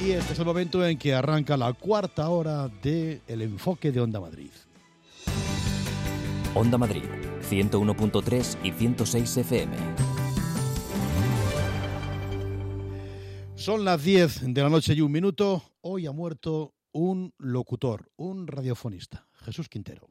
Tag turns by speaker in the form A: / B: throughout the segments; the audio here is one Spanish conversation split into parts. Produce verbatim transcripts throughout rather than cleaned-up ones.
A: Y este es el momento en que arranca la cuarta hora de El Enfoque de Onda Madrid.
B: Onda Madrid, ciento uno punto tres y ciento seis F M.
A: Son las diez de la noche y un minuto. Hoy ha muerto un locutor, un radiofonista, Jesús Quintero.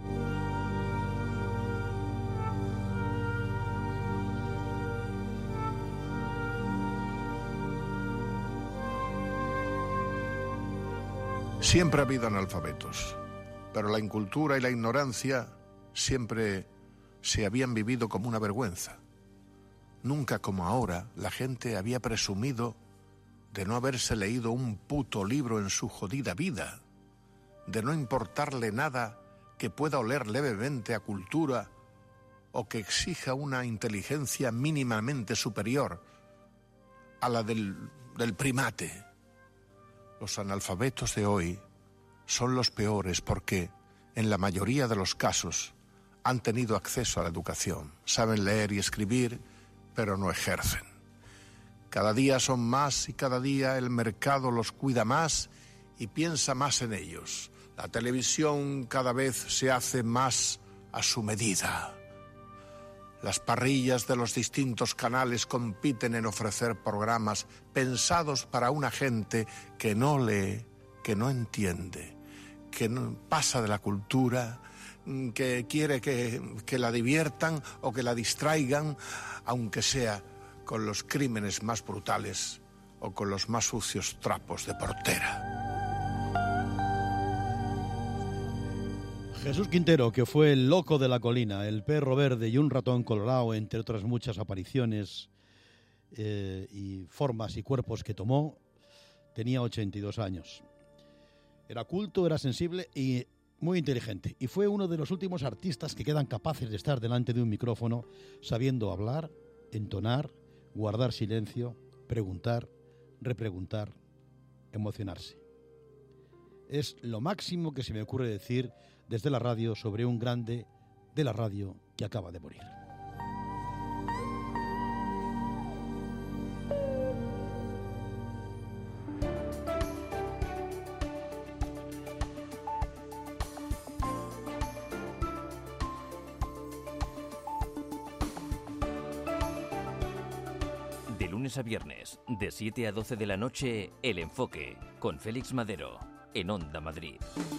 C: Siempre ha habido analfabetos, pero la incultura y la ignorancia siempre se habían vivido como una vergüenza. Nunca como ahora la gente había presumido de no haberse leído un puto libro en su jodida vida, de no importarle nada que pueda oler levemente a cultura o que exija una inteligencia mínimamente superior a la del, del primate. Los analfabetos de hoy son los peores porque, en la mayoría de los casos, han tenido acceso a la educación, saben leer y escribir, pero no ejercen. Cada día son más y cada día el mercado los cuida más y piensa más en ellos. La televisión cada vez se hace más a su medida. Las parrillas de los distintos canales compiten en ofrecer programas pensados para una gente que no lee, que no entiende, que no pasa de la cultura, que quiere que, que la diviertan o que la distraigan, aunque sea con los crímenes más brutales o con los más sucios trapos de portera.
A: Jesús Quintero, que fue el loco de la colina, el perro verde y un ratón colorado, entre otras muchas apariciones eh, y formas y cuerpos que tomó, tenía ochenta y dos años. Era culto, era sensible y muy inteligente. Y fue uno de los últimos artistas que quedan capaces de estar delante de un micrófono sabiendo hablar, entonar, guardar silencio, preguntar, repreguntar, emocionarse. Es lo máximo que se me ocurre decir desde la radio sobre un grande de la radio que acaba de morir.
B: De lunes a viernes, de siete a doce de la noche, El Enfoque, con Félix Madero, en Onda Madrid.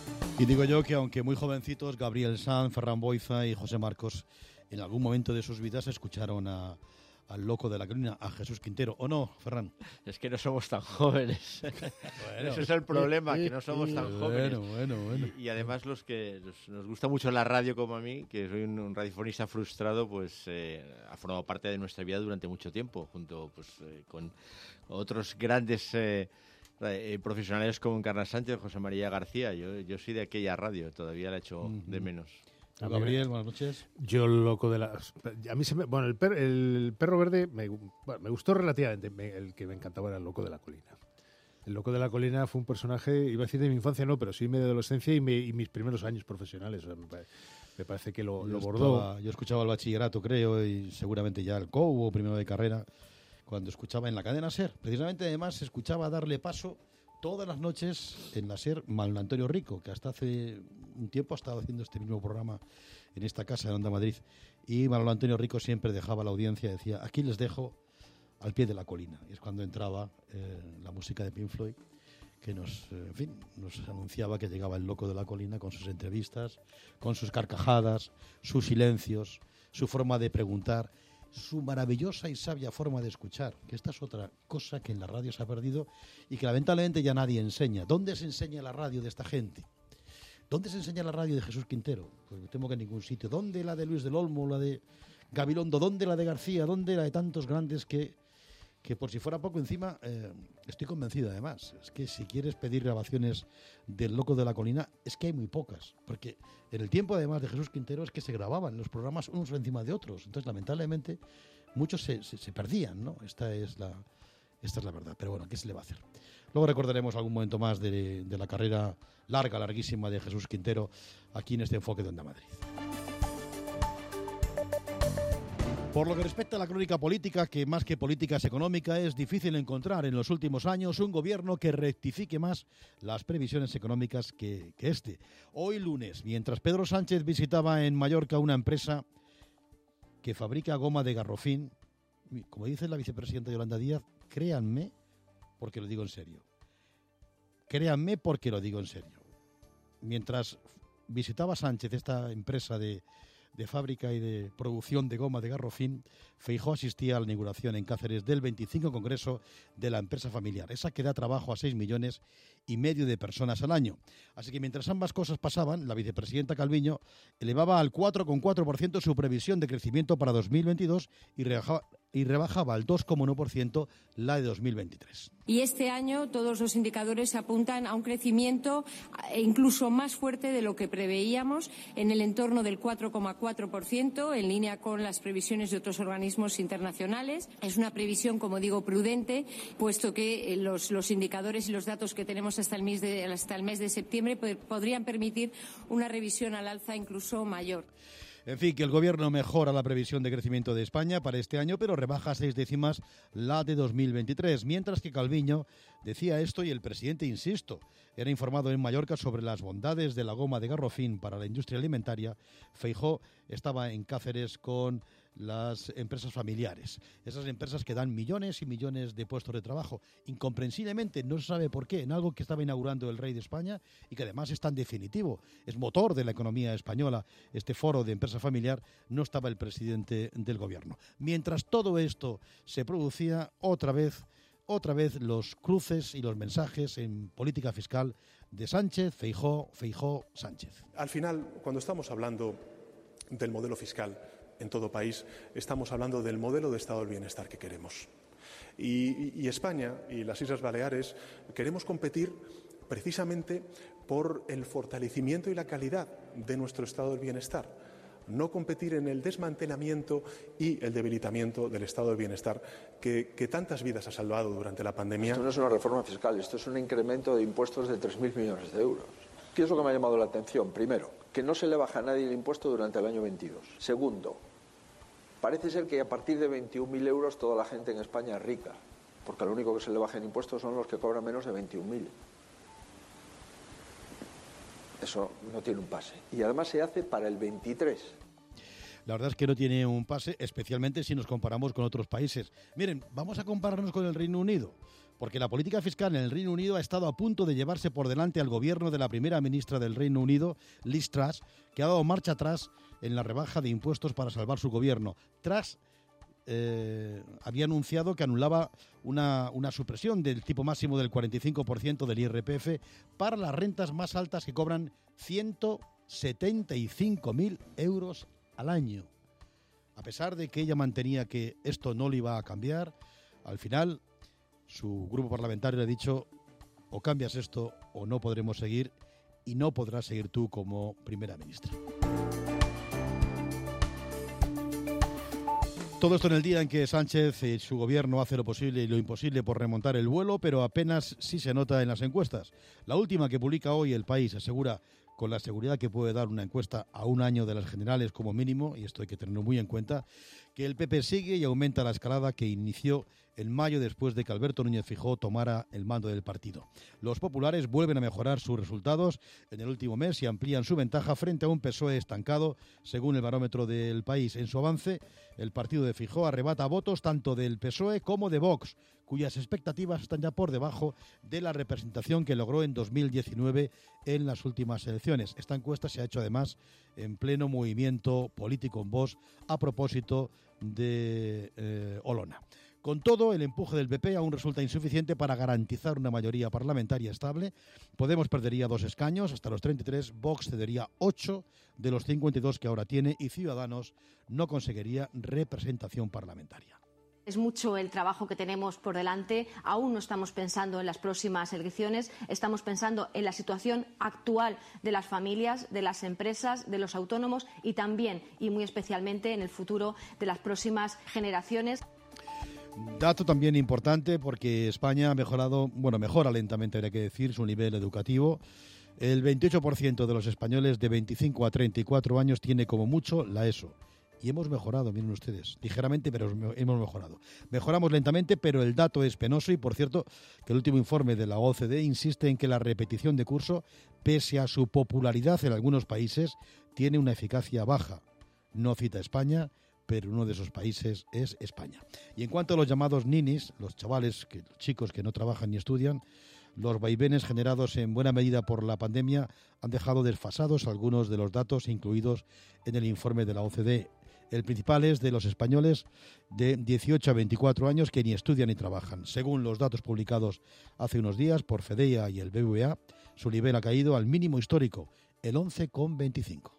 A: Y digo yo que aunque muy jovencitos, Gabriel Sanz, Ferran Boiza y José Marcos en algún momento de sus vidas escucharon a, al loco de la colina, a Jesús Quintero, ¿o no, Ferran?
D: Es que no somos tan jóvenes. Bueno, ese es el problema, que no somos tan jóvenes.
A: Bueno, bueno, bueno.
D: Y, y además los que nos, nos gusta mucho la radio como a mí, que soy un, un radiofonista frustrado, pues eh, ha formado parte de nuestra vida durante mucho tiempo, junto pues eh, con otros grandes eh, eh, profesionales como Encarna Sánchez, José María García. Yo, yo soy de aquella radio, todavía la echo uh-huh. de menos.
A: Gabriel, buenas noches.
E: Yo loco de las... A mí se me... Bueno, el, per, el perro verde me, bueno, me gustó relativamente. Me, el que me encantaba era el loco de la colina. El loco de la colina fue un personaje, iba a decir de mi infancia, no, pero sí de adolescencia y, me, y mis primeros años profesionales. O sea, me, me parece que lo, lo bordó.
A: Estaba, yo escuchaba el bachillerato, creo, y seguramente ya el C O U o primero de carrera, cuando escuchaba en la cadena SER. Precisamente, además, se escuchaba darle paso todas las noches en la SER Manuel Antonio Rico, que hasta hace un tiempo ha estado haciendo este mismo programa en esta casa de Onda Madrid. Y Manuel Antonio Rico siempre dejaba a la audiencia, decía, aquí les dejo al pie de la colina. Y es cuando entraba eh, la música de Pink Floyd, que nos, eh, en fin, nos anunciaba que llegaba el loco de la colina con sus entrevistas, con sus carcajadas, sus silencios, su forma de preguntar, su maravillosa y sabia forma de escuchar, que esta es otra cosa que en la radio se ha perdido y que lamentablemente ya nadie enseña. ¿Dónde se enseña la radio de esta gente? ¿Dónde se enseña la radio de Jesús Quintero? Pues me temo que en ningún sitio. ¿Dónde la de Luis del Olmo, la de Gabilondo? ¿Dónde la de García? ¿Dónde la de tantos grandes que, que por si fuera poco encima, eh, estoy convencido además, es que si quieres pedir grabaciones del loco de la colina, es que hay muy pocas, porque en el tiempo además de Jesús Quintero es que se grababan los programas unos encima de otros, entonces lamentablemente muchos se, se, se perdían, ¿no? Esta es la esta es la verdad, pero bueno, ¿qué se le va a hacer? Luego recordaremos algún momento más de, de la carrera larga, larguísima de Jesús Quintero aquí en este enfoque de Onda Madrid. Por lo que respecta a la crónica política, que más que políticas económicas es difícil encontrar en los últimos años un gobierno que rectifique más las previsiones económicas que, que este. Hoy lunes, mientras Pedro Sánchez visitaba en Mallorca una empresa que fabrica goma de garrofín, como dice la vicepresidenta Yolanda Díaz, créanme porque lo digo en serio. Créanme porque lo digo en serio. Mientras visitaba Sánchez esta empresa de... de fábrica y de producción de goma de garrofín, Feijóo asistía a la inauguración en Cáceres del veinticinco Congreso de la empresa familiar, esa que da trabajo a seis millones y medio de personas al año. Así que mientras ambas cosas pasaban, la vicepresidenta Calviño elevaba al cuatro coma cuatro por ciento su previsión de crecimiento para dos mil veintidós y rebajaba, y rebajaba al dos coma uno por ciento la de dos mil veintitrés.
F: Y este año todos los indicadores apuntan a un crecimiento incluso más fuerte de lo que preveíamos, en el entorno del cuatro coma cuatro por ciento, en línea con las previsiones de otros organismos internacionales. Es una previsión, como digo, prudente, puesto que los, los indicadores y los datos que tenemos hasta el mes de, hasta el mes de septiembre podrían permitir una revisión al alza incluso mayor.
A: En fin, que el Gobierno mejora la previsión de crecimiento de España para este año, pero rebaja seis décimas la de dos mil veintitrés, mientras que Calviño decía esto y el presidente, insisto, era informado en Mallorca sobre las bondades de la goma de garrofín para la industria alimentaria. Feijóo estaba en Cáceres con las empresas familiares, esas empresas que dan millones y millones de puestos de trabajo. Incomprensiblemente, no se sabe por qué, en algo que estaba inaugurando el rey de España y que además es tan definitivo, es motor de la economía española, este foro de empresa familiar, no estaba el presidente del gobierno. Mientras todo esto se producía, otra vez, otra vez los cruces y los mensajes en política fiscal de Sánchez, Feijóo, Feijóo, Sánchez.
G: Al final, cuando estamos hablando del modelo fiscal en todo país, estamos hablando del modelo de Estado del bienestar que queremos. Y, y España y las Islas Baleares queremos competir precisamente por el fortalecimiento y la calidad de nuestro Estado del bienestar, no competir en el desmantelamiento y el debilitamiento del Estado del bienestar que, que tantas vidas ha salvado durante la pandemia.
H: Esto no es una reforma fiscal, esto es un incremento de impuestos de tres mil millones de euros. ¿Qué es lo que me ha llamado la atención? Primero, que no se le baja a nadie el impuesto durante el año veintidós. Segundo, parece ser que a partir de veintiún mil euros toda la gente en España es rica, porque lo único que se le baja en impuestos son los que cobran menos de veintiún mil. Eso no tiene un pase. Y además se hace para el veintitrés.
A: La verdad es que no tiene un pase, especialmente si nos comparamos con otros países. Miren, vamos a compararnos con el Reino Unido, porque la política fiscal en el Reino Unido ha estado a punto de llevarse por delante al gobierno de la primera ministra del Reino Unido, Liz Truss, que ha dado marcha atrás en la rebaja de impuestos para salvar su gobierno. Truss eh, había anunciado que anulaba una, una supresión del tipo máximo del cuarenta y cinco por ciento del I R P F para las rentas más altas que cobran ciento setenta y cinco mil euros al año. A pesar de que ella mantenía que esto no le iba a cambiar, al final su grupo parlamentario le ha dicho: o cambias esto o no podremos seguir, y no podrás seguir tú como primera ministra. Todo esto en el día en que Sánchez y su gobierno hace lo posible y lo imposible por remontar el vuelo, pero apenas sí se nota en las encuestas. La última que publica hoy El País asegura, con la seguridad que puede dar una encuesta a un año de las generales como mínimo, y esto hay que tenerlo muy en cuenta, que el P P sigue y aumenta la escalada que inició en mayo después de que Alberto Núñez Feijóo tomara el mando del partido. Los populares vuelven a mejorar sus resultados en el último mes y amplían su ventaja frente a un P S O E estancado, según el barómetro del País. En su avance, el partido de Feijóo arrebata votos tanto del P S O E como de Vox, cuyas expectativas están ya por debajo de la representación que logró en dos mil diecinueve en las últimas elecciones. Esta encuesta se ha hecho además en pleno movimiento político en Vox a propósito de eh, Olona. Con todo, el empuje del P P aún resulta insuficiente para garantizar una mayoría parlamentaria estable. Podemos perdería dos escaños, hasta los treinta y tres, Vox cedería ocho de los cincuenta y dos que ahora tiene y Ciudadanos no conseguiría representación parlamentaria.
I: Es mucho el trabajo que tenemos por delante. Aún no estamos pensando en las próximas elecciones, estamos pensando en la situación actual de las familias, de las empresas, de los autónomos y también, y muy especialmente, en el futuro de las próximas generaciones.
A: Dato también importante, porque España ha mejorado, bueno, mejora lentamente, habría que decir, su nivel educativo. El veintiocho por ciento de los españoles de veinticinco a treinta y cuatro años tiene como mucho la ESO. Y hemos mejorado, miren ustedes, ligeramente, pero hemos mejorado. Mejoramos lentamente, pero el dato es penoso y, por cierto, que el último informe de la O C D E insiste en que la repetición de curso, pese a su popularidad en algunos países, tiene una eficacia baja. No cita España, pero uno de esos países es España. Y en cuanto a los llamados ninis, los chavales, que, los chicos que no trabajan ni estudian, los vaivenes generados en buena medida por la pandemia han dejado desfasados algunos de los datos incluidos en el informe de la O C D E. El principal es de los españoles de dieciocho a veinticuatro años que ni estudian ni trabajan. Según los datos publicados hace unos días por FEDEA y el B B V A, su nivel ha caído al mínimo histórico, el once coma veinticinco.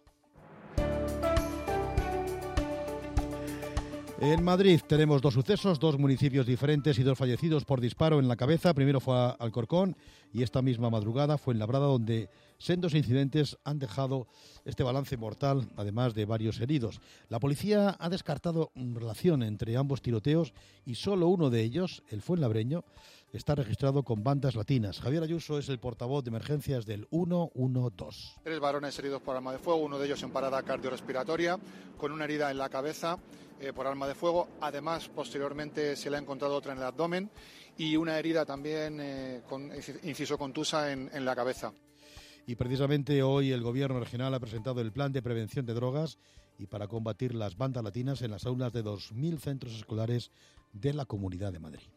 A: En Madrid tenemos dos sucesos, dos municipios diferentes y dos fallecidos por disparo en la cabeza. Primero fue a Alcorcón y esta misma madrugada fue en Labrada, donde sendos incidentes han dejado este balance mortal, además de varios heridos. La policía ha descartado relación entre ambos tiroteos y solo uno de ellos, el fuenlabreño, está registrado con bandas latinas. Javier Ayuso es el portavoz de emergencias del ciento doce.
J: Tres varones heridos por arma de fuego, uno de ellos en parada cardiorrespiratoria, con una herida en la cabeza eh, por arma de fuego. Además, posteriormente se le ha encontrado otra en el abdomen y una herida también eh, con inciso contusa en, en la cabeza.
A: Y precisamente hoy el Gobierno regional ha presentado el plan de prevención de drogas y para combatir las bandas latinas en las aulas de dos mil centros escolares de la Comunidad de Madrid.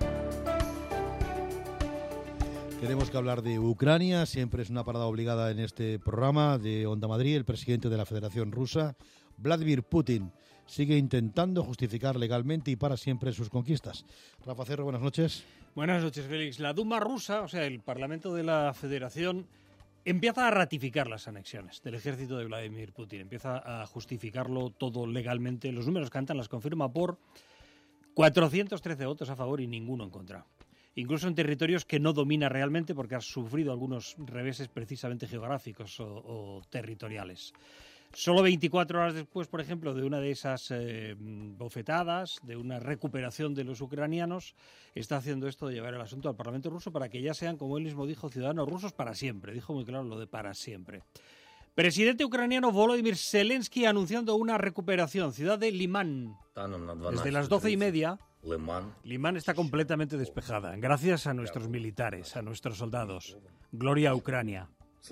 A: Tenemos que hablar de Ucrania, siempre es una parada obligada en este programa de Onda Madrid. El presidente de la Federación Rusa, Vladimir Putin, sigue intentando justificar legalmente y para siempre sus conquistas. Rafa Cerro, buenas noches.
K: Buenas noches, Félix. La Duma rusa, o sea, el Parlamento de la Federación, empieza a ratificar las anexiones del ejército de Vladimir Putin. Empieza a justificarlo todo legalmente. Los números cantan, las confirma por cuatrocientos trece votos a favor y ninguno en contra. Incluso en territorios que no domina realmente porque ha sufrido algunos reveses precisamente geográficos o, o territoriales. Solo veinticuatro horas después, por ejemplo, de una de esas eh, bofetadas, de una recuperación de los ucranianos, está haciendo esto de llevar el asunto al Parlamento ruso para que ya sean, como él mismo dijo, ciudadanos rusos para siempre. Dijo muy claro lo de para siempre. Presidente ucraniano Volodymyr Zelensky anunciando una recuperación. Ciudad de Limán. Desde las doce y media, Limán está completamente despejada, gracias a nuestros militares, a nuestros soldados. Gloria a Ucrania.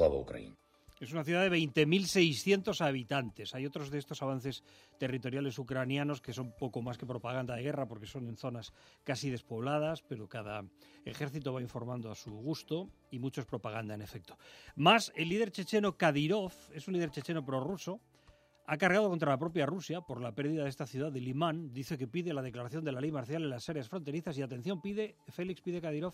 K: Es una ciudad de veinte mil seiscientos habitantes. Hay otros de estos avances territoriales ucranianos que son poco más que propaganda de guerra porque son en zonas casi despobladas, pero cada ejército va informando a su gusto y mucho es propaganda en efecto. Más, el líder checheno Kadyrov, es un líder checheno prorruso, ha cargado contra la propia Rusia por la pérdida de esta ciudad de Limán. Dice que pide la declaración de la ley marcial en las áreas fronterizas y, atención, pide, Félix pide Kadyrov,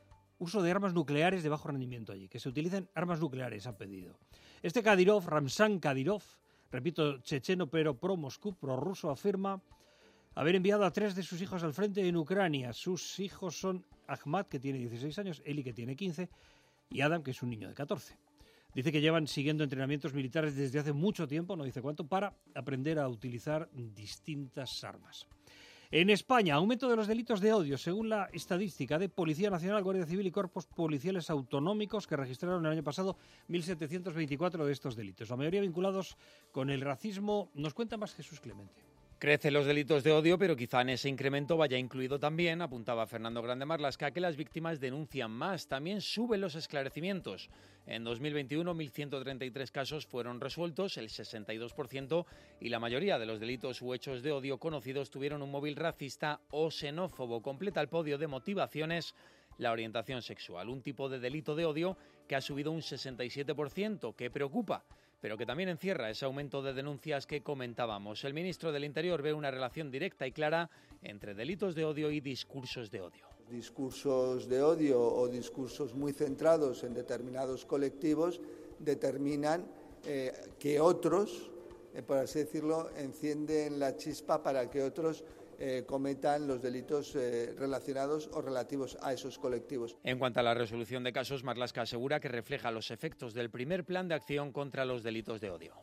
K: uso de armas nucleares de bajo rendimiento allí, que se utilicen armas nucleares, ha pedido. Este Kadyrov, Ramzan Kadyrov, repito, checheno pero pro-Moscú, pro-ruso, afirma haber enviado a tres de sus hijos al frente en Ucrania. Sus hijos son Ahmad, que tiene dieciséis años, Eli, que tiene quince, y Adam, que es un niño de catorce. Dice que llevan siguiendo entrenamientos militares desde hace mucho tiempo, no dice cuánto, para aprender a utilizar distintas armas. En España, aumento de los delitos de odio, según la estadística de Policía Nacional, Guardia Civil y cuerpos policiales autonómicos que registraron el año pasado mil setecientos veinticuatro de estos delitos, la mayoría vinculados con el racismo. Nos cuenta más Jesús Clemente.
L: Crecen los delitos de odio, pero quizá en ese incremento vaya incluido también, apuntaba Fernando Grande Marlasca, que las víctimas denuncian más. También suben los esclarecimientos. En dos mil veintiuno, mil ciento treinta y tres casos fueron resueltos, el sesenta y dos por ciento, y la mayoría de los delitos u hechos de odio conocidos tuvieron un móvil racista o xenófobo. Completa el podio de motivaciones la orientación sexual, un tipo de delito de odio que ha subido un sesenta y siete por ciento, que preocupa, pero que también encierra ese aumento de denuncias que comentábamos. El ministro del Interior ve una relación directa y clara entre delitos de odio y discursos de odio.
M: Discursos de odio o discursos muy centrados en determinados colectivos determinan eh, que otros, eh, por así decirlo, encienden la chispa para que otros Eh, cometan los delitos eh, relacionados o relativos a esos colectivos.
L: En cuanto a la resolución de casos, Marlaska asegura que refleja los efectos del primer plan de acción contra los delitos de odio.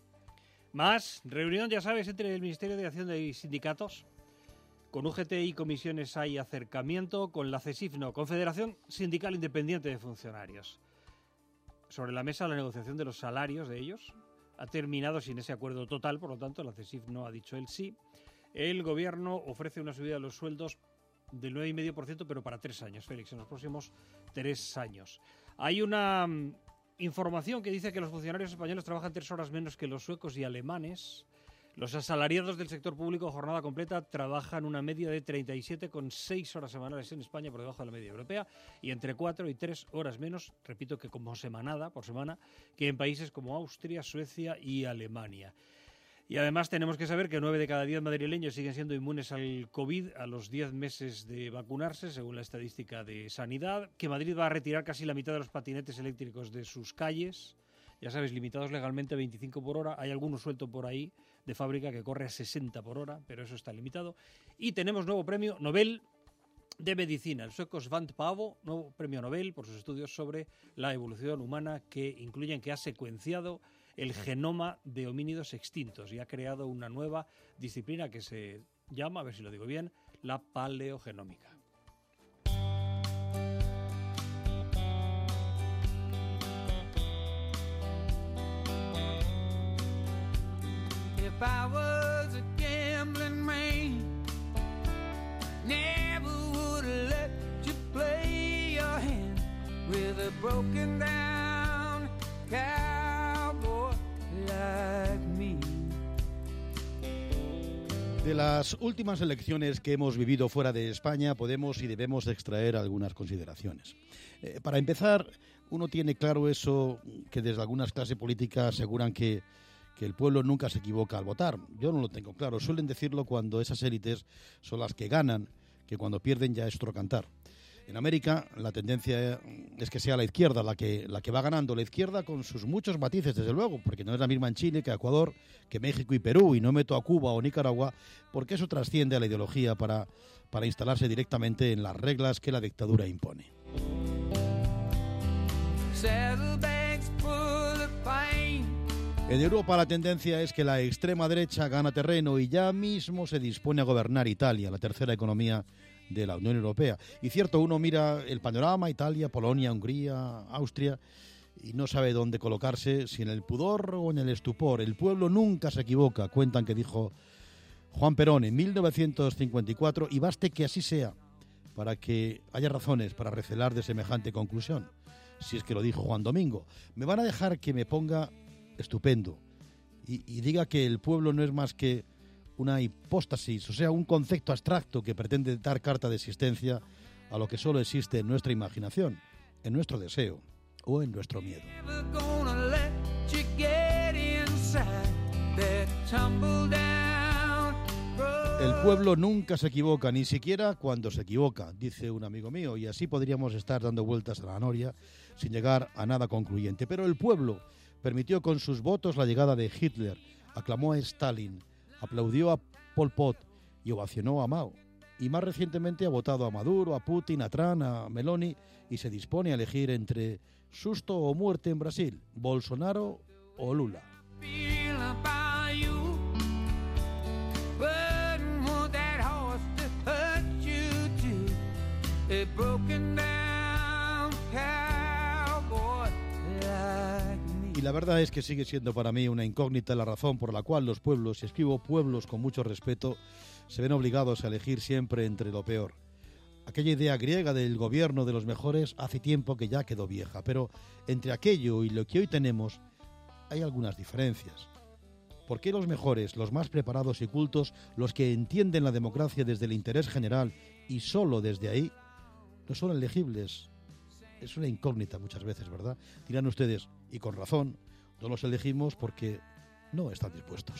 K: Más, reunión, ya sabes, entre el Ministerio de Acción y sindicatos. Con U G T y comisiones hay acercamiento, con la CESIF no, Confederación Sindical Independiente de Funcionarios. Sobre la mesa la negociación de los salarios de ellos, ha terminado sin ese acuerdo total, por lo tanto la CESIF no ha dicho el sí. El gobierno ofrece una subida de los sueldos del nueve coma cinco por ciento, pero para tres años, Félix, en los próximos tres años. Hay una um, información que dice que los funcionarios españoles trabajan tres horas menos que los suecos y alemanes. Los asalariados del sector público jornada completa trabajan una media de treinta y siete coma seis horas semanales en España, por debajo de la media europea, y entre cuatro y tres horas menos, repito que como semanada, por semana, que en países como Austria, Suecia y Alemania. Y además tenemos que saber que nueve de cada diez madrileños siguen siendo inmunes al COVID a los diez meses de vacunarse, según la estadística de Sanidad, que Madrid va a retirar casi la mitad de los patinetes eléctricos de sus calles, ya sabes, limitados legalmente a veinticinco por hora, hay alguno suelto por ahí de fábrica que corre a sesenta por hora, pero eso está limitado. Y tenemos nuevo premio Nobel de Medicina, el sueco Svante Paavo, nuevo premio Nobel por sus estudios sobre la evolución humana, que incluyen que ha secuenciado el genoma de homínidos extintos y ha creado una nueva disciplina que se llama, a ver si lo digo bien, la paleogenómica.
N: If I was a gambling man, never would have let you play your hand with a broken down cowboy like me.
A: De las últimas elecciones que hemos vivido fuera de España podemos y debemos extraer algunas consideraciones. Eh, para empezar, uno tiene claro eso que desde algunas clases políticas aseguran que que el pueblo nunca se equivoca al votar. Yo no lo tengo claro. Suelen decirlo cuando esas élites son las que ganan, que cuando pierden ya es otro cantar. En América la tendencia es que sea la izquierda la que, la que va ganando. La izquierda con sus muchos matices, desde luego, porque no es la misma en Chile que Ecuador, que México y Perú, y no meto a Cuba o Nicaragua, porque eso trasciende a la ideología para, para instalarse directamente en las reglas que la dictadura impone. En Europa la tendencia es que la extrema derecha gana terreno y ya mismo se dispone a gobernar Italia, la tercera economía de la Unión Europea. Y cierto, uno mira el panorama, Italia, Polonia, Hungría, Austria, y no sabe dónde colocarse, si en el pudor o en el estupor. El pueblo nunca se equivoca, cuentan que dijo Juan Perón en mil novecientos cincuenta y cuatro, y baste que así sea para que haya razones para recelar de semejante conclusión, si es que lo dijo Juan Domingo. Me van a dejar que me ponga estupendo y, y diga que el pueblo no es más que una hipóstasis, o sea, un concepto abstracto que pretende dar carta de existencia a lo que solo existe en nuestra imaginación, en nuestro deseo o en nuestro miedo. El pueblo nunca se equivoca, ni siquiera cuando se equivoca, dice un amigo mío, y así podríamos estar dando vueltas a la noria sin llegar a nada concluyente. Pero el pueblo permitió con sus votos la llegada de Hitler, aclamó a Stalin, aplaudió a Pol Pot y ovacionó a Mao. Y más recientemente ha votado a Maduro, a Putin, a Trump, a Meloni, y se dispone a elegir entre susto o muerte en Brasil, Bolsonaro o Lula. Y la verdad es que sigue siendo para mí una incógnita la razón por la cual los pueblos, y escribo pueblos con mucho respeto, se ven obligados a elegir siempre entre lo peor. Aquella idea griega del gobierno de los mejores hace tiempo que ya quedó vieja, pero entre aquello y lo que hoy tenemos hay algunas diferencias. ¿Por qué los mejores, los más preparados y cultos, los que entienden la democracia desde el interés general y solo desde ahí, no son elegibles? Es una incógnita muchas veces, ¿verdad? Dirán ustedes, y con razón, no los elegimos porque no están dispuestos.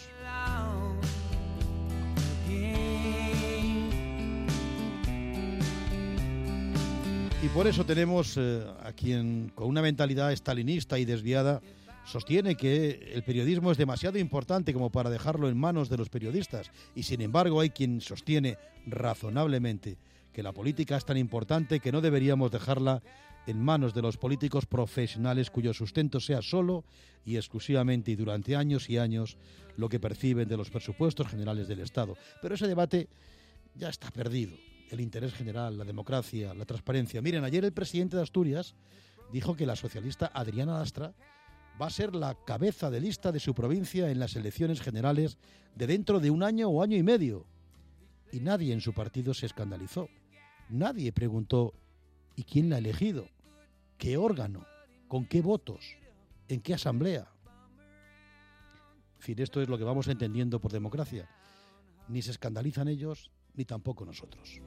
A: Y por eso tenemos eh, a quien con una mentalidad estalinista y desviada sostiene que el periodismo es demasiado importante como para dejarlo en manos de los periodistas. Y sin embargo hay quien sostiene razonablemente que la política es tan importante que no deberíamos dejarla en manos de los políticos profesionales cuyo sustento sea solo y exclusivamente y durante años y años lo que perciben de los presupuestos generales del Estado. Pero ese debate ya está perdido. El interés general, la democracia, la transparencia. Miren, ayer el presidente de Asturias dijo que la socialista Adriana Lastra va a ser la cabeza de lista de su provincia en las elecciones generales de dentro de un año o año y medio. Y nadie en su partido se escandalizó. Nadie preguntó, ¿y quién la ha elegido? ¿Qué órgano? ¿Con qué votos? ¿En qué asamblea? En fin, esto es lo que vamos entendiendo por democracia. Ni se escandalizan ellos, ni tampoco nosotros.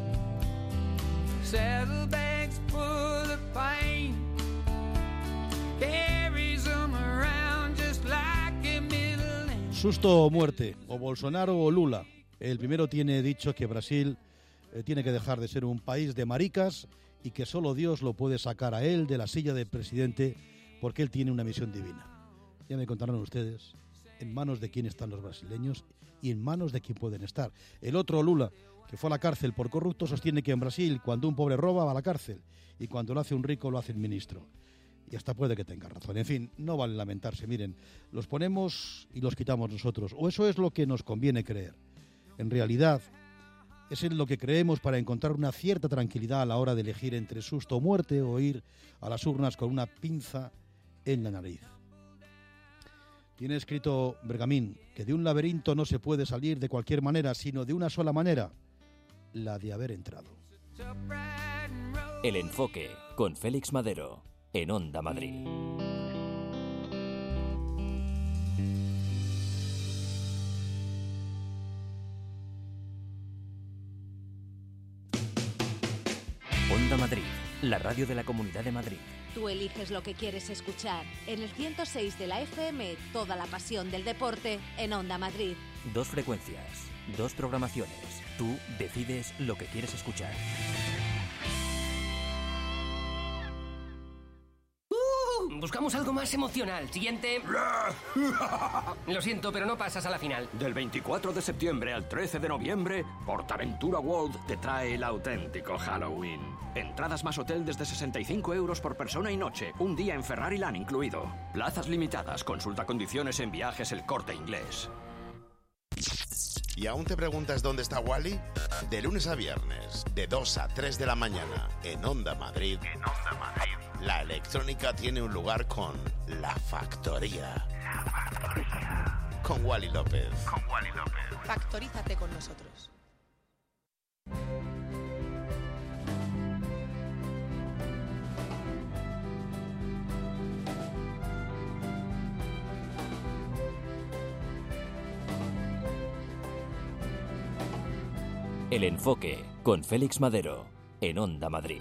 N: Saddlebags full of pain, carries them around just like a middle name.
A: Susto o muerte, o Bolsonaro o Lula. El primero tiene dicho que Brasil eh, tiene que dejar de ser un país de maricas y que solo Dios lo puede sacar a él de la silla de presidente porque él tiene una misión divina. Ya me contarán ustedes en manos de quién están los brasileños y en manos de quién pueden estar. El otro, Lula, que fue a la cárcel por corrupto, sostiene que en Brasil cuando un pobre roba va a la cárcel y cuando lo hace un rico lo hace el ministro. Y hasta puede que tenga razón. En fin, no vale lamentarse. Miren, los ponemos y los quitamos nosotros. O eso es lo que nos conviene creer. En realidad, es en lo que creemos para encontrar una cierta tranquilidad a la hora de elegir entre susto o muerte o ir a las urnas con una pinza en la nariz. Tiene escrito Bergamín que de un laberinto no se puede salir de cualquier manera, sino de una sola manera, la de haber entrado.
B: El Enfoque, con Félix Madero, en Onda Madrid. Onda Madrid, la radio de la Comunidad de Madrid.
O: Tú eliges lo que quieres escuchar. En el ciento seis de la F M, toda la pasión del deporte en Onda Madrid.
B: Dos frecuencias, dos programaciones. Tú decides lo que quieres escuchar.
P: Buscamos algo más emocional. Siguiente. Lo siento, pero no pasas a la final.
Q: Del veinticuatro de septiembre al trece de noviembre, PortAventura World te trae el auténtico Halloween. Entradas más hotel desde sesenta y cinco euros por persona y noche. Un día en Ferrari-Land incluido. Plazas limitadas. Consulta condiciones en Viajes El Corte Inglés.
R: ¿Y aún te preguntas dónde está Wally? De lunes a viernes, de dos a tres de la mañana, en Onda Madrid. En Onda Madrid. La electrónica tiene un lugar con La Factoría. La Factoría. Con Wally López. Con Wally López.
S: Factorízate con nosotros.
B: El Enfoque, con Félix Madero, en Onda Madrid.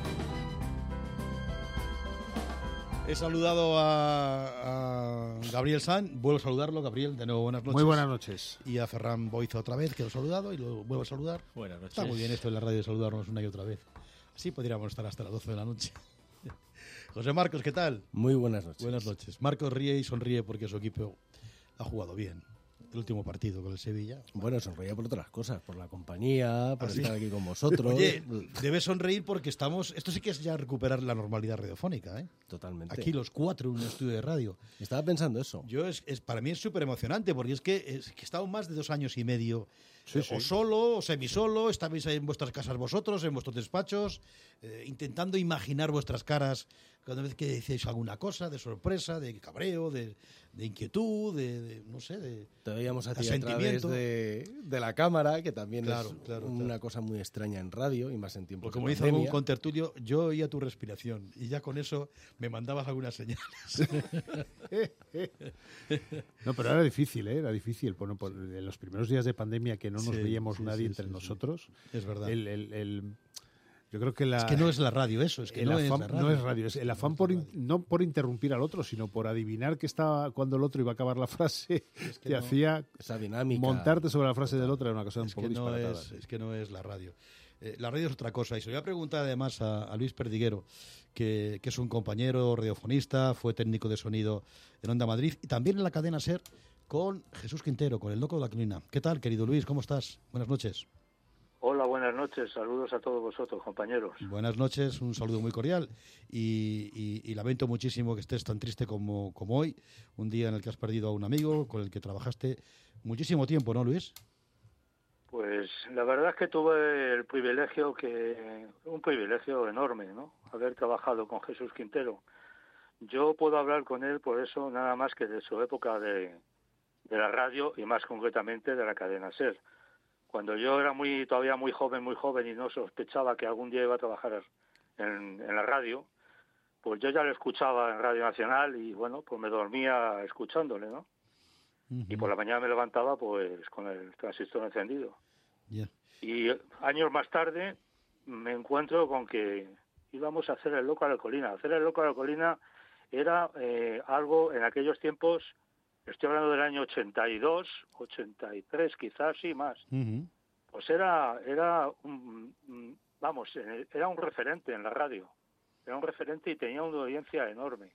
A: He saludado a, a Gabriel Sanz, vuelvo a saludarlo, Gabriel, de nuevo buenas noches.
E: Muy buenas noches.
A: Y a Ferran Boiza otra vez, que lo he saludado y lo vuelvo a saludar.
D: Buenas noches.
A: Está muy bien esto en la radio de saludarnos una y otra vez. Así podríamos estar hasta las doce de la noche. José Marcos, ¿qué tal?
T: Muy buenas noches.
A: Buenas noches. Marcos ríe y sonríe porque su equipo ha jugado bien. El último partido con el Sevilla.
T: Bueno, sonreía por otras cosas, por la compañía, por
A: ¿Ah, sí?
T: estar aquí con vosotros.
A: Oye, debes sonreír porque estamos... Esto sí que es ya recuperar la normalidad radiofónica, ¿eh?
T: Totalmente.
A: Aquí los cuatro en un estudio de radio.
T: Estaba pensando eso.
A: Yo es, es Para mí es súper emocionante porque es que, es que he estado más de dos años y medio
T: Sí,
A: o
T: sí.
A: solo o semisolo, estabais ahí en vuestras casas vosotros, en vuestros despachos, eh, intentando imaginar vuestras caras cada vez que decís alguna cosa, de sorpresa, de cabreo, de, de inquietud, de, de, no sé, de
T: Te veíamos a ti a través
A: asentimiento.
T: de, de la cámara, que también
A: Claro,
T: es
A: claro,
T: una
A: claro.
T: cosa muy extraña en radio y más en tiempos
A: Porque como
T: de
A: dice algún
T: pandemia.
A: contertulio, yo oía tu respiración y ya con eso me mandabas algunas señales.
E: No, pero era difícil, ¿eh? Era difícil. Bueno, por- en los primeros días de pandemia que no nos
A: Sí,
E: veíamos
A: sí,
E: nadie
A: sí,
E: entre
A: sí, sí.
E: nosotros.
A: Es verdad.
E: El, el- el- yo creo que la,
A: Es que no es la radio eso, es que
E: el
A: no es
E: afán,
A: la radio.
E: no es radio, es el afán por in- no por interrumpir al otro, sino por adivinar que estaba cuando el otro iba a acabar la frase,
A: que
E: te
A: no.
E: hacía
T: Esa dinámica.
E: montarte sobre la frase del otro era una cosa un
A: Es
E: poco
A: que, no
E: disparatada.
A: es,
E: sí.
A: es que no es la radio. Eh, la radio es otra cosa. Y se lo voy a preguntar además a, a Luis Perdiguero, que, que es un compañero radiofonista, fue técnico de sonido en Onda Madrid y también en la cadena SER con Jesús Quintero, con el loco de la colina. ¿Qué tal, querido Luis? ¿Cómo estás? Buenas noches.
U: Hola, buenas noches. Saludos a todos vosotros, compañeros.
A: Buenas noches, un saludo muy cordial y, y- y lamento muchísimo que estés tan triste como, como hoy, un día en el que has perdido a un amigo con el que trabajaste muchísimo tiempo, ¿no, Luis?
U: Pues la verdad es que tuve el privilegio, que un privilegio enorme, ¿no? Haber trabajado con Jesús Quintero.
S: yo puedo hablar con él por eso nada más que de su época de, de la radio y más concretamente de la cadena SER. Cuando yo era muy todavía muy joven, muy joven y no sospechaba que algún día iba a trabajar en, en la radio, pues yo ya lo escuchaba en Radio Nacional y bueno, pues me dormía escuchándole, ¿no? Uh-huh. Y por la mañana me levantaba pues con el transistor encendido.
A: Yeah.
S: Y años más tarde me encuentro con que íbamos a hacer el Loco a la Colina. Hacer el Loco a la Colina era eh, algo en aquellos tiempos, estoy hablando del año ochenta y dos, ochenta y tres quizás, sí, más.
A: Uh-huh.
S: Pues era, era un, vamos, era un referente en la radio. Era un referente y tenía una audiencia enorme.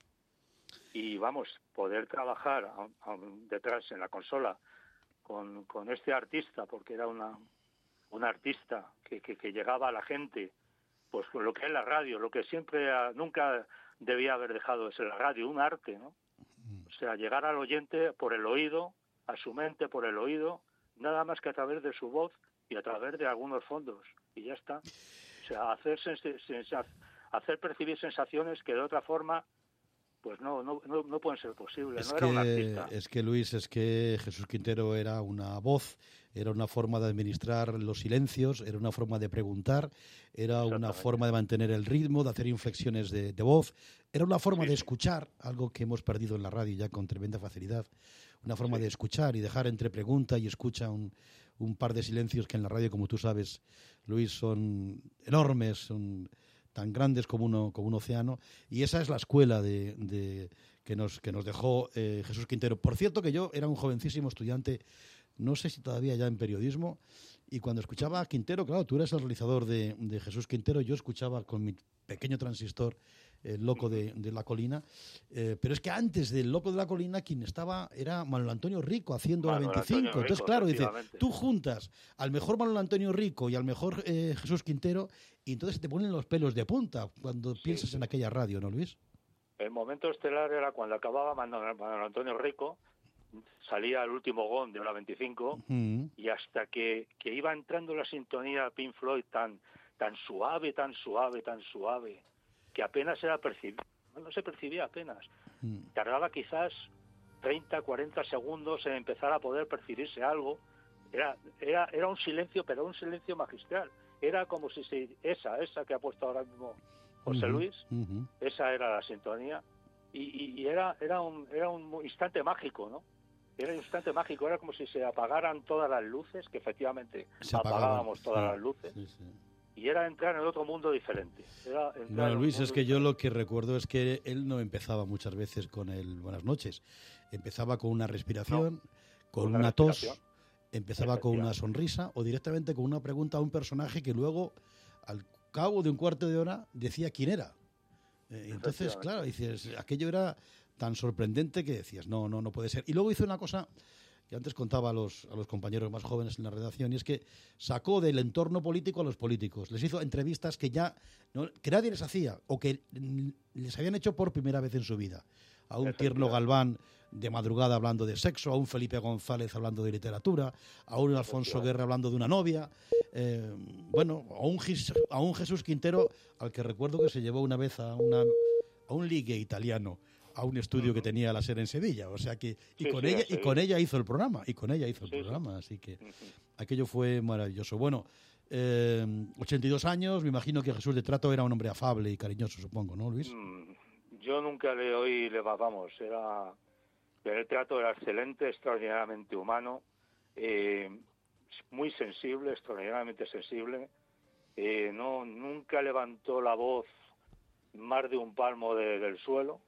S: Y vamos, poder trabajar a, a, detrás en la consola con, con este artista, porque era una, un artista que, que, que llegaba a la gente, pues con lo que es la radio, lo que siempre, a, nunca debía haber dejado de ser la radio, un arte, ¿no? O sea, llegar al oyente por el oído, a su mente por el oído, nada más que a través de su voz y a través de algunos fondos, y ya está. O sea, hacer, sens- sens- hacer percibir sensaciones que de otra forma pues no no no, no pueden ser posibles.
A: Es
S: no era un
A: que,
S: artista.
A: es que Luis, es que Jesús Quintero era una voz, era una forma de administrar los silencios, era una forma de preguntar, era una forma de mantener el ritmo, de hacer inflexiones de, de voz, era una forma
S: Sí,
A: de
S: sí.
A: escuchar, algo que hemos perdido en la radio ya con tremenda facilidad, una forma de escuchar y dejar entre pregunta y escucha un, un par de silencios que en la radio, como tú sabes, Luis, son enormes, son tan grandes como uno como un océano, y esa es la escuela de, de que nos que nos dejó eh, Jesús Quintero. Por cierto que yo era un jovencísimo estudiante, no sé si todavía ya en periodismo, y cuando escuchaba a Quintero, claro, tú eres el realizador de, de Jesús Quintero, yo escuchaba con mi pequeño transistor el Loco de, de la Colina, eh, pero es que antes del Loco de la Colina quien estaba era Manuel Antonio Rico haciendo
S: Manuel
A: la veinticinco.
S: Antonio
A: Entonces,
S: Rico,
A: claro, dice,
S: efectivamente.
A: tú juntas al mejor Manuel Antonio Rico y al mejor eh, Jesús Quintero y entonces te ponen los pelos de punta cuando piensas en aquella radio, ¿no, Luis?
S: El momento estelar era cuando acababa Manuel, Manuel Antonio Rico, salía el último gong de hora veinticinco
A: Mm.
S: y hasta que, que iba entrando la sintonía Pink Floyd tan tan suave, tan suave, tan suave, que apenas era percibido, no se percibía apenas.
A: Mm.
S: Tardaba quizás treinta, cuarenta segundos en empezar a poder percibirse algo. Era era era un silencio, pero un silencio magistral. Era como si se, esa, esa que ha puesto ahora mismo José
A: Ujú,
S: Luis,
A: ujú.
S: esa era la sintonía y, y, y era era un era un instante mágico, ¿no? Era un instante mágico, era como si se apagaran todas las luces, que efectivamente
A: Se apagaban,
S: apagábamos todas
A: sí,
S: las luces,
A: sí, sí.
S: y era entrar en otro mundo diferente. Era entrar
A: Bueno,
S: en un
A: Luis, es
S: mundo
A: que yo lo que recuerdo es que él no empezaba muchas veces con el buenas noches. Empezaba con una respiración, con
S: una
A: una, tos,
S: respiración.
A: empezaba con una sonrisa o directamente con una pregunta a un personaje que luego, al cabo de un cuarto de hora, decía quién era. Eh, y entonces,
S: Efectivamente.
A: claro, dices, aquello era tan sorprendente que decías, no, no, no puede ser. Y luego hizo una cosa que antes contaba a los, a los compañeros más jóvenes en la redacción, y es que sacó del entorno político a los políticos. Les hizo entrevistas que ya ¿no? que nadie les hacía o que mm, les habían hecho por primera vez en su vida. A un Tierno Galván de madrugada hablando de sexo, a un Felipe González hablando de literatura, a un Alfonso Guerra hablando de una novia, eh, bueno, a un, Gis- a un Jesús Quintero al que recuerdo que se llevó una vez a, una, a un ligue italiano, a un estudio que tenía la SER en Sevilla, o sea que y
S: Sí,
A: con
S: sí,
A: ella
S: a
A: y
S: Sevilla.
A: con ella hizo el programa y con ella hizo el
S: Sí, sí.
A: programa, así que aquello fue maravilloso. Bueno, eh, ochenta y dos años, me imagino que Jesús de Trato era un hombre afable y cariñoso, supongo, ¿no, Luis?
S: Mm, Yo nunca le oí, le vamos, era el trato era excelente, extraordinariamente humano, eh, muy sensible, extraordinariamente sensible. Eh, no nunca levantó la voz más de un palmo de- del suelo,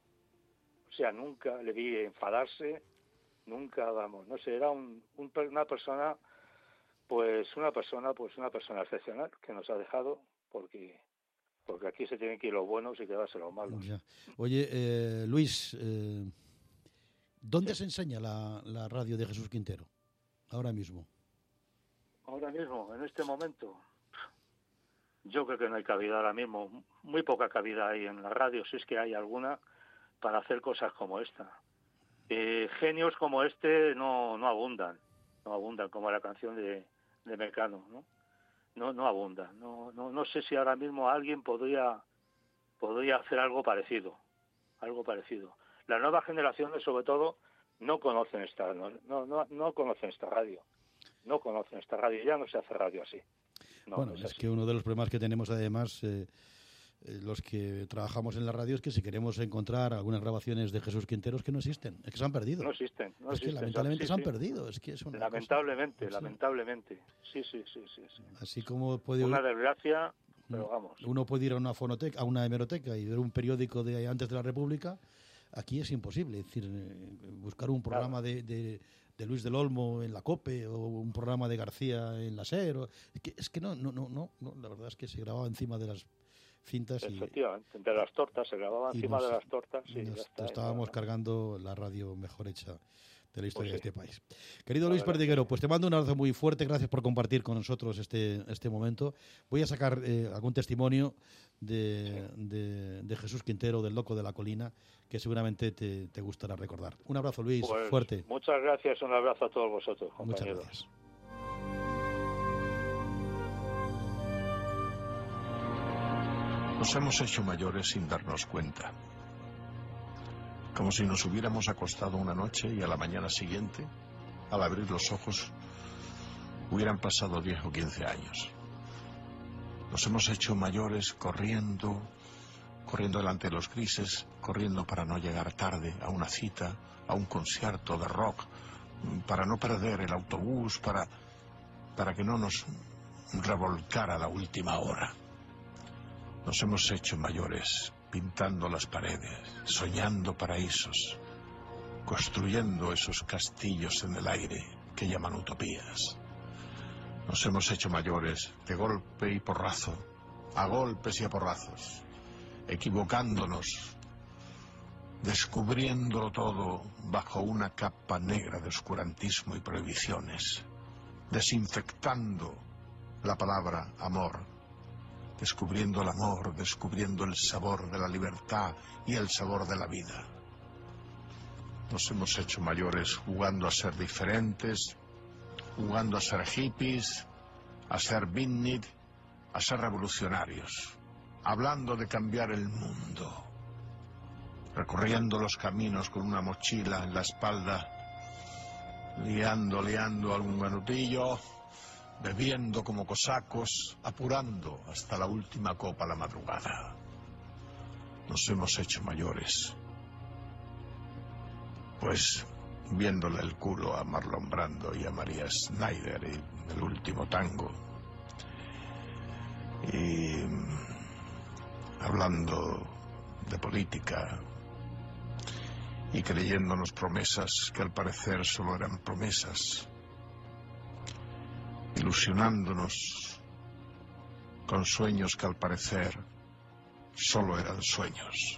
S: o sea, nunca le vi enfadarse, nunca, vamos, no sé, era un, un per- una persona, pues una persona, pues una persona excepcional que nos ha dejado, porque porque aquí se tienen que ir los buenos y quedarse los malos.
A: Ya. Oye, eh, Luis, eh, ¿dónde se enseña la, la radio de Jesús Quintero ahora mismo?
S: Ahora mismo, en este momento, yo creo que no hay cabida ahora mismo, muy poca cabida hay en la radio, si es que hay alguna, para hacer cosas como esta. Eh, genios como este no, no abundan, no abundan, como la canción de, de Mecano, ¿no? No, no abundan. No, no, no sé si ahora mismo alguien podría, podría hacer algo parecido algo parecido. La nueva generación, sobre todo, no conocen esta, no, no, no, no conocen esta radio. No conocen esta radio, ya no se hace radio así. No,
A: bueno,
S: es,
A: es
S: así.
A: que uno de los problemas que tenemos además, eh, eh, los que trabajamos en la radio, es que si queremos encontrar algunas grabaciones de Jesús Quinteros que no existen, es que se han perdido.
S: No existen, no
A: es
S: existen.
A: que lamentablemente
S: sí,
A: se han
S: sí.
A: perdido. Es que es una
S: lamentablemente,
A: cosa,
S: lamentablemente. Sí, sí, sí, sí, sí.
A: Así como puede
S: una desgracia, pero vamos.
A: Uno puede ir a una fonoteca, a una hemeroteca y ver un periódico de antes de la República. Aquí es imposible, es decir, buscar un programa claro. de, de, de Luis del Olmo en la COPE o un programa de García en la SER. O, es, que, es que no, no, no, no, no, la verdad es que se grababa encima de las cintas.
S: Efectivamente, de las tortas, se grababa encima
A: nos,
S: de las tortas. Sí,
A: nos,
S: ya está,
A: estábamos
S: ya.
A: cargando la radio mejor hecha de la historia
S: pues sí.
A: de este país. Querido Luis Perdiguero, pues te mando un abrazo muy fuerte, gracias por compartir con nosotros este, este momento. Voy a sacar eh, algún testimonio de, de, de Jesús Quintero, del Loco de la Colina, que seguramente te, te gustará recordar. Un abrazo, Luis,
S: pues,
A: fuerte.
S: Muchas gracias, un abrazo a todos vosotros, compañeros.
A: Muchas gracias.
C: Nos hemos hecho mayores sin darnos cuenta. Como si nos hubiéramos acostado una noche y a la mañana siguiente, al abrir los ojos, hubieran pasado diez o quince años. Nos hemos hecho mayores corriendo, corriendo delante de los grises, corriendo para no llegar tarde a una cita, a un concierto de rock, para no perder el autobús, para, para que no nos revolcara la última hora. Nos hemos hecho mayores pintando las paredes, soñando paraísos, construyendo esos castillos en el aire que llaman utopías. Nos hemos hecho mayores de golpe y porrazo, a golpes y a porrazos, equivocándonos, descubriéndolo todo bajo una capa negra de oscurantismo y prohibiciones, desinfectando la palabra amor, descubriendo el amor, descubriendo el sabor de la libertad y el sabor de la vida. Nos hemos hecho mayores jugando a ser diferentes, jugando a ser hippies, a ser beatnik, a ser revolucionarios, hablando de cambiar el mundo, recorriendo los caminos con una mochila en la espalda, liando, liando algún ganutillo, bebiendo como cosacos, apurando hasta la última copa a la madrugada. Nos hemos hecho mayores, pues viéndole el culo a Marlon Brando y a María Schneider y el último tango, y hablando de política y creyéndonos promesas que al parecer solo eran promesas, ilusionándonos con sueños que al parecer solo eran sueños,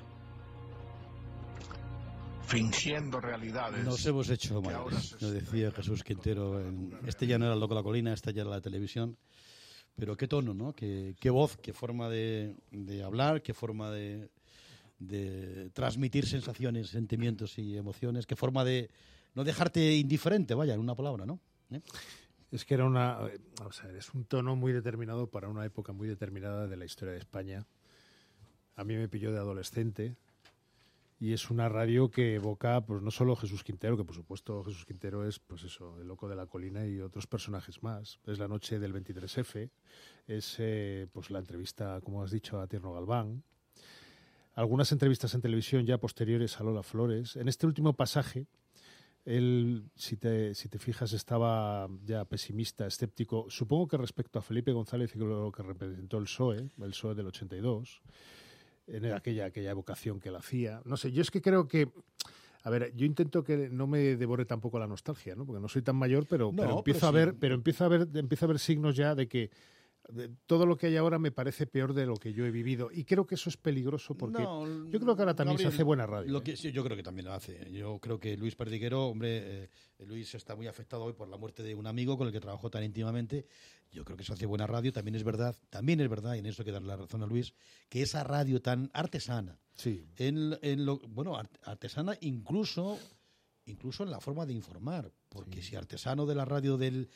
C: fingiendo realidades.
A: Nos hemos hecho mayores, nos decía Jesús Quintero. En, este ya no era el Loco de la Colina, esta ya era la televisión. Pero qué tono, ¿no? Qué, qué voz, qué forma de, de hablar, qué forma de, de transmitir sensaciones, sentimientos y emociones, qué forma de no dejarte indiferente, vaya, en una palabra, ¿no? ¿Eh?
E: Es que era una, o sea, es un tono muy determinado para una época muy determinada de la historia de España. A mí me pilló de adolescente y es una radio que evoca, pues no solo Jesús Quintero, que por supuesto Jesús Quintero es, pues eso, el Loco de la Colina y otros personajes más. Es la noche del veintitrés efe, es eh, pues la entrevista, como has dicho, a Tierno Galván. Algunas entrevistas en televisión ya posteriores a Lola Flores. En este último pasaje, él, si te, si te fijas, estaba ya pesimista, escéptico, supongo que respecto a Felipe González y lo que representó el P S O E, el P S O E del ochenta y dos, en aquella, aquella evocación que él hacía. No sé, yo es que creo que... A ver, yo intento que no me devore tampoco la nostalgia, ¿no? Porque no soy tan mayor, pero,
A: no,
E: pero empiezo
A: pero
E: a
A: sí.
E: ver, pero empiezo a ver, empiezo a ver signos ya de que de, todo lo que hay ahora me parece peor de lo que yo he vivido. Y creo que eso es peligroso porque
A: no,
E: yo creo que ahora también
A: Gabriel,
E: se hace buena radio.
A: Lo
E: ¿eh?
A: que, sí, yo creo que también lo hace. Yo creo que Luis Perdiguero, hombre, eh, Luis está muy afectado hoy por la muerte de un amigo con el que trabajó tan íntimamente. Yo creo que eso hace buena radio. También es verdad, también es verdad, y en eso hay que darle la razón a Luis, que esa radio tan artesana,
E: sí.
A: en, en lo, bueno, artesana incluso... incluso en la forma de informar, porque sí. si artesano de la radio del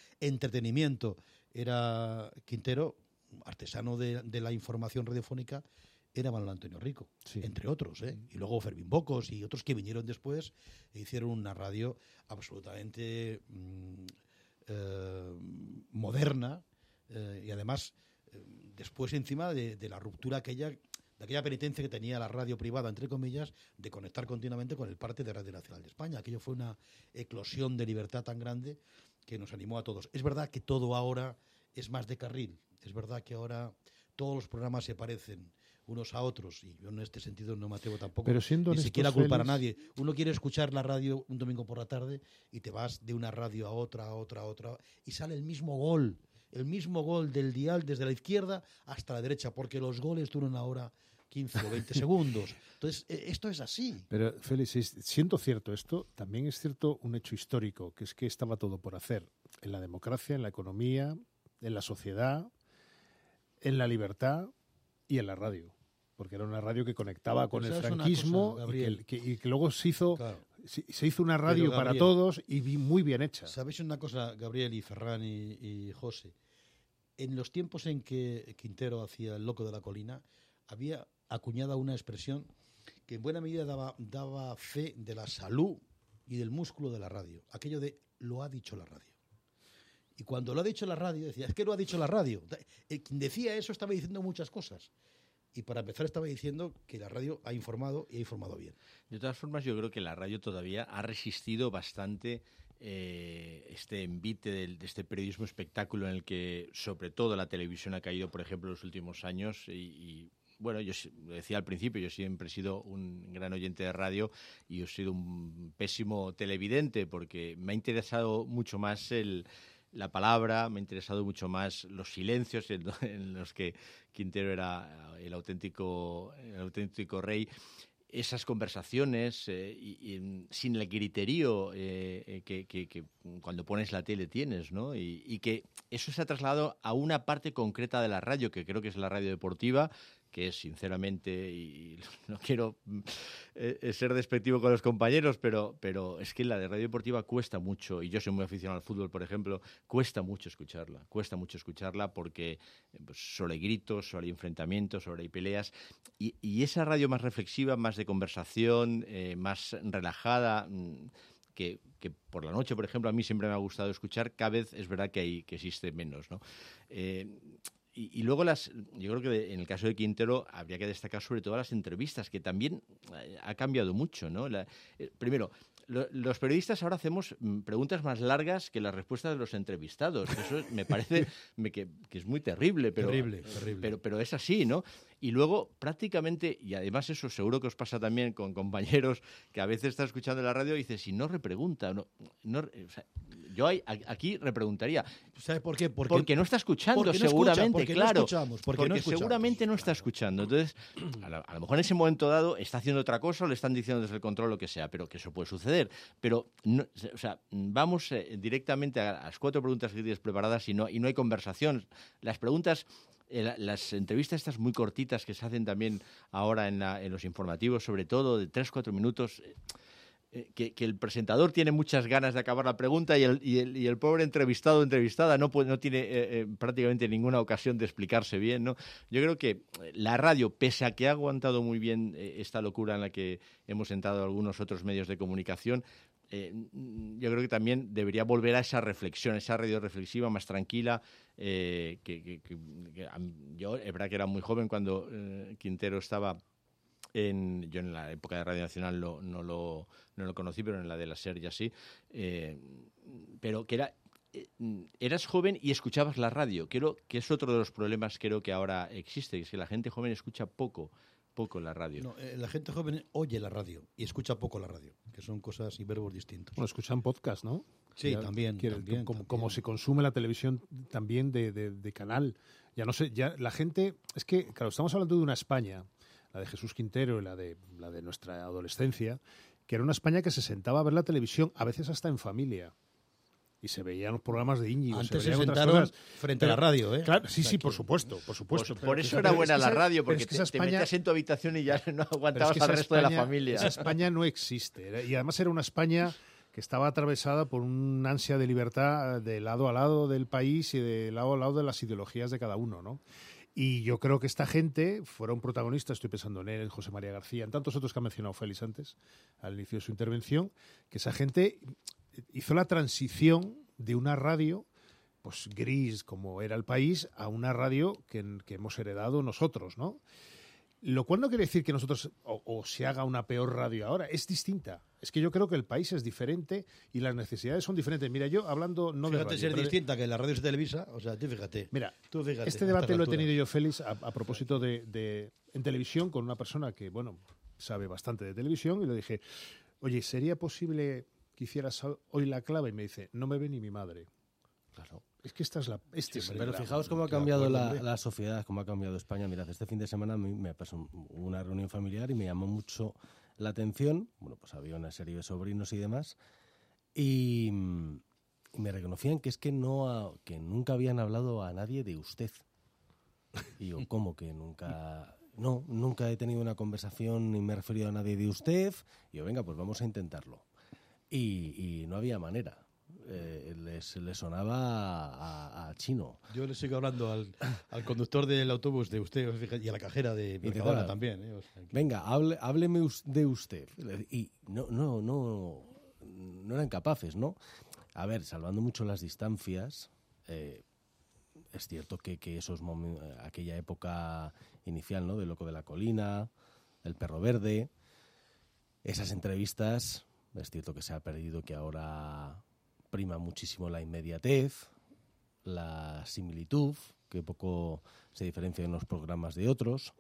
A: entretenimiento era Quintero, artesano de, de la información radiofónica era Manuel Antonio Rico, sí. entre otros, ¿eh? Y luego Fermín Bocos y otros que vinieron después e hicieron una radio absolutamente mmm, eh, moderna eh, y además eh, después encima de, de la ruptura aquella, de aquella penitencia que tenía la radio privada, entre comillas, de conectar continuamente con el parte de Radio Nacional de España. Aquello fue una eclosión de libertad tan grande que nos animó a todos. Es verdad que todo ahora es más de carril, es verdad que ahora todos los programas se parecen unos a otros, y yo en este sentido no me atrevo tampoco
E: Pero siendo
A: ni siquiera a culpar
E: Félix...
A: a nadie. Uno quiere escuchar la radio un domingo por la tarde y te vas de una radio a otra, a otra, a otra, y sale el mismo gol, el mismo gol del dial desde la izquierda hasta la derecha, porque los goles duran ahora quince o veinte segundos. Entonces, esto es así.
E: Pero, Félix, siendo cierto esto, también es cierto un hecho histórico, que es que estaba todo por hacer, en la democracia, en la economía, en la sociedad, en la libertad y en la radio. Porque era una radio que conectaba no, con el franquismo cosa, y, que, que, y que luego se hizo, claro. se, se hizo una radio Pero, Gabriel, para todos y vi, muy bien hecha.
A: ¿Sabéis una cosa, Gabriel y Ferran y, y José? En los tiempos en que Quintero hacía El Loco de la Colina, había acuñada una expresión que en buena medida daba, daba fe de la salud y del músculo de la radio. Aquello de lo ha dicho la radio. Y cuando lo ha dicho la radio, decía, es que lo ha dicho la radio. Quien decía eso estaba diciendo muchas cosas. Y para empezar estaba diciendo que la radio ha informado y ha informado bien.
D: De todas formas, yo creo que la radio todavía ha resistido bastante eh, este envite del, de este periodismo espectáculo en el que, sobre todo, la televisión ha caído, por ejemplo, en los últimos años. Y, y bueno, yo lo decía al principio, yo siempre he sido un gran oyente de radio y he sido un pésimo televidente porque me ha interesado mucho más el... la palabra, me ha interesado mucho más los silencios en, en los que Quintero era el auténtico, el auténtico rey, esas conversaciones eh, y, y sin el griterío eh, que, que, que cuando pones la tele tienes, ¿no? Y, y que eso se ha trasladado a una parte concreta de la radio, que creo que es la radio deportiva, que es sinceramente, y no quiero eh, ser despectivo con los compañeros, pero, pero es que la de radio deportiva cuesta mucho, y yo soy muy aficionado al fútbol, por ejemplo, cuesta mucho escucharla, cuesta mucho escucharla porque pues, solo hay gritos, solo hay enfrentamientos, solo hay peleas, y, y esa radio más reflexiva, más de conversación, eh, más relajada, que, que por la noche, por ejemplo, a mí siempre me ha gustado escuchar, cada vez es verdad que, hay, que existe menos, ¿no? Eh, Y, y luego, las, yo creo que de, en el caso de Quintero habría que destacar sobre todo las entrevistas, que también eh, ha cambiado mucho, ¿no? La, eh, primero, lo, los periodistas ahora hacemos mm, preguntas más largas que las respuestas de los entrevistados. Eso me parece me, que, que es muy terrible, pero,
A: terrible, terrible.
D: Pero, pero es así, ¿no? Y luego, prácticamente, y además eso seguro que os pasa también con compañeros que a veces están escuchando la radio y dices, si no repregunta, no, no, o sea, yo hay, aquí repreguntaría.
A: ¿Sabes por qué?
D: Porque, porque no está escuchando,
A: porque no
D: seguramente,
A: escucha, porque
D: claro.
A: No escuchamos, porque
D: porque
A: no escuchamos.
D: seguramente no está escuchando. Entonces, a, la, a lo mejor en ese momento dado está haciendo otra cosa o le están diciendo desde el control lo que sea, pero que eso puede suceder. Pero, no, o sea, vamos eh, directamente a, a las cuatro preguntas que tienes preparadas y no, y no hay conversación. Las preguntas... Eh, las entrevistas estas muy cortitas que se hacen también ahora en, la, en los informativos, sobre todo de tres, cuatro minutos, eh, que, que el presentador tiene muchas ganas de acabar la pregunta y el, y el, y el pobre entrevistado o entrevistada no, puede, no tiene eh, eh, prácticamente ninguna ocasión de explicarse bien, ¿no? Yo creo que la radio, pese a que ha aguantado muy bien eh, esta locura en la que hemos entrado algunos otros medios de comunicación, Eh, yo creo que también debería volver a esa reflexión, esa radio reflexiva más tranquila. Eh, que, que, que, que yo, es verdad que era muy joven cuando eh, Quintero estaba en, yo en la época de Radio Nacional lo, no, lo, no lo conocí, pero en la de la SER ya sí, eh, pero que era eh, eras joven y escuchabas la radio. Creo que es otro de los problemas creo que ahora existe, es que la gente joven escucha poco poco la radio.
A: No, eh, la gente joven oye la radio y escucha poco la radio, que son cosas y verbos distintos.
E: Bueno, escuchan podcast, ¿no?
A: Sí,
E: ya,
A: también,
E: quiere,
A: también,
E: como,
A: también.
E: como se consume la televisión también de, de, de canal. Ya no sé, ya la gente... Es que, claro, estamos hablando de una España, la de Jesús Quintero y la de, la de nuestra adolescencia, que era una España que se sentaba a ver la televisión, a veces hasta en familia. Y se veían los programas de Íñigo.
A: Antes
E: se,
A: se sentaron frente
E: pero,
A: a la radio, ¿eh?
E: Claro, sí, sí, por supuesto, por supuesto.
D: Pues por eso era buena
E: es que
D: la
E: esa,
D: radio, porque
E: es que
D: te,
E: España,
D: te metías en tu habitación y ya no aguantabas
E: es que
D: al resto
E: España,
D: de la familia.
E: Esa España no existe. Y además era una España que estaba atravesada por un ansia de libertad de lado a lado del país y de lado a lado de las ideologías de cada uno, ¿no? Y yo creo que esta gente fueron protagonistas, estoy pensando en él, en José María García, en tantos otros que ha mencionado Félix antes, al inicio de su intervención, que esa gente hizo la transición de una radio pues gris, como era El País, a una radio que, que hemos heredado nosotros, ¿no? Lo cual no quiere decir que nosotros o, o se haga una peor radio ahora, es distinta. Es que yo creo que El País es diferente y las necesidades son diferentes. Mira, yo hablando no
A: Fíjate
E: de radio,
A: ser
E: pero de-
A: distinta que la radio se televisa, o sea, tú fíjate.
E: Mira,
A: tú fíjate,
E: este
A: a
E: debate
A: estas
E: lo he
A: alturas.
E: tenido yo, Félix, a, a propósito de, de en televisión con una persona que, bueno, sabe bastante de televisión, y le dije, oye, ¿sería posible que hicieras hoy la clave? Y me dice, no me ve ni mi madre.
T: Claro.
E: Es que esta es la... Este es el
T: Pero
E: drama.
T: fijaos cómo ha
E: Estoy de
T: cambiado
E: acuerdo,
T: la,
E: hombre.
T: la sociedad, cómo ha cambiado España. Mirad, este fin de semana a mí me pasó una reunión familiar y me llamó mucho la atención. Bueno, pues había una serie de sobrinos y demás. Y, mm, y me reconocían que es que, no ha- que nunca habían hablado a nadie de usted. Y yo, ¿cómo que nunca...? No, nunca he tenido una conversación ni me he referido a nadie de usted. Y yo, venga, pues vamos a intentarlo. Y, y no había manera. Eh, les, les sonaba a, a chino.
A: Yo le sigo hablando al, al conductor del autobús de usted fíjate, y a la cajera de Mercadona
T: Intentaba,
A: también. ¿eh? O sea, que-
T: Venga, hable, hábleme us- de usted. Y no, no, no, no eran capaces, ¿no? A ver, salvando mucho las distancias, eh, es cierto que, que esos momen- aquella época inicial, ¿no? De Loco de la Colina, El Perro Verde, esas entrevistas, es cierto que se ha perdido, que ahora prima muchísimo la inmediatez, la similitud, que poco se diferencia en los programas de otros.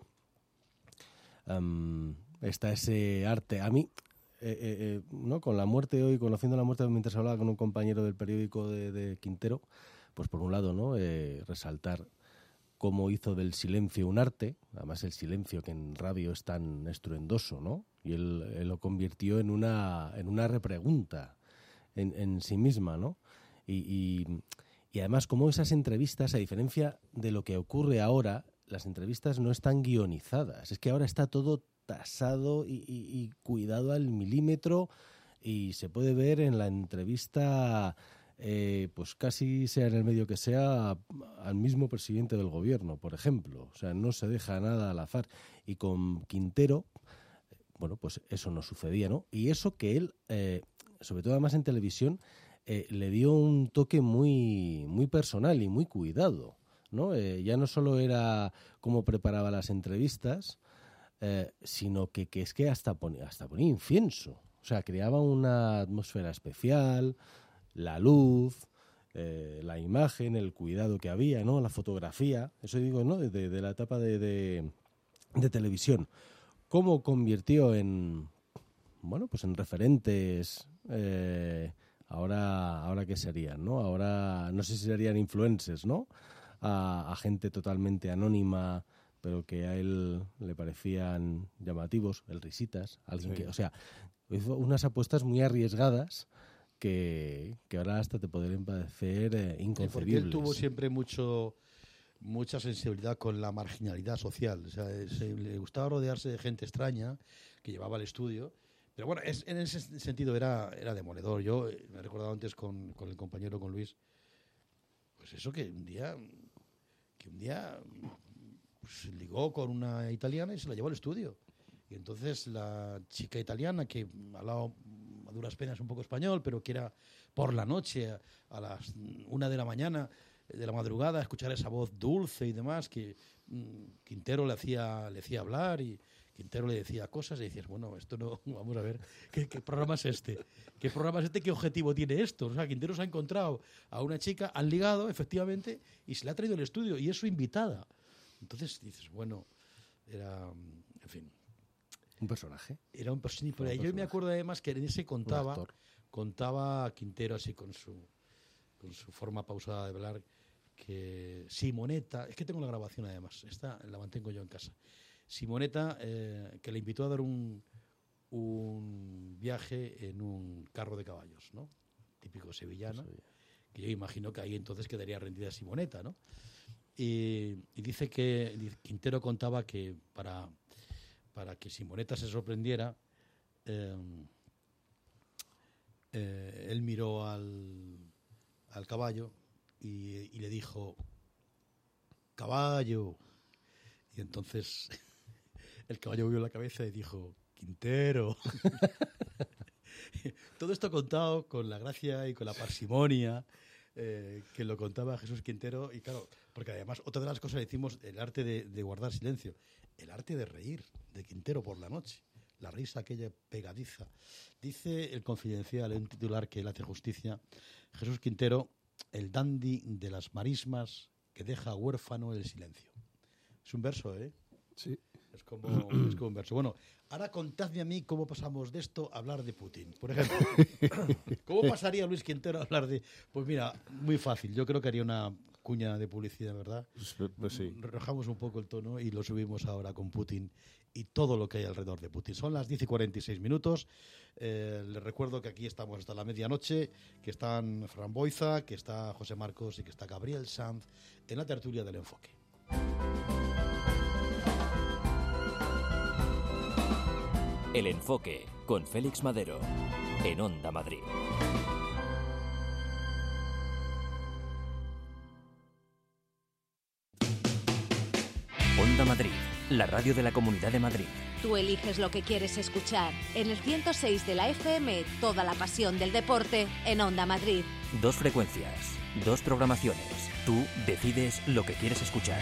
T: Um, está ese arte. A mí, eh, eh, eh, ¿no? Con la muerte hoy, conociendo la muerte, mientras hablaba con un compañero del periódico de, de Quintero, pues por un lado, ¿no? Eh, resaltar cómo hizo del silencio un arte, además el silencio que en radio es tan estruendoso, ¿no? Y él, él lo convirtió en una, en una repregunta en, en sí misma, ¿no? Y, y, y además cómo esas entrevistas, a diferencia de lo que ocurre ahora, las entrevistas no están guionizadas. Es que ahora está todo tasado y, y, y cuidado al milímetro, y se puede ver en la entrevista, eh, pues casi sea en el medio que sea, al mismo presidente del gobierno, por ejemplo. O sea, no se deja nada al azar. Y con Quintero, bueno, pues eso no sucedía, ¿no? Y eso que él, eh, sobre todo además en televisión, eh, le dio un toque muy, muy personal y muy cuidado, ¿no? Eh, ya no solo era cómo preparaba las entrevistas, eh, sino que, que es que hasta ponía, hasta ponía incienso. O sea, creaba una atmósfera especial, la luz, eh, la imagen, el cuidado que había, ¿no? La fotografía, eso digo, ¿no? De, de la etapa de, de, de televisión. Cómo convirtió en, bueno, pues en referentes, eh, ahora, ahora qué serían, ¿no? Ahora, no sé si serían influencers, ¿no? A, a gente totalmente anónima, pero que a él le parecían llamativos, el Risitas, alguien
A: Sí.
T: que, o sea, hizo unas apuestas muy arriesgadas que, que ahora hasta te podrían parecer eh,
A: Sí, porque
T: inconcebibles.
A: él tuvo siempre mucho mucha sensibilidad con la marginalidad social. O sea, se- le gustaba rodearse de gente extraña que llevaba el estudio. Pero bueno, es, en ese sentido era, era demoledor. Yo eh, me he recordado antes con, con el compañero, con Luis, pues eso que un día, que un día pues, ligó con una italiana y se la llevó al estudio. Y entonces la chica italiana, que hablaba a duras penas un poco español, pero que era por la noche, a, a las una de la mañana, de la madrugada, escuchar esa voz dulce y demás, que mm, Quintero le hacía, le hacía hablar y Quintero le decía cosas y decías, bueno, esto no, vamos a ver, ¿qué, qué programa es este? ¿Qué programa es este? ¿Qué objetivo tiene esto? O sea, Quintero se ha encontrado a una chica, han ligado, efectivamente, y se le ha traído al estudio, y es su invitada. Entonces dices, bueno, era, en fin.
T: Un personaje.
A: Era un personaje.
T: Fue un
A: Yo me
T: personaje.
A: acuerdo además que en ese contaba,
T: actor.
A: contaba a Quintero así con su, con su forma pausada de hablar, que Simonetta, es que tengo la grabación además, esta la mantengo yo en casa. Simonetta, eh, que le invitó a dar un, un viaje en un carro de caballos, ¿no? Típico sevillano, que yo imagino que ahí entonces quedaría rendida Simonetta, ¿no? Y, y dice que Quintero contaba que para, para que Simonetta se sorprendiera, eh, eh, él miró al, al caballo y, y le dijo, caballo, Y entonces el caballo movió la cabeza y dijo, Quintero. Todo esto contado con la gracia y con la parsimonia eh, que lo contaba Jesús Quintero. Y claro, porque además otra de las cosas que decimos, el arte de, de guardar silencio, el arte de reír de Quintero por la noche, la risa aquella pegadiza. Dice el Confidencial, en un titular que le hace justicia, Jesús Quintero, el dandy de las marismas que deja huérfano el silencio. Es un verso, ¿eh?
E: Sí.
A: Es como, es como un verso. Bueno, ahora contadme a mí cómo pasamos de esto a hablar de Putin. Por ejemplo, ¿cómo pasaría Luis Quintero a hablar de...? Pues mira, muy fácil. Yo creo que haría una cuña de publicidad, ¿verdad?
E: Pues, pues sí.
A: Rajamos un poco el tono y lo subimos ahora con Putin y todo lo que hay alrededor de Putin. Son las diez y cuarenta y seis minutos. Eh, les recuerdo que aquí estamos hasta la medianoche, que están Fran Boiza, que está José Marcos y que está Gabriel Sanz en la tertulia del Enfoque.
B: El Enfoque, con Félix Madero, en Onda Madrid. Onda Madrid, la radio de la Comunidad de Madrid.
O: Tú eliges lo que quieres escuchar. En el ciento seis de la F M, toda la pasión del deporte en Onda Madrid.
B: Dos frecuencias, dos programaciones. Tú decides lo que quieres escuchar.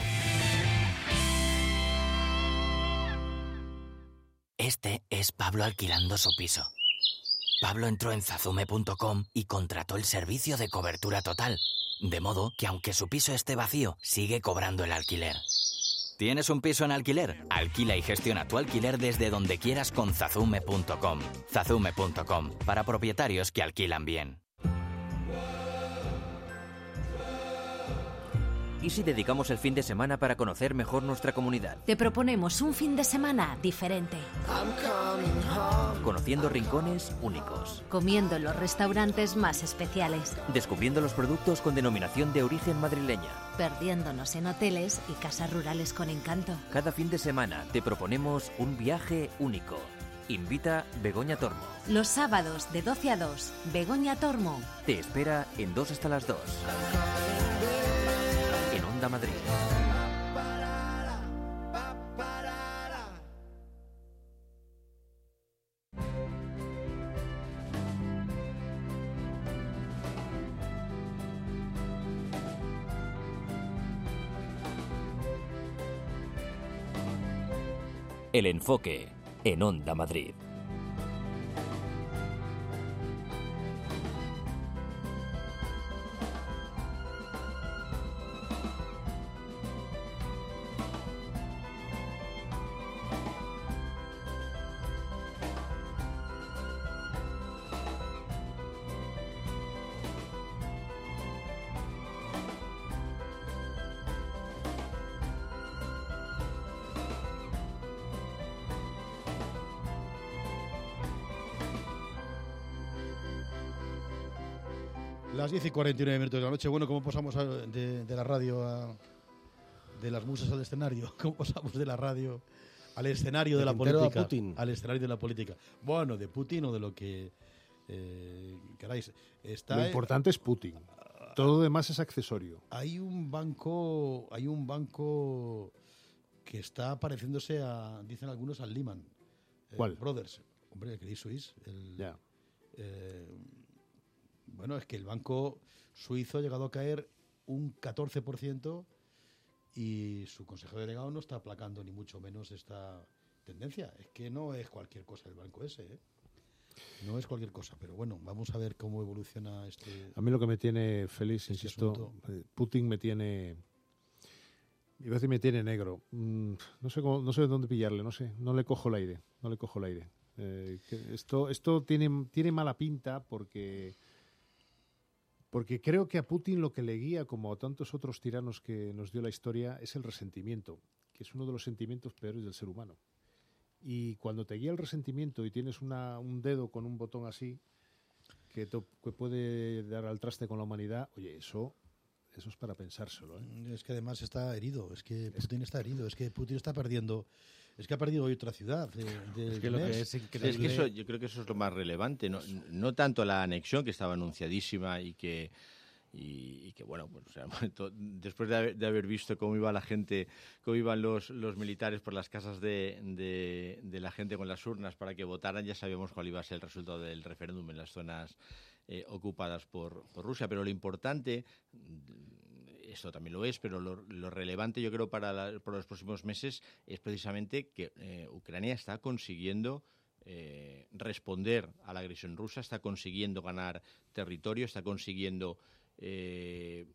F: Este es Pablo alquilando su piso. Pablo entró en zazume punto com y contrató el servicio de cobertura total, de modo que aunque su piso esté vacío, sigue cobrando el alquiler. ¿Tienes un piso en alquiler? Alquila y gestiona tu alquiler desde donde quieras con zazume punto com. zazume punto com, para propietarios que alquilan bien.
B: ¿Y si dedicamos el fin de semana para conocer mejor nuestra comunidad?
O: Te proponemos un fin de semana diferente.
B: Conociendo rincones únicos.
O: Comiendo en los restaurantes más especiales.
B: Descubriendo los productos con denominación de origen madrileña.
O: Perdiéndonos en hoteles y casas rurales con encanto.
B: Cada fin de semana te proponemos un viaje único. Invita Begoña Tormo.
O: Los sábados de doce a dos, Begoña Tormo
B: te espera en dos hasta las dos. En Onda Madrid. El Enfoque, en Onda Madrid.
A: Las diez y cuarenta y nueve minutos de la noche. Bueno, ¿cómo pasamos a, de, de la radio a, de las musas al escenario? ¿Cómo pasamos de la radio al escenario de, de la política?
T: A Putin.
A: Al escenario de la política. Bueno, de Putin o de lo que eh, queráis. Está
E: lo importante es Putin. Todo lo demás es accesorio.
A: Hay un banco, hay un banco que está pareciéndose a, dicen algunos, al Lehman.
E: ¿Cuál?
A: Brothers. Hombre, el Credit Suisse. El,
E: ya.
A: Eh, Bueno, es que el banco suizo ha llegado a caer un catorce por ciento y su consejero delegado no está aplacando ni mucho menos esta tendencia. Es que no es cualquier cosa el banco ese, ¿eh? No es cualquier cosa, pero bueno, vamos a ver cómo evoluciona este...
E: A mí lo que me tiene feliz, insisto,
A: asunto.
E: Putin me tiene... Iba a decir me tiene negro. Mm, no sé cómo, no sé dónde pillarle, no sé, no le cojo el aire, no le cojo el aire. Eh, que esto esto tiene, tiene mala pinta porque... Porque creo que a Putin lo que le guía, como a tantos otros tiranos que nos dio la historia, es el resentimiento, que es uno de los sentimientos peores del ser humano. Y cuando te guía el resentimiento y tienes una, un dedo con un botón así, que, to, que puede dar al traste con la humanidad, oye, eso, eso es para pensárselo, ¿eh?
A: Es que además está herido, es que Putin está herido, es que Putin está perdiendo... Es que ha perdido hoy otra ciudad. De, de
D: es que lo que es, es que eso, yo creo que eso es lo más relevante. No, no tanto la anexión, que estaba anunciadísima y que, y, y que bueno, pues o sea, después de haber, de haber visto cómo iba la gente, cómo iban los, los militares por las casas de, de, de la gente con las urnas para que votaran, ya sabíamos cuál iba a ser el resultado del referéndum en las zonas eh, ocupadas por, por Rusia. Pero lo importante, esto también lo es, pero lo, lo relevante yo creo para, la, para los próximos meses es precisamente que eh, Ucrania está consiguiendo eh, responder a la agresión rusa, está consiguiendo ganar territorio, está consiguiendo eh,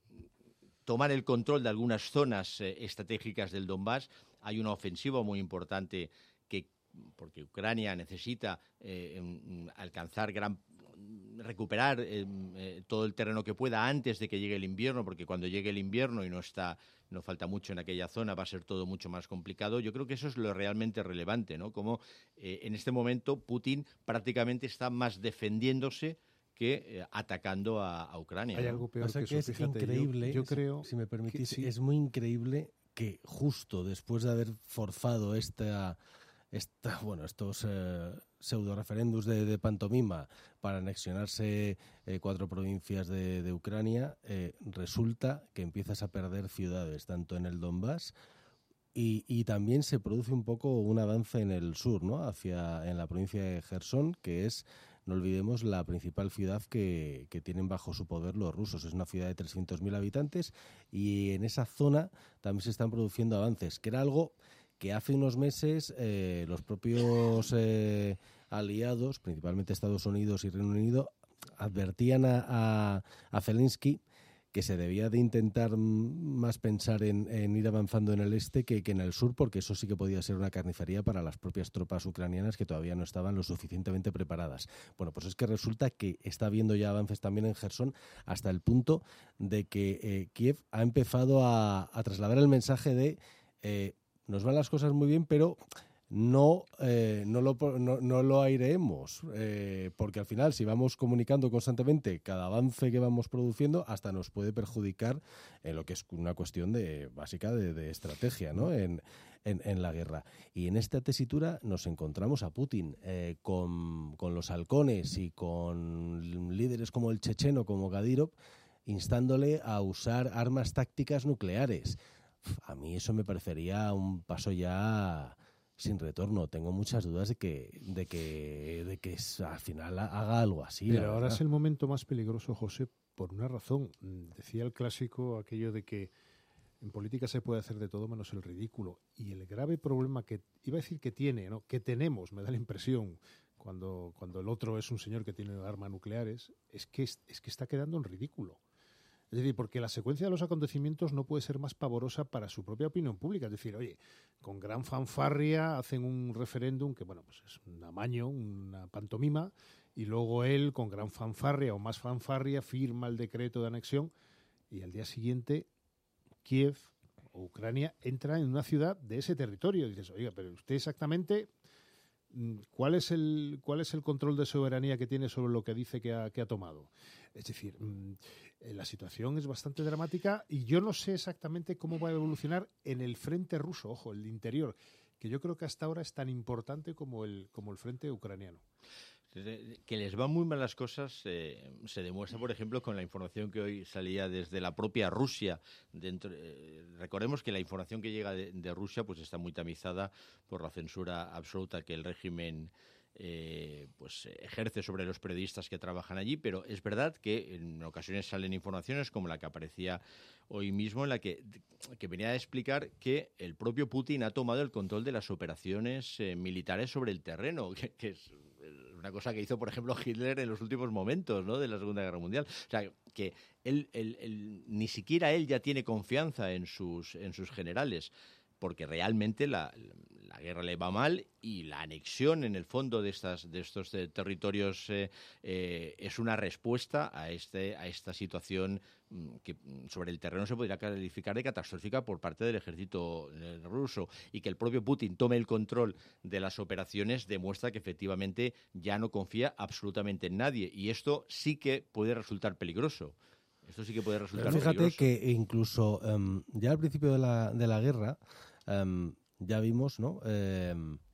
D: tomar el control de algunas zonas eh, estratégicas del Donbass. Hay una ofensiva muy importante que, porque Ucrania necesita eh, alcanzar gran recuperar eh, eh, todo el terreno que pueda antes de que llegue el invierno, porque cuando llegue el invierno y no está no falta mucho en aquella zona, va a ser todo mucho más complicado. Yo creo que eso es lo realmente relevante, ¿no? Como eh, en este momento Putin prácticamente está más defendiéndose que eh, atacando a, a Ucrania.
E: Hay
T: ¿no?
E: algo peor
T: Pasa
E: que,
T: que
E: eso,
T: es
E: fíjate,
T: increíble,
E: yo, yo creo
T: si me permitís,
E: que, sí.
T: es muy increíble que justo después de haber forzado esta Esta, bueno, estos eh, pseudo referéndums de, de pantomima para anexionarse eh, cuatro provincias de, de Ucrania, eh, resulta que empiezas a perder ciudades, tanto en el Donbass y, y también se produce un poco un avance en el sur, ¿no? Hacia en la provincia de Jersón, que es, no olvidemos, la principal ciudad que, que tienen bajo su poder los rusos. Es una ciudad de trescientos mil habitantes y en esa zona también se están produciendo avances, que era algo que hace unos meses eh, los propios eh, aliados, principalmente Estados Unidos y Reino Unido, advertían a, a, a Zelensky que se debía de intentar más pensar en, en ir avanzando en el este que, que en el sur, porque eso sí que podía ser una carnicería para las propias tropas ucranianas que todavía no estaban lo suficientemente preparadas. Bueno, pues es que resulta que está habiendo ya avances también en Jersón, hasta el punto de que eh, Kiev ha empezado a, a trasladar el mensaje de eh, nos van las cosas muy bien, pero no, eh, no, lo, no, no lo aireemos, eh, porque al final, si vamos comunicando constantemente cada avance que vamos produciendo, hasta nos puede perjudicar en lo que es una cuestión de básica de, de estrategia, ¿no? En, en, en la guerra. Y en esta tesitura nos encontramos a Putin eh, con, con los halcones y con líderes como el checheno, como Kadyrov, instándole a usar armas tácticas nucleares. A mí eso me parecería un paso ya sin retorno. Tengo muchas dudas de que de que de que al final haga algo así.
E: Pero ahora es el momento más peligroso, José, por una razón. Decía el clásico aquello de que en política se puede hacer de todo menos el ridículo. Y el grave problema que iba a decir que tiene, ¿no? Que tenemos, me da la impresión, cuando cuando el otro es un señor que tiene armas nucleares, es que es, es que está quedando en ridículo. Es decir, porque la secuencia de los acontecimientos no puede ser más pavorosa para su propia opinión pública. Es decir, oye, con gran fanfarria hacen un referéndum que, bueno, pues es un amaño, una pantomima, y luego él, con gran fanfarria o más fanfarria, firma el decreto de anexión, y al día siguiente Kiev o Ucrania entra en una ciudad de ese territorio. Y dices, oiga, pero usted exactamente, ¿cuál es el, cuál es el control de soberanía que tiene sobre lo que dice que ha, que ha tomado? Es decir, la situación es bastante dramática y yo no sé exactamente cómo va a evolucionar en el frente ruso, ojo, el interior, que yo creo que hasta ahora es tan importante como el, como el frente ucraniano.
D: Que les van muy mal las cosas eh, se demuestra, por ejemplo, con la información que hoy salía desde la propia Rusia. Dentro, eh, recordemos que la información que llega de, de Rusia pues está muy tamizada por la censura absoluta que el régimen Eh, pues ejerce sobre los periodistas que trabajan allí, pero es verdad que en ocasiones salen informaciones como la que aparecía hoy mismo, en la que, que venía a explicar que el propio Putin ha tomado el control de las operaciones eh, militares sobre el terreno, que, que es una cosa que hizo, por ejemplo, Hitler en los últimos momentos, ¿no?, de la Segunda Guerra Mundial. O sea, que él, él, él, ni siquiera él ya tiene confianza en sus, en sus generales, porque realmente la, la guerra le va mal y la anexión, en el fondo, de estas de estos de territorios eh, eh, es una respuesta a este a esta situación que sobre el terreno se podría calificar de catastrófica por parte del ejército ruso, y que el propio Putin tome el control de las operaciones demuestra que efectivamente ya no confía absolutamente en nadie, y esto sí que puede resultar peligroso. Esto sí que puede resultar
T: Pero fíjate
D: peligroso.
T: que incluso um, ya al principio de la, de la guerra um, ya vimos, ¿no?, um,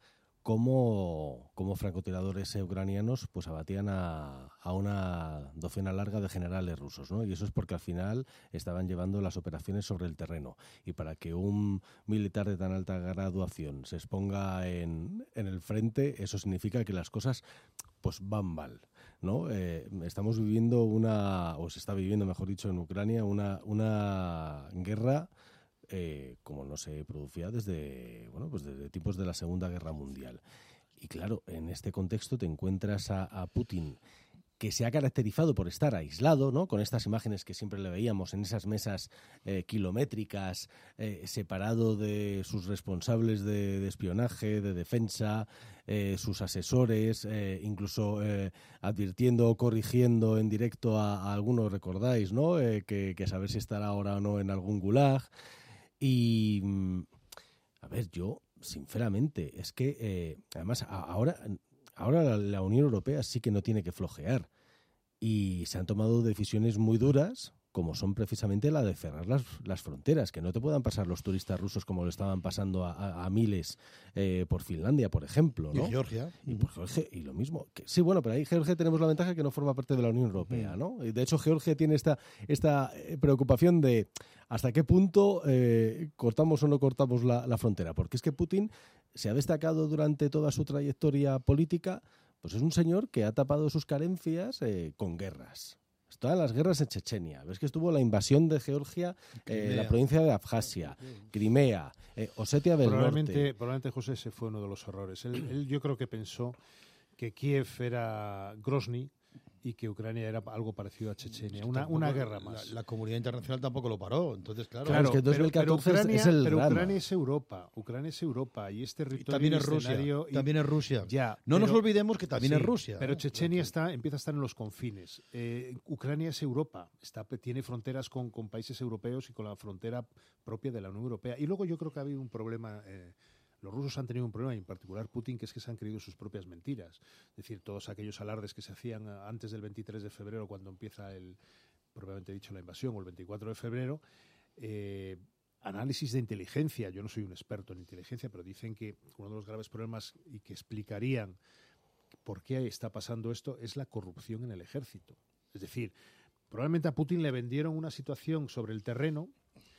T: cómo, cómo francotiradores ucranianos pues abatían a, a una docena larga de generales rusos, ¿no? Y eso es porque al final estaban llevando las operaciones sobre el terreno. Y para que un militar de tan alta graduación se exponga en, en el frente, eso significa que las cosas pues van mal, ¿no? Eh, estamos viviendo una, o se está viviendo, mejor dicho, en Ucrania, una, una guerra Eh, como no se producía desde, bueno, pues desde tiempos de la Segunda Guerra Mundial. Y claro, en este contexto te encuentras a, a Putin, que se ha caracterizado por estar aislado, ¿no? Con estas imágenes que siempre le veíamos en esas mesas eh, kilométricas, eh, separado de sus responsables de, de espionaje, de defensa, eh, sus asesores, eh, incluso eh, advirtiendo o corrigiendo en directo a, a algunos, recordáis, ¿no? Eh, que, que saber si estará ahora o no en algún gulag. Y, a ver, yo, sinceramente, es que, eh, además, a, ahora, ahora la, la Unión Europea sí que no tiene que flojear. Y se han tomado decisiones muy duras, como son precisamente la de cerrar las, las fronteras, que no te puedan pasar los turistas rusos como lo estaban pasando a, a, a miles eh, por Finlandia, por ejemplo, ¿no?
A: Y Georgia.
T: Y, por Georgia, y lo mismo. Que, sí, bueno, pero ahí Georgia tenemos la ventaja que no forma parte de la Unión Europea, ¿no? Y de hecho, Georgia tiene esta, esta preocupación de hasta qué punto eh, cortamos o no cortamos la, la frontera. Porque es que Putin se ha destacado durante toda su trayectoria política, pues es un señor que ha tapado sus carencias eh, con guerras. Todas las guerras en Chechenia. Ves que estuvo la invasión de Georgia, eh, la provincia de Abjasia, Crimea, eh, Osetia del
E: probablemente,
T: Norte.
E: Probablemente, José, ese fue uno de los errores. Él, él yo creo que pensó que Kiev era Grozny y que Ucrania era algo parecido a Chechenia. Una,
A: Tampoco
E: una guerra más.
A: La, la comunidad internacional tampoco lo paró. Entonces, claro.
E: Claro,
T: es que
E: pero,
T: dos mil catorce
E: pero, Ucrania,
T: es el
E: pero
T: drama.
E: Ucrania es Europa. Ucrania es Europa y este territorio
A: Y también es Rusia.
E: escenario- y-
A: También es Rusia.
E: Ya,
A: no nos
E: pero-
A: olvidemos que también
E: sí,
A: es Rusia.
E: Pero
A: ¿eh?
E: Chechenia está, empieza a estar en los confines. Eh, Ucrania es Europa. Está, tiene fronteras con, con países europeos y con la frontera propia de la Unión Europea. Y luego yo creo que ha habido un problema. Eh, Los rusos han tenido un problema, en particular Putin, que es que se han creído sus propias mentiras. Es decir, todos aquellos alardes que se hacían antes del veintitrés de febrero, cuando empieza, el propiamente dicho, la invasión, o el veinticuatro de febrero, eh, análisis de inteligencia. Yo no soy un experto en inteligencia, pero dicen que uno de los graves problemas y que explicarían por qué está pasando esto es la corrupción en el ejército. Es decir, probablemente a Putin le vendieron una situación sobre el terreno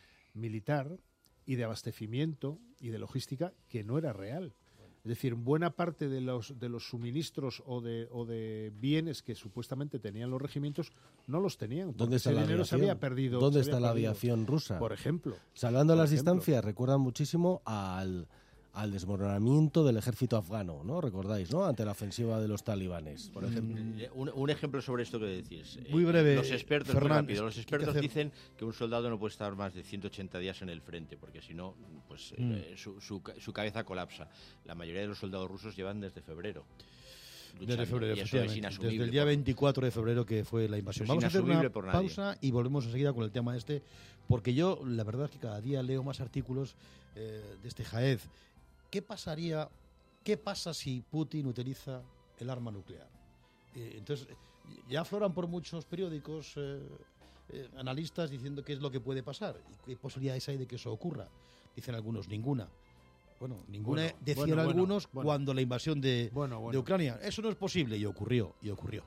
E: militar y de abastecimiento y de logística que no era real. Es decir, buena parte de los, de los suministros o de, o de bienes que supuestamente tenían los regimientos no los tenían.
T: ¿Dónde está
E: ese
T: la
E: dinero se
T: aviación?
E: había perdido.
T: ¿Dónde
E: se
T: está
E: había
T: la
E: perdido.
T: aviación rusa?
E: Por ejemplo.
T: Salvando
E: Por
T: las
E: ejemplo.
T: distancias, recuerda muchísimo al, al desmoronamiento del ejército afgano, ¿no? Recordáis, ¿no? Ante la ofensiva de los talibanes.
D: Por ejemplo, un, un ejemplo sobre esto que decís.
A: Muy breve,
D: Los expertos,
A: Fernán,
D: muy rápido, los
A: es que hay que
D: expertos
A: hacer-
D: dicen que un soldado no puede estar más de ciento ochenta días en el frente, porque si no, pues
A: Mm.
D: eh, su, su, ca- su cabeza colapsa. La mayoría de los soldados rusos llevan desde febrero.
A: Desde
D: luchando,
A: febrero,
D: y eso es
A: efectivamente.
D: inasumible.
A: Desde el día
D: por-
A: veinticuatro de febrero que fue la invasión.
D: Eso es
A: Vamos a hacer una
D: inasumible por nadie.
A: pausa y volvemos enseguida con el tema este, porque yo la verdad es que cada día leo más artículos eh, de este Jaez. ¿Qué pasaría, qué pasa si Putin utiliza el arma nuclear? Eh, entonces, ya afloran por muchos periódicos eh, eh, analistas diciendo qué es lo que puede pasar y qué posibilidades hay de que eso ocurra. Dicen algunos, ninguna. Bueno, ninguna
E: Bueno,
A: decían
E: bueno, bueno,
A: algunos
E: bueno.
A: cuando la invasión de,
E: Bueno,
A: de
E: bueno.
A: Ucrania. Eso no es posible y ocurrió, y ocurrió.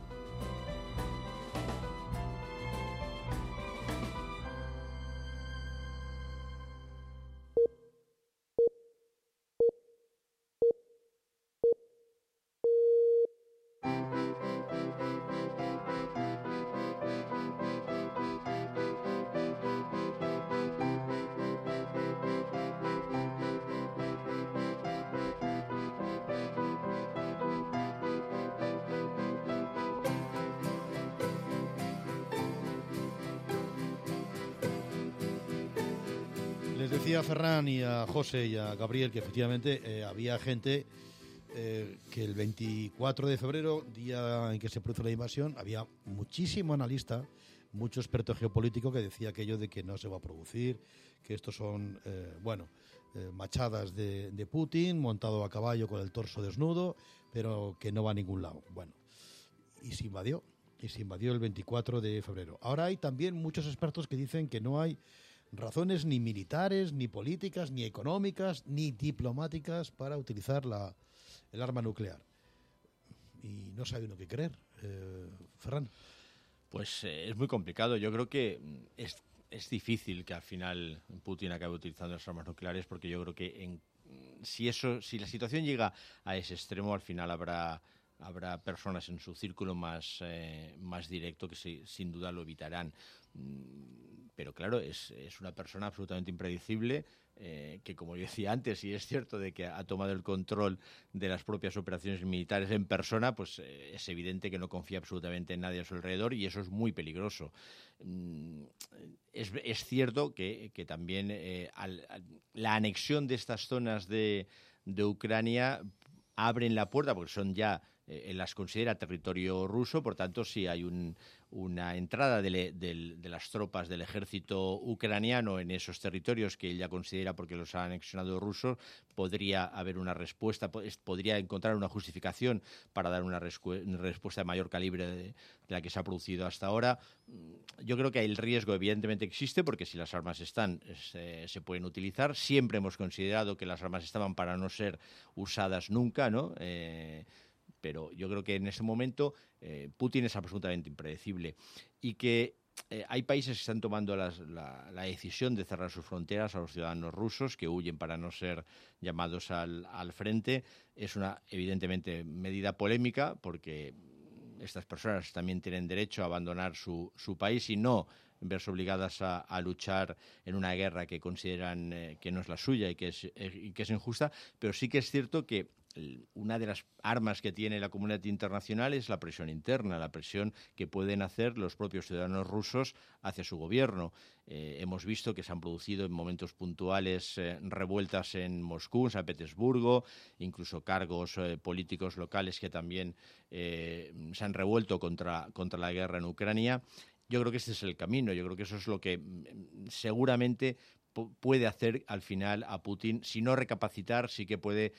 A: Les decía a Ferran y a José y a Gabriel que efectivamente eh, había gente eh, que el veinticuatro de febrero, día en que se produjo la invasión, había muchísimo analista, mucho experto geopolítico que decía aquello de que no se va a producir, que estos son, eh, bueno, eh, machadas de, de Putin, montado a caballo con el torso desnudo, pero que no va a ningún lado. Bueno, y se invadió, y se invadió el veinticuatro de febrero. Ahora hay también muchos expertos que dicen que no hay razones ni militares, ni políticas, ni económicas, ni diplomáticas para utilizar la, el arma nuclear. Y no sabe uno qué creer. Eh, Ferran.
D: Pues eh, es muy complicado. Yo creo que es, es difícil que al final Putin acabe utilizando las armas nucleares, porque yo creo que en, si eso, si la situación llega a ese extremo, al final habrá habrá personas en su círculo más eh, más directo que sí, sin duda lo evitarán. Pero claro, es, es una persona absolutamente impredecible, eh, que, como yo decía antes, y es cierto de que ha tomado el control de las propias operaciones militares en persona, pues eh, es evidente que no confía absolutamente en nadie a su alrededor, y eso es muy peligroso. Mm, es, es cierto que, que también eh, al, al, la anexión de estas zonas de, de Ucrania abren la puerta, porque son ya, eh, las considera territorio ruso, por tanto, si hay un, una entrada de, de, de las tropas del ejército ucraniano en esos territorios que él ya considera porque los ha anexionado rusos, podría haber una respuesta, podría encontrar una justificación para dar una, respu- una respuesta de mayor calibre de, de la que se ha producido hasta ahora. Yo creo que el riesgo evidentemente existe, porque si las armas están, se, se pueden utilizar. Siempre hemos considerado que las armas estaban para no ser usadas nunca, ¿no? Eh, pero yo creo que en ese momento eh, Putin es absolutamente impredecible, y que eh, hay países que están tomando las, la, la decisión de cerrar sus fronteras a los ciudadanos rusos que huyen para no ser llamados al, al frente. Es una, evidentemente, medida polémica, porque estas personas también tienen derecho a abandonar su, su país y no verse obligadas a, a luchar en una guerra que consideran eh, que no es la suya y que es, eh, y que es injusta. Pero sí que es cierto que una de las armas que tiene la comunidad internacional es la presión interna, la presión que pueden hacer los propios ciudadanos rusos hacia su gobierno. Eh, hemos visto que se han producido en momentos puntuales eh, revueltas en Moscú, en San Petersburgo, incluso cargos eh, políticos locales que también eh, se han revuelto contra, contra la guerra en Ucrania. Yo creo que este es el camino, yo creo que eso es lo que seguramente puede hacer al final a Putin, si no recapacitar, sí que puede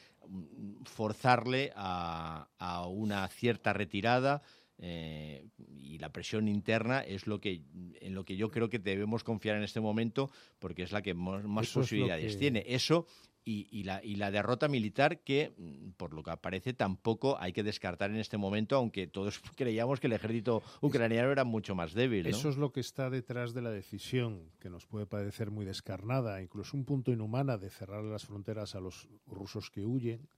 D: forzarle a, a una cierta retirada, eh, y la presión interna es lo que en lo que yo creo que debemos confiar en este momento, porque es la que más, más posibilidades que... tiene. Eso y, y, la, y la derrota militar, que por lo que aparece tampoco hay que descartar en este momento, aunque todos creíamos que el ejército ucraniano era mucho más débil, ¿no?
E: Eso es lo que está detrás de la decisión, que nos puede parecer muy descarnada, incluso un punto inhumana, de cerrar las fronteras a los rusos que huyen,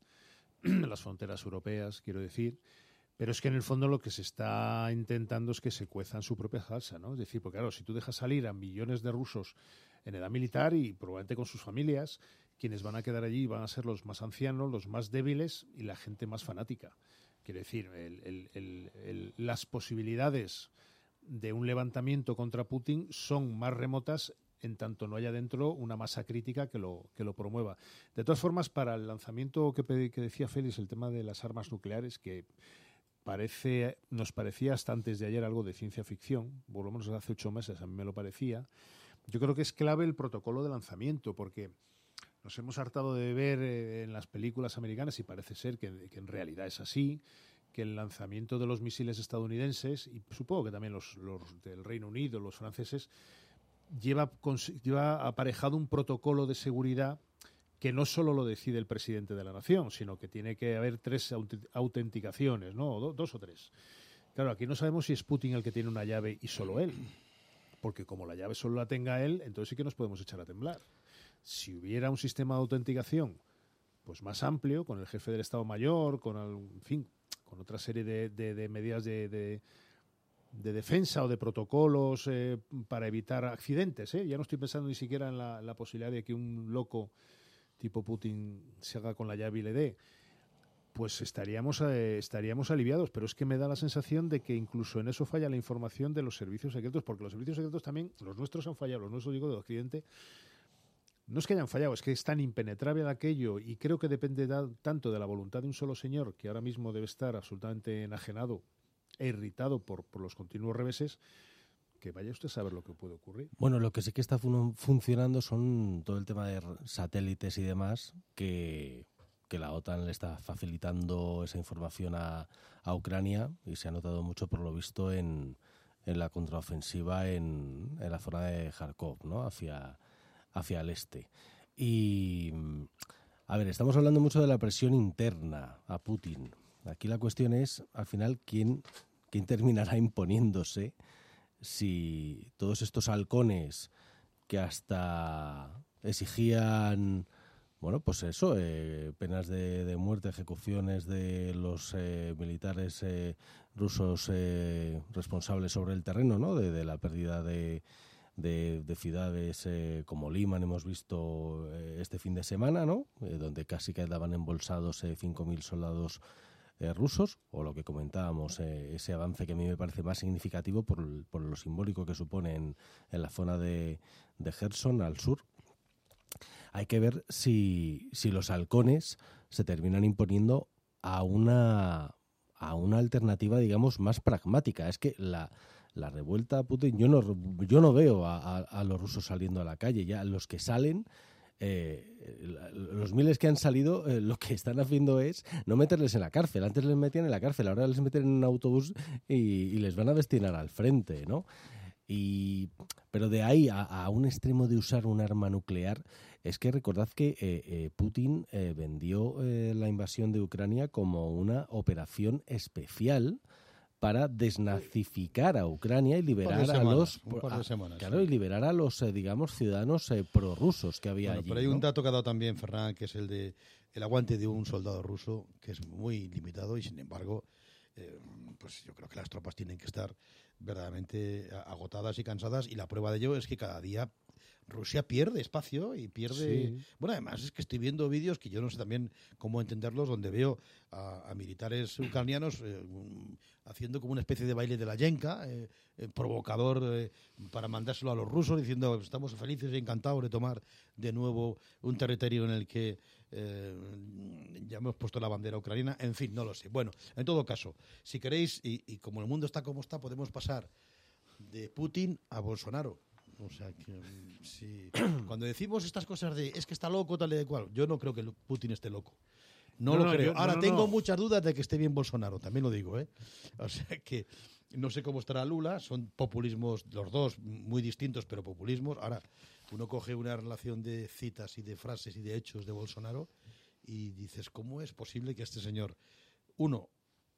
E: las fronteras europeas, quiero decir. Pero es que en el fondo lo que se está intentando es que se cuezan su propia salsa, ¿no? Es decir, porque claro, si tú dejas salir a millones de rusos en edad militar y probablemente con sus familias, quienes van a quedar allí van a ser los más ancianos, los más débiles y la gente más fanática. Quiero decir, el, el, el, el, las posibilidades de un levantamiento contra Putin son más remotas en tanto no haya dentro una masa crítica que lo, que lo promueva. De todas formas, para el lanzamiento que, que decía Félix, el tema de las armas nucleares, que parece, nos parecía hasta antes de ayer algo de ciencia ficción, por lo menos hace ocho meses a mí me lo parecía. Yo creo que es clave el protocolo de lanzamiento, porque nos hemos hartado de ver eh, en las películas americanas, y parece ser que, que en realidad es así, que el lanzamiento de los misiles estadounidenses, y supongo que también los, los del Reino Unido, los franceses, lleva, lleva aparejado un protocolo de seguridad que no solo lo decide el presidente de la nación, sino que tiene que haber tres autenticaciones, ¿no? O do, dos o tres. Claro, aquí no sabemos si es Putin el que tiene una llave y solo él, porque como la llave solo la tenga él, entonces sí que nos podemos echar a temblar. Si hubiera un sistema de autenticación pues más amplio, con el jefe del Estado Mayor, con el, en fin, con otra serie de, de, de medidas de, de, de defensa o de protocolos eh, para evitar accidentes, ¿eh? Ya no estoy pensando ni siquiera en la, la posibilidad de que un loco tipo Putin se haga con la llave y le dé, pues estaríamos eh, estaríamos aliviados. Pero es que me da la sensación de que incluso en eso falla la información de los servicios secretos, porque los servicios secretos también, los nuestros han fallado, los nuestros, digo, de Occidente. No es que hayan fallado, es que es tan impenetrable aquello, y creo que depende da, tanto de la voluntad de un solo señor, que ahora mismo debe estar absolutamente enajenado e irritado por, por los continuos reveses, que vaya usted a saber lo que puede ocurrir.
T: Bueno, lo que sí que está fun- funcionando son todo el tema de satélites y demás, que, que la OTAN le está facilitando esa información a, a Ucrania, y se ha notado mucho, por lo visto, en, en la contraofensiva en, en la zona de Kharkov, ¿no? Hacia, hacia el este. Y, a ver, estamos hablando mucho de la presión interna a Putin. Aquí la cuestión es, al final, quién, quién terminará imponiéndose si todos estos halcones que hasta exigían, bueno, pues eso, eh, penas de, de muerte, ejecuciones de los eh, militares eh, rusos eh, responsables sobre el terreno, ¿no? De, de la pérdida de, de, de ciudades eh, como Liman, hemos visto eh, este fin de semana, ¿no? Eh, donde casi quedaban embolsados eh, cinco mil soldados eh, rusos, o lo que comentábamos, eh, ese avance que a mí me parece más significativo por, por lo simbólico que supone en, en la zona de, de Kherson, al sur. Hay que ver si, si los halcones se terminan imponiendo a una, a una alternativa, digamos, más pragmática. Es que la, la revuelta a Putin, yo no, yo no veo a, a, a los rusos saliendo a la calle. Ya los que salen, eh, los miles que han salido, eh, lo que están haciendo es no meterles en la cárcel. Antes les metían en la cárcel, ahora les meten en un autobús y, y les van a destinar al frente, ¿no? Y, pero de ahí a, a un extremo de usar un arma nuclear, es que recordad que eh, eh, Putin eh, vendió eh, la invasión de Ucrania como una operación especial para desnazificar a Ucrania y liberar
A: semanas,
T: a los
A: un par de semanas,
T: claro,
A: sí.
T: y liberar a los eh, digamos ciudadanos eh, prorrusos que había
A: Bueno,
T: allí.
A: pero hay
T: ¿no?
A: un dato que ha dado también Ferran, que es el de el aguante de un soldado ruso, que es muy limitado y sin embargo, eh, pues yo creo que las tropas tienen que estar verdaderamente agotadas y cansadas, y la prueba de ello es que cada día Rusia pierde espacio y pierde...
E: Sí.
A: Bueno, además es que estoy viendo vídeos que yo no sé también cómo entenderlos, donde veo a, a militares ucranianos eh, um, haciendo como una especie de baile de la yenka, eh, eh, provocador eh, para mandárselo a los rusos, diciendo estamos felices y encantados de tomar de nuevo un territorio en el que eh, ya hemos puesto la bandera ucraniana. En fin, no lo sé. Bueno, en todo caso, si queréis, y, y como el mundo está como está, podemos pasar de Putin a Bolsonaro. O sea, que si cuando decimos estas cosas de es que está loco, tal y de cual, yo no creo que Putin esté loco. No,
E: No,
A: lo
E: no,
A: creo.
E: yo-
A: Ahora,
E: no, no,
A: tengo
E: no.
A: muchas dudas de que esté bien Bolsonaro, también lo digo, ¿eh? O sea que no sé cómo estará Lula, son populismos, los dos muy distintos, pero populismos. Ahora, uno coge una relación de citas y de frases y de hechos de Bolsonaro y dices, ¿cómo es posible que este señor, uno,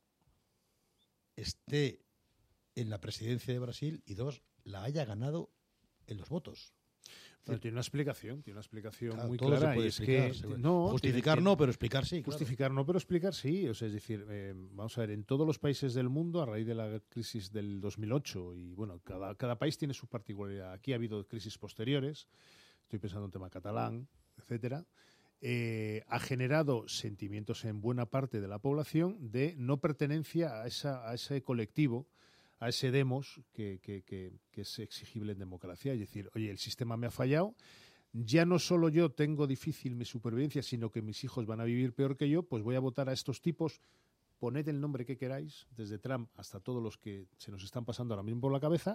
A: esté en la presidencia de Brasil y dos, la haya ganado en los votos?
E: Pero tiene una explicación, tiene una explicación
A: Claro,
E: muy
A: todo se
E: clara.
A: puede
E: y es
A: explicar,
E: que
A: seguro.
E: no,
A: Justificar
E: tiene-
A: no, pero explicar sí, claro.
E: Justificar no, pero explicar sí. O sea, es decir, eh, vamos a ver, en todos los países del mundo, a raíz de la crisis del dos mil ocho, y bueno, cada, cada país tiene su particularidad. Aquí ha habido crisis posteriores, estoy pensando en tema catalán, etcétera. Eh, ha generado sentimientos en buena parte de la población de no pertenencia a, esa, a ese colectivo, a ese demos que, que, que, que es exigible en democracia. Es decir, oye, el sistema me ha fallado, ya no solo yo tengo difícil mi supervivencia, sino que mis hijos van a vivir peor que yo, pues voy a votar a estos tipos, poned el nombre que queráis, desde Trump hasta todos los que se nos están pasando ahora mismo por la cabeza,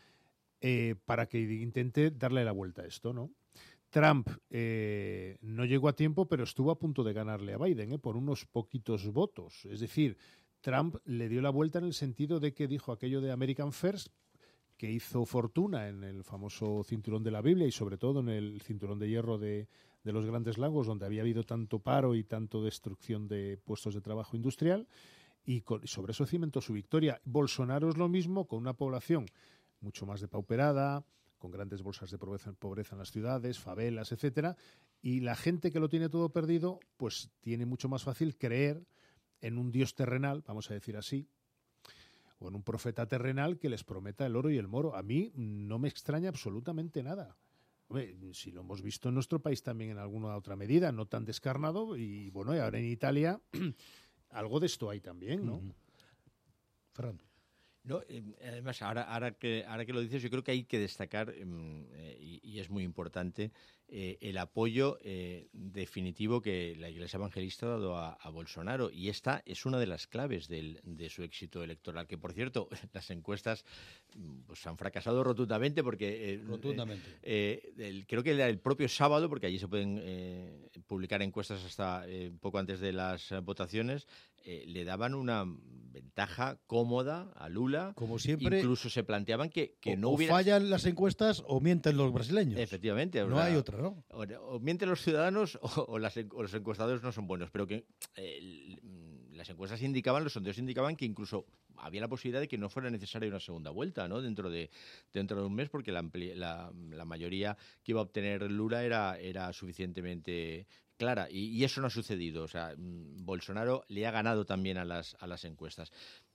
E: eh, para que intente darle la vuelta a esto, ¿no? Trump eh, no llegó a tiempo, pero estuvo a punto de ganarle a Biden, ¿eh? Por unos poquitos votos. Es decir, Trump le dio la vuelta en el sentido de que dijo aquello de American First, que hizo fortuna en el famoso cinturón de la Biblia y sobre todo en el cinturón de hierro de, de los Grandes Lagos, donde había habido tanto paro y tanto destrucción de puestos de trabajo industrial, y con, sobre eso cimentó su victoria. Bolsonaro es lo mismo, con una población mucho más depauperada, con grandes bolsas de pobreza, pobreza en las ciudades, favelas, etcétera, y la gente que lo tiene todo perdido, pues tiene mucho más fácil creer en un dios terrenal, vamos a decir así, o en un profeta terrenal que les prometa el oro y el moro. A mí no me extraña absolutamente nada. Hombre, si lo hemos visto en nuestro país también en alguna otra medida, no tan descarnado, y bueno, y ahora en Italia algo de esto hay también, ¿no?
A: Uh-huh. Fernando.
D: No, eh, además, ahora, ahora, que, ahora que lo dices, yo creo que hay que destacar, eh, y, y es muy importante, eh, el apoyo eh, definitivo que la Iglesia Evangelista ha dado a, a Bolsonaro. Y esta es una de las claves del, de su éxito electoral, que, por cierto, las encuestas pues, han fracasado rotundamente, porque... Eh,
A: Rotundamente.
D: Eh, el, creo que era el propio sábado, porque allí se pueden eh, publicar encuestas hasta eh, poco antes de las votaciones, eh, le daban una ventaja cómoda a Lula.
A: Como siempre.
D: Incluso se planteaban que, que
A: o,
D: no
A: o
D: hubiera...
A: fallan las encuestas o mienten los brasileños.
D: Efectivamente.
A: No
D: o sea,
A: hay otra, ¿no?
D: O, o mienten los ciudadanos o, o, las, o los encuestadores no son buenos, pero que eh, las encuestas indicaban, los sondeos indicaban que incluso había la posibilidad de que no fuera necesaria una segunda vuelta, ¿no? Dentro de dentro de un mes, porque la, ampli, la, la mayoría que iba a obtener Lula era, era suficientemente clara, y, y eso no ha sucedido. O sea, Bolsonaro le ha ganado también a las, a las encuestas.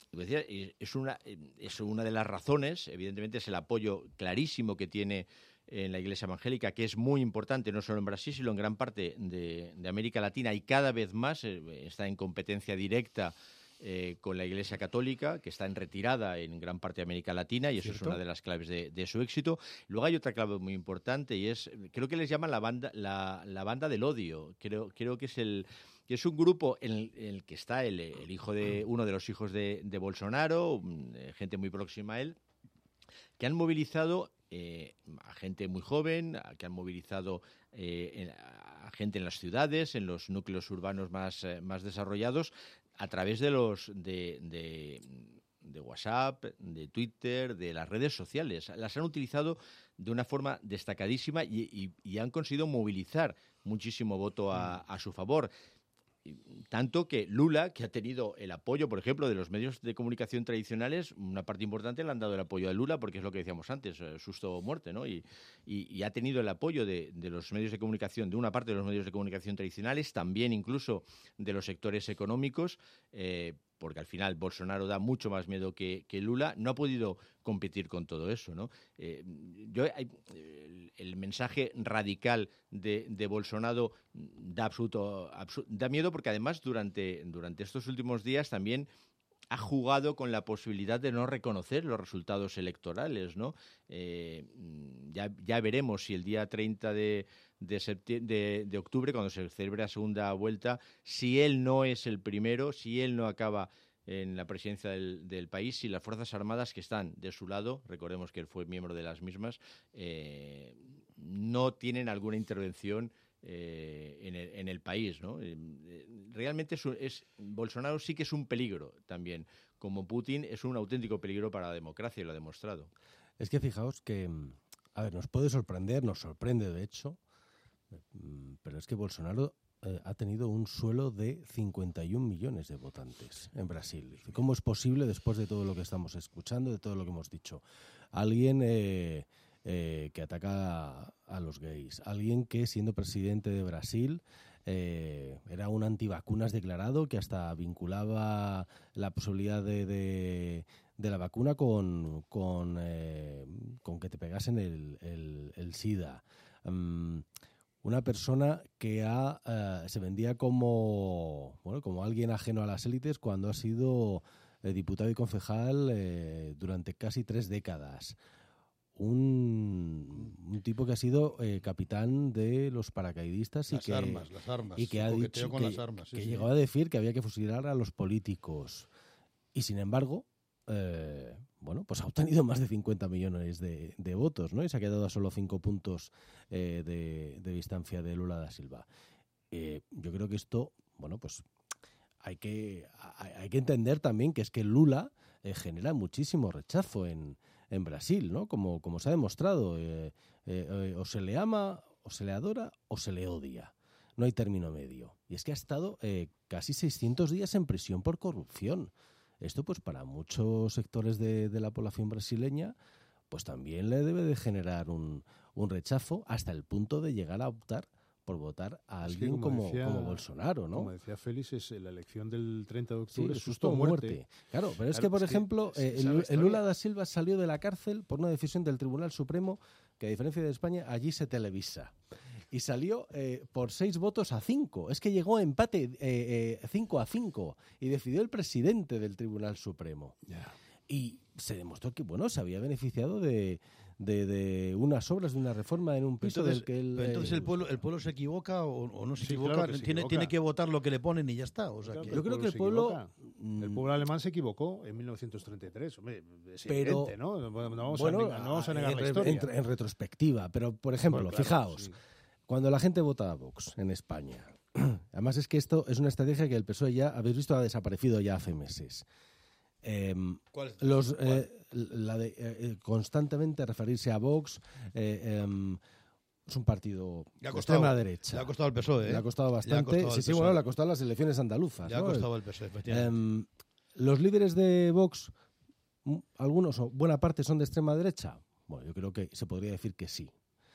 D: Es una, es una de las razones, evidentemente es el apoyo clarísimo que tiene en la Iglesia evangélica, que es muy importante no solo en Brasil, sino en gran parte de, de América Latina, y cada vez más eh, está en competencia directa eh, con la Iglesia católica, que está en retirada en gran parte de América Latina, y eso ¿Cierto? Es una de las claves de, de su éxito. Luego hay otra clave muy importante, y es, creo que les llaman la banda, la, la banda del odio. Creo, creo que es el que es un grupo en el, en el que está el, el hijo de uno de los hijos de, de Bolsonaro, gente muy próxima a él, que han movilizado eh, a gente muy joven, a, que han movilizado eh, en, a gente en las ciudades, en los núcleos urbanos más, eh, más desarrollados, a través de los de, de, de WhatsApp, de Twitter, de las redes sociales. Las han utilizado de una forma destacadísima y, y, y han conseguido movilizar muchísimo voto a, a su favor. Tanto que Lula, que ha tenido el apoyo, por ejemplo, de los medios de comunicación tradicionales, una parte importante le han dado el apoyo a Lula, porque es lo que decíamos antes, susto o muerte, ¿no? Y, y, y ha tenido el apoyo de, de los medios de comunicación, de una parte de los medios de comunicación tradicionales, también incluso de los sectores económicos, eh, porque al final Bolsonaro da mucho más miedo que, que Lula. No ha podido competir con todo eso, ¿no? Eh, yo, el, el mensaje radical de, de Bolsonaro da absoluto, absoluto da miedo, porque además durante, durante estos últimos días también ha jugado con la posibilidad de no reconocer los resultados electorales, ¿no? Eh, ya, ya veremos si el día treinta de, de, septiembre, de, de octubre, cuando se celebre la segunda vuelta, si él no es el primero, si él no acaba en la presidencia del, del país, si las Fuerzas Armadas que están de su lado, recordemos que él fue miembro de las mismas, eh, no tienen alguna intervención Eh, en, el, en el país, ¿no? Eh, realmente es, es Bolsonaro sí que es un peligro también, como Putin es un auténtico peligro para la democracia, y lo ha demostrado.
T: Es que fijaos que, a ver, nos puede sorprender, nos sorprende de hecho, pero es que Bolsonaro eh, ha tenido un suelo de cincuenta y un millones de votantes en Brasil. ¿Cómo es posible, después de todo lo que estamos escuchando, de todo lo que hemos dicho? Alguien Eh, Eh, que ataca a, a los gays, alguien que siendo presidente de Brasil eh, era un antivacunas declarado, que hasta vinculaba la posibilidad de, de, de la vacuna con, con, eh, con que te pegasen el, el, el SIDA. Um, una persona que ha, uh, se vendía como, bueno, como alguien ajeno a las élites cuando ha sido eh, diputado y concejal eh, durante casi tres décadas. Un, un tipo que ha sido eh, capitán de los paracaidistas y
A: las
T: que,
A: armas, las armas,
T: y que ha dicho
A: con
T: que,
A: las armas, sí,
T: que
A: sí.
T: llegó a decir que había que fusilar a los políticos. Y sin embargo, eh, bueno, pues ha obtenido más de cincuenta millones de, de votos, ¿no? Y se ha quedado a solo cinco puntos eh, de, de distancia de Lula da Silva. Eh, yo creo que esto, bueno, pues hay que, hay, hay que entender también que es que Lula eh, genera muchísimo rechazo en en Brasil, ¿no? Como, como se ha demostrado, eh, eh, eh, o se le ama, o se le adora, o se le odia. No hay término medio. Y es que ha estado eh, casi seiscientos días en prisión por corrupción. Esto, pues, para muchos sectores de, de la población brasileña, pues también le debe de generar un, un rechazo, hasta el punto de llegar a optar por votar a
E: es
T: alguien
E: que como,
T: como,
E: decía,
T: como Bolsonaro, ¿no?
E: Como decía Félix, es la elección del treinta de octubre,
T: sí,
E: es susto o muerte.
T: muerte. Claro, pero
E: claro,
T: es que, por
E: es
T: ejemplo,
E: que,
T: eh, el, el Lula da Silva salió de la cárcel por una decisión del Tribunal Supremo que, a diferencia de España, allí se televisa. Y salió eh, por seis votos a cinco. Es que llegó a empate eh, eh, cinco a cinco y decidió el presidente del Tribunal Supremo.
E: Yeah.
T: Y se demostró que, bueno, se había beneficiado de... De, de unas obras, de una reforma en un piso
A: entonces,
T: del que él...
A: Pero entonces el pueblo, el pueblo se equivoca o, o no se
E: sí,
A: equivoca,
E: claro que se
A: tiene,
E: equivoca.
A: tiene que votar lo que le ponen y ya está. O sea,
E: Claro,
A: que
T: yo creo que el pueblo...
E: El pueblo alemán se equivocó en mil novecientos treinta y tres. Hombre, es
T: pero,
E: evidente, ¿no? No vamos,
T: bueno,
E: a, negar, no vamos a negar
T: en,
E: la historia.
T: En, en retrospectiva, pero, por ejemplo,
E: bueno, claro,
T: fijaos,
E: sí.
T: Cuando la gente vota a Vox en España, además es que esto es una estrategia que el P S O E ya, habéis visto, ha desaparecido ya hace meses. Eh,
A: ¿Cuál es?
T: los,
A: ¿Cuál?
T: eh, la de eh, constantemente referirse a Vox, eh, eh, es un partido
A: Le ha
T: de
A: costado-
T: extrema derecha.
A: le ha costado al P S O E, ¿eh?
T: Le ha costado
A: Le ha
T: bastante.
A: costado al
T: sí, sí,
A: P S O E.
T: bueno, le ha costado las elecciones andaluzas.
A: Le ha
T: ¿no?
A: costado al P S O E, efectivamente.
T: Eh, los líderes de Vox, m- algunos o buena parte son de extrema derecha. Bueno, yo creo que se podría decir que sí.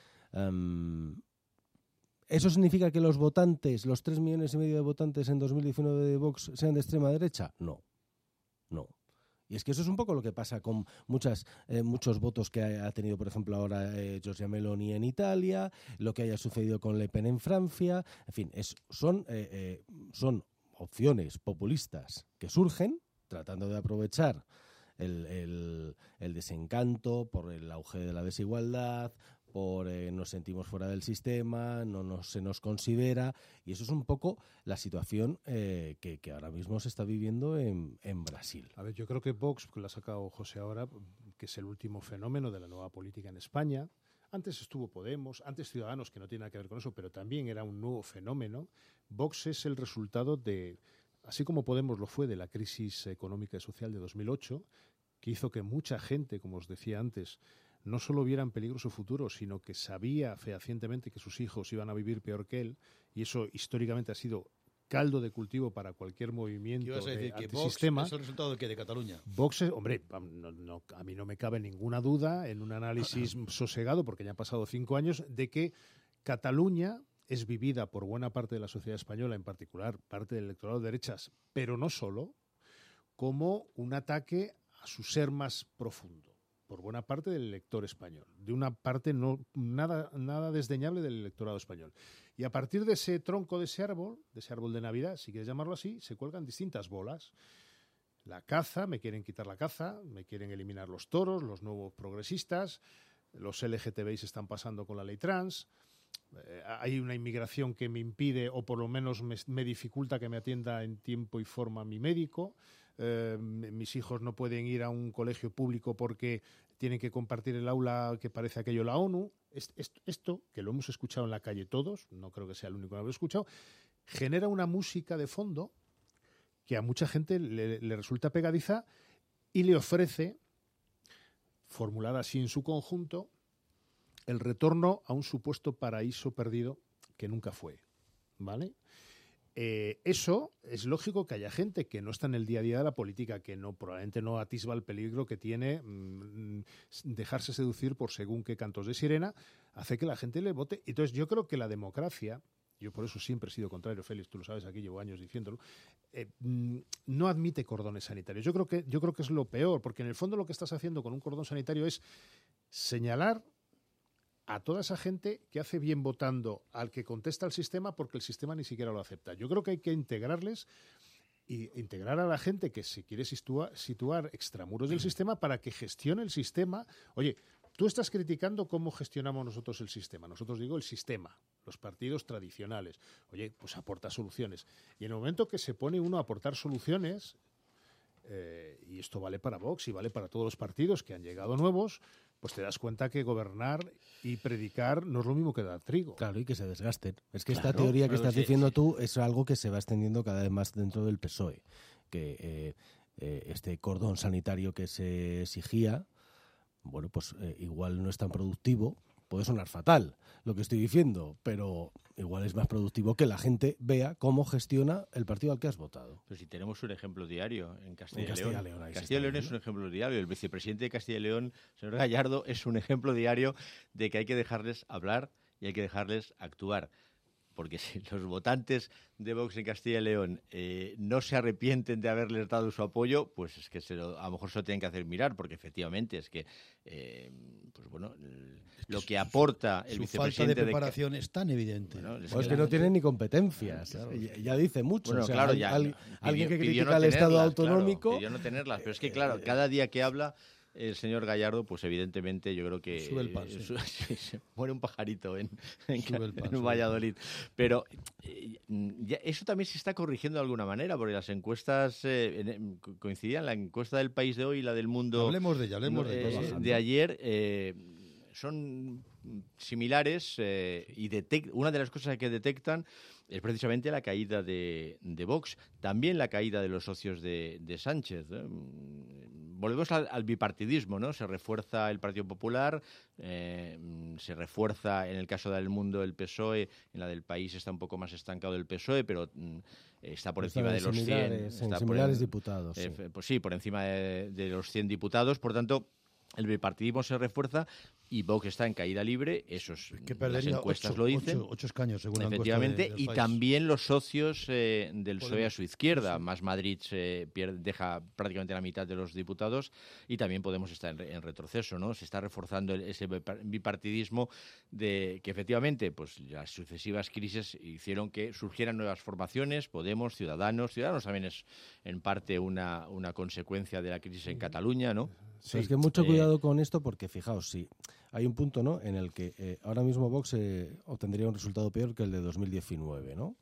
T: Um, ¿Eso significa que los votantes, los tres millones y medio de votantes en dos mil diecinueve de Vox sean de extrema derecha? No, no. Y es que eso es un poco lo que pasa con muchas, eh, muchos votos que ha, ha tenido, por ejemplo, ahora eh, Giorgia Meloni en Italia, lo que haya sucedido con Le Pen en Francia. En fin, es, son, eh, eh, son opciones populistas que surgen tratando de aprovechar el, el, el desencanto por el auge de la desigualdad, por eh, nos sentimos fuera del sistema, no nos, se nos considera, y eso es un poco la situación eh, que, que ahora mismo se está viviendo en, en Brasil.
E: A ver, yo creo que Vox, que lo ha sacado José ahora, que es el último fenómeno de la nueva política en España. Antes estuvo Podemos, antes Ciudadanos, que no tiene nada que ver con eso, pero también era un nuevo fenómeno. Vox es el resultado de, así como Podemos lo fue, de la crisis económica y social de dos mil ocho, que hizo que mucha gente, como os decía antes, no solo viera en peligro su futuro, sino que sabía fehacientemente que sus hijos iban a vivir peor que él, y eso históricamente ha sido caldo de cultivo para cualquier movimiento
A: ¿Qué ibas a
E: de
A: decir? ¿Que Vox
E: antisistema.
A: es el resultado de qué? ¿De Cataluña?
E: Vox, es- hombre, no, no, a mí no me cabe ninguna duda en un análisis sosegado, porque ya han pasado cinco años, de que Cataluña es vivida por buena parte de la sociedad española, en particular parte del electorado de derechas, pero no solo, como un ataque a su ser más profundo, por buena parte del elector español, de una parte no nada, nada desdeñable del electorado español. Y a partir de ese tronco, de ese árbol, de ese árbol de Navidad, si quieres llamarlo así, se cuelgan distintas bolas. La caza, me quieren quitar la caza, me quieren eliminar los toros, los nuevos progresistas, los L G T B I se están pasando con la ley trans, eh, hay una inmigración que me impide o por lo menos me, me dificulta que me atienda en tiempo y forma mi médico, eh, mis hijos no pueden ir a un colegio público porque tienen que compartir el aula que parece aquello la ONU. Est- est- Esto, que lo hemos escuchado en la calle todos, no creo que sea el único que lo haya escuchado, genera una música de fondo que a mucha gente le, le resulta pegadiza y le ofrece, formulada así en su conjunto, el retorno a un supuesto paraíso perdido que nunca fue, ¿vale? Eh, eso es lógico que haya gente que no está en el día a día de la política, que no probablemente no atisba el peligro que tiene mmm, dejarse seducir por según qué cantos de sirena, hace que la gente le vote. Entonces yo creo que la democracia, yo por eso siempre he sido contrario, Félix, tú lo sabes, aquí llevo años diciéndolo, eh, mmm, no admite cordones sanitarios. Yo creo que, yo creo que es lo peor, porque en el fondo lo que estás haciendo con un cordón sanitario es señalar a toda esa gente que hace bien votando al que contesta el sistema porque el sistema ni siquiera lo acepta. Yo creo que hay que integrarles y integrar a la gente que se quiere situar, situar extramuros del sistema para que gestione el sistema. Oye, tú estás criticando cómo gestionamos nosotros el sistema. Nosotros digo el sistema, los partidos tradicionales. Oye, pues aporta soluciones. Y en el momento que se pone uno a aportar soluciones, eh, y esto vale para Vox y vale para todos los partidos que han llegado nuevos, pues te das cuenta que gobernar y predicar no es lo mismo que dar trigo.
T: Claro, y que se desgasten. Es que esta
E: Claro,
T: teoría que
E: claro,
T: estás
E: sí,
T: diciendo
E: sí.
T: tú es algo que se va extendiendo cada vez más dentro del P S O E. Que eh, eh, este cordón sanitario que se exigía, bueno, pues eh, igual no es tan productivo. Puede sonar fatal lo que estoy diciendo, pero igual es más productivo que la gente vea cómo gestiona el partido al que has votado.
D: Pero si tenemos un ejemplo diario en Castilla,
T: En Castilla y
D: y León.
T: León, ahí se
D: Castilla y
T: está
D: León es
T: viendo.
D: un ejemplo diario. El vicepresidente de Castilla y León, señor Gallardo, es un ejemplo diario de que hay que dejarles hablar y hay que dejarles actuar. Porque si los votantes de Vox en Castilla y León eh, no se arrepienten de haberles dado su apoyo, pues es que se lo, a lo mejor se lo tienen que hacer mirar, porque efectivamente es que, eh, pues bueno, el- lo que aporta el
A: Su falta de
D: vicepresidente
A: preparación es tan evidente.
D: Bueno, es
T: O es
D: que
T: que
D: la
T: no tienen ni competencias.
D: Claro.
T: Ya, ya dice mucho.
D: Bueno,
T: o sea,
D: claro,
T: al-
D: ya.
T: al-
D: pidió-
T: alguien que
D: pidió
T: critica
D: no
T: al Estado
D: tenerlas,
T: autonómico.
D: Claro, pidió no tenerlas, pero es que, claro, cada día que habla el señor Gallardo, pues evidentemente yo creo que
A: Sube el pan, sí.
D: su- sí, se muere un pajarito en, en,
A: Sube el pan,
D: en
A: sube el
D: Valladolid. Pero eh, ya- eso también se está corrigiendo de alguna manera, porque las encuestas eh, en- co- coincidían, la encuesta del País de hoy y la del Mundo
A: Hablemos de ella, hablemos de
D: eh,
A: ella.
D: de ayer, eh, son similares eh, y detect- una de las cosas que detectan es precisamente la caída de, de Vox, también la caída de los socios de, de Sánchez. ¿eh? Volvemos al, al bipartidismo, ¿no? Se refuerza el Partido Popular, eh, se refuerza en el caso del Mundo el P S O E, en la del País está un poco más estancado el P S O E, pero mm, está por
T: Está
D: encima
T: en
D: de los cien.
T: similares, en
D: Está
T: similares
D: por,
T: diputados,
D: eh,
T: sí.
D: Pues sí, por encima de, de los cien diputados, por tanto el bipartidismo se refuerza y Vox está en caída libre, esos
A: Que
D: las
A: perdería
D: encuestas
A: ocho-
D: lo dicen.
A: ocho- ocho escaños, según la encuesta
D: Efectivamente,
A: de- del
D: y
A: País.
D: también los socios eh, del P S O E a
A: Podemos.
D: su izquierda. Más Madrid se pierde, deja prácticamente la mitad de los diputados y también Podemos estar en, re- en retroceso, ¿no? Se está reforzando el- ese bipar- bipartidismo de que efectivamente pues las sucesivas crisis hicieron que surgieran nuevas formaciones, Podemos, Ciudadanos. Ciudadanos también es en parte una, una consecuencia de la crisis en Cataluña, ¿no?
T: Sí, es que mucho
D: Eh,
T: cuidado con esto porque, fijaos, sí, hay un punto, ¿no?, en el que eh, ahora mismo Vox eh, obtendría un resultado peor que el de dos mil diecinueve, ¿no?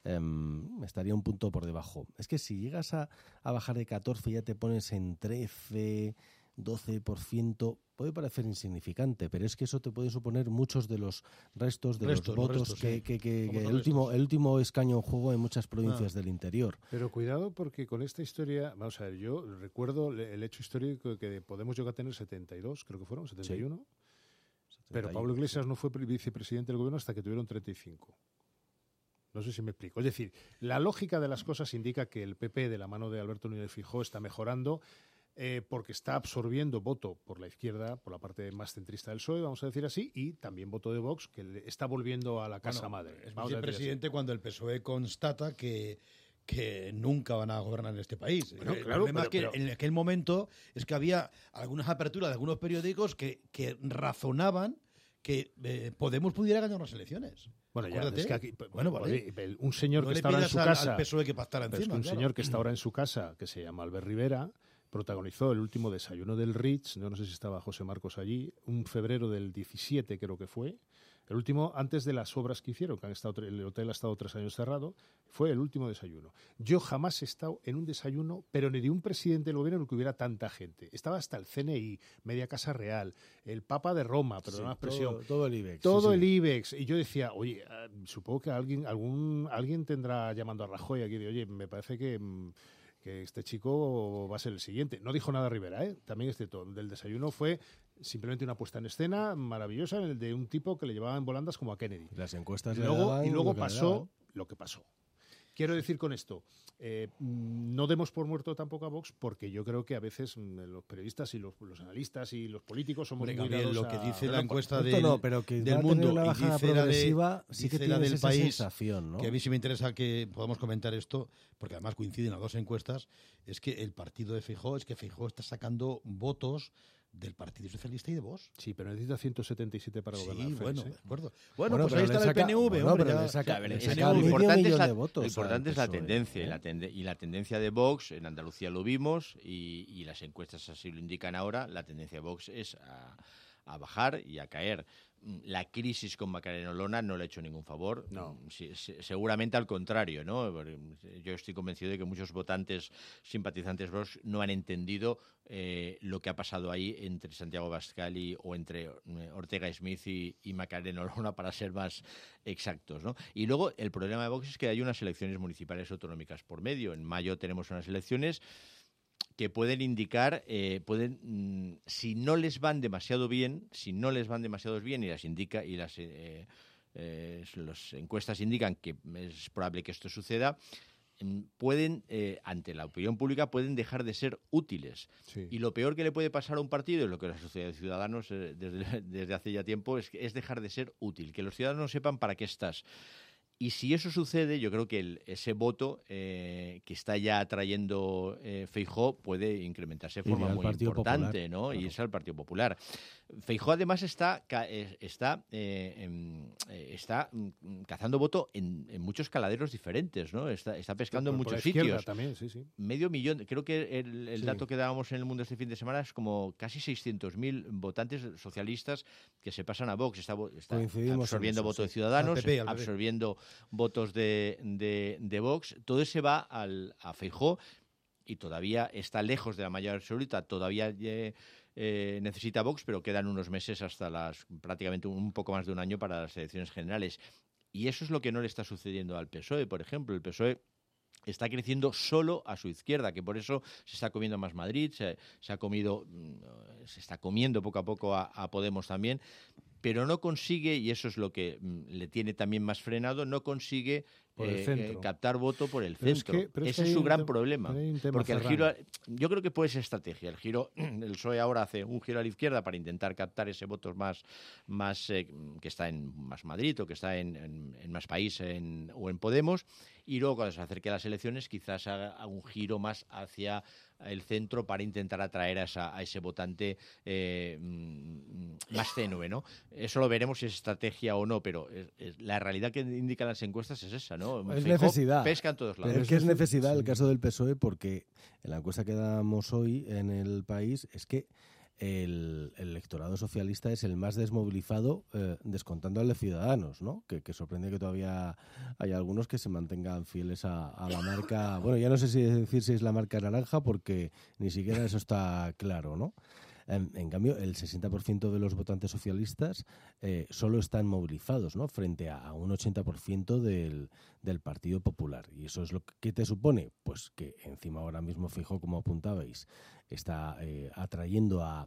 T: Em, estaría un punto por debajo. Es que si llegas a, a bajar de catorce y ya te pones en trece, doce por ciento, puede parecer insignificante, pero es que eso te puede suponer muchos de los restos de
A: Restos,
T: los
A: los
T: votos
A: restos,
T: que,
A: sí.
T: que- que-
A: ¿Cómo
T: que
A: son
T: el último,
A: restos?
T: el último escaño en juego en muchas provincias
A: Ah.
T: del interior.
E: Pero cuidado porque con esta historia, vamos a ver, yo recuerdo le- el hecho histórico que Podemos llegó a tener setenta y dos, creo que fueron, setenta y uno. Pero
T: setenta y uno,
E: Pablo Iglesias
T: sí.
E: no fue pre- vicepresidente del gobierno hasta que tuvieron treinta y cinco. No sé si me explico. Es decir, la lógica de las cosas indica que el P P, de la mano de Alberto Núñez Feijóo, está mejorando eh, porque está absorbiendo voto por la izquierda, por la parte más centrista del P S O E, vamos a decir así, y también voto de Vox, que le está volviendo a la casa
A: Bueno,
E: madre.
A: Es
E: Vamos a decir así.
A: vicepresidente cuando el P S O E constata que, que nunca van a gobernar en este país.
E: Bueno,
A: el
E: claro,
A: problema
E: pero-
A: es que
E: pero-
A: en aquel momento es que había algunas aperturas de algunos periódicos que, que razonaban que eh, Podemos pudiera ganar las elecciones.
E: Bueno, ya,
A: Acuérdate.
E: es que aquí,
A: Bueno, vale.
E: oye, el- un señor
A: No
E: que
A: le
E: está ahora en
A: pidas
E: su
A: al-
E: casa,
A: al P S O E que pactara
E: pero es que
A: encima,
E: un
A: claro.
E: señor que está ahora en su casa, que se llama Albert Rivera, protagonizó el último desayuno del Ritz, no, no sé si estaba José Marcos allí, un febrero del diecisiete creo que fue, el último antes de las obras que hicieron, que han estado, el hotel ha estado tres años cerrado, fue el último desayuno. Yo jamás he estado en un desayuno, pero ni de un presidente del gobierno en el que hubiera tanta gente. Estaba hasta el C N I, Media Casa Real, el Papa de Roma, perdón
T: Sí,
E: la expresión.
T: todo- todo el IBEX,
E: Todo
T: sí,
E: el
T: sí.
E: IBEX. Y yo decía, oye, eh, supongo que alguien, algún, alguien tendrá llamando a Rajoy aquí de, oye, me parece que... mm, que este chico va a ser el siguiente. No dijo nada Rivera, ¿eh? También es cierto. El del desayuno fue simplemente una puesta en escena maravillosa el de un tipo que le llevaba en volandas como a Kennedy.
T: Las encuestas
E: Y
T: le
E: luego,
T: daban
E: y luego
T: lo que le
E: pasó
T: daban.
E: lo que pasó. Quiero decir con esto, eh, mm, no demos por muerto tampoco a Vox, porque yo creo que a veces mm, los periodistas y los, los analistas y los políticos somos
A: Hombre,
E: muy
A: Gabriel,
E: dados
A: lo que
E: a-
A: dice
E: Pero
A: la
E: no,
A: encuesta
E: punto
A: del,
E: no, pero que va
A: del
E: a tener
A: mundo
E: una
A: y
E: bajada
A: dice la, de,
T: progresiva, sí que
A: dice la
T: tienes
A: del
T: esa
A: país,
T: sensación, ¿no?
A: que a mí sí me interesa que podamos comentar esto, porque además coinciden las dos encuestas, es que el partido de Feijóo, es que Feijóo está sacando votos del Partido Socialista y de Vox.
E: Sí, pero necesita ciento setenta y siete para
A: Sí,
E: gobernar. Félix,
A: bueno,
E: ¿eh?
A: de acuerdo. Bueno,
T: Bueno,
A: pues
T: pero
A: ahí
T: le
A: está el
T: saca-
A: P N V,
T: bueno,
A: hombre,
T: pero
A: ya-
T: le saca-
A: ya,
T: le
A: el
T: saca
A: P N V.
T: medio
D: importante es
T: millón
D: la,
T: de votos
D: lo importante
T: al
D: es la
T: P S O E,
D: tendencia y,
T: ¿eh?
D: la tende- y la tendencia de Vox en Andalucía lo vimos y, y las encuestas así lo indican ahora. La tendencia de Vox es a, a bajar y a caer. La crisis con Macarena Olona no le ha hecho ningún favor.
E: No.
D: Sí, sí, seguramente al contrario, ¿no? Porque yo estoy convencido de que muchos votantes simpatizantes Vox no han entendido eh, lo que ha pasado ahí entre Santiago Abascal y, o entre eh, Ortega Smith y, y Macarena Olona, para ser más exactos, ¿no? Y luego el problema de Vox es que hay unas elecciones municipales autonómicas por medio. En mayo tenemos unas elecciones que pueden indicar, eh, pueden, mm, si no les van demasiado bien, si no les van demasiado bien y las indica y las eh, eh, las encuestas indican que es probable que esto suceda, mm, pueden, eh, ante la opinión pública, pueden dejar de ser útiles.
E: Sí.
D: Y lo peor que le puede pasar a un partido, es lo que la sociedad de ciudadanos eh, desde, desde hace ya tiempo, es, es dejar de ser útil, que los ciudadanos sepan para qué estás. Y si eso sucede, yo creo que el, ese voto eh, que está ya atrayendo eh, Feijóo puede incrementarse de
T: Iría
D: forma
T: al
D: muy
T: Partido
D: importante,
T: Popular,
D: ¿no?
T: claro.
D: Y es al Partido Popular. Feijóo además está, ca- eh, está, eh, em, eh, está mm, cazando voto en, en muchos caladeros diferentes, ¿no? Está, está pescando en
E: Por- por
D: muchos
E: la izquierda
D: sitios.
E: también, sí, sí.
D: Medio millón, creo que el, el
E: Sí.
D: dato que dábamos en El Mundo este fin de semana es como casi seiscientos mil votantes socialistas que se pasan a Vox. Está, vo- está
T: Coincidimos en
D: absorbiendo
T: eso,
D: votos de
T: sí.
D: Ciudadanos,
A: Al P P, al P P.
D: absorbiendo votos de, de, de Vox. Todo ese va al, a Feijóo y todavía está lejos de la mayoría absoluta. Todavía eh, eh, necesita Vox, pero quedan unos meses hasta las prácticamente un poco más de un año para las elecciones generales. Y eso es lo que no le está sucediendo al P S O E, por ejemplo. El P S O E está creciendo solo a su izquierda, que por eso se está comiendo más Madrid, se, se ha comido, se está comiendo poco a poco a, a Podemos también, pero no consigue, y eso es lo que mm, le tiene también más frenado, no consigue
E: Por el
D: eh,
E: centro.
D: eh, captar voto por el
E: Pero es
D: centro.
E: que- pero es
D: Ese
E: que
D: es
E: hay
D: su
E: un
D: gran
E: tem-
D: problema.
E: hay un tema,
D: Porque el
E: Ferran.
D: giro, a- yo creo que puede ser estrategia. El giro, el P S O E ahora hace un giro a la izquierda para intentar captar ese voto más, más eh, que está en Más Madrid o que está en, en, en Más País en, o en Podemos, y luego cuando se acerque a las elecciones quizás haga, haga un giro más hacia el centro para intentar atraer a, esa, a ese votante eh, mm, más tenue, ¿no? Eso lo veremos si es estrategia o no, pero es, es, la realidad que indican las encuestas es esa, ¿no?
T: Es
D: Feijóo
T: necesidad.
D: pesca en todos lados.
T: Es que es necesidad el caso del P S O E porque en la encuesta que damos hoy en el país es que el, el electorado socialista es el más desmovilizado, eh, descontando al de Ciudadanos, ¿no? Que, que sorprende que todavía hay algunos que se mantengan fieles a, a la marca. Bueno, ya no sé si decir si es la marca naranja porque ni siquiera eso está claro, ¿no? En, en cambio, el sesenta por ciento de los votantes socialistas eh, solo están movilizados, ¿no? Frente a, a un ochenta por ciento del, del Partido Popular. ¿Y eso es lo que, que te supone? Pues que encima ahora mismo, Feijóo, como apuntabais, está eh, atrayendo a,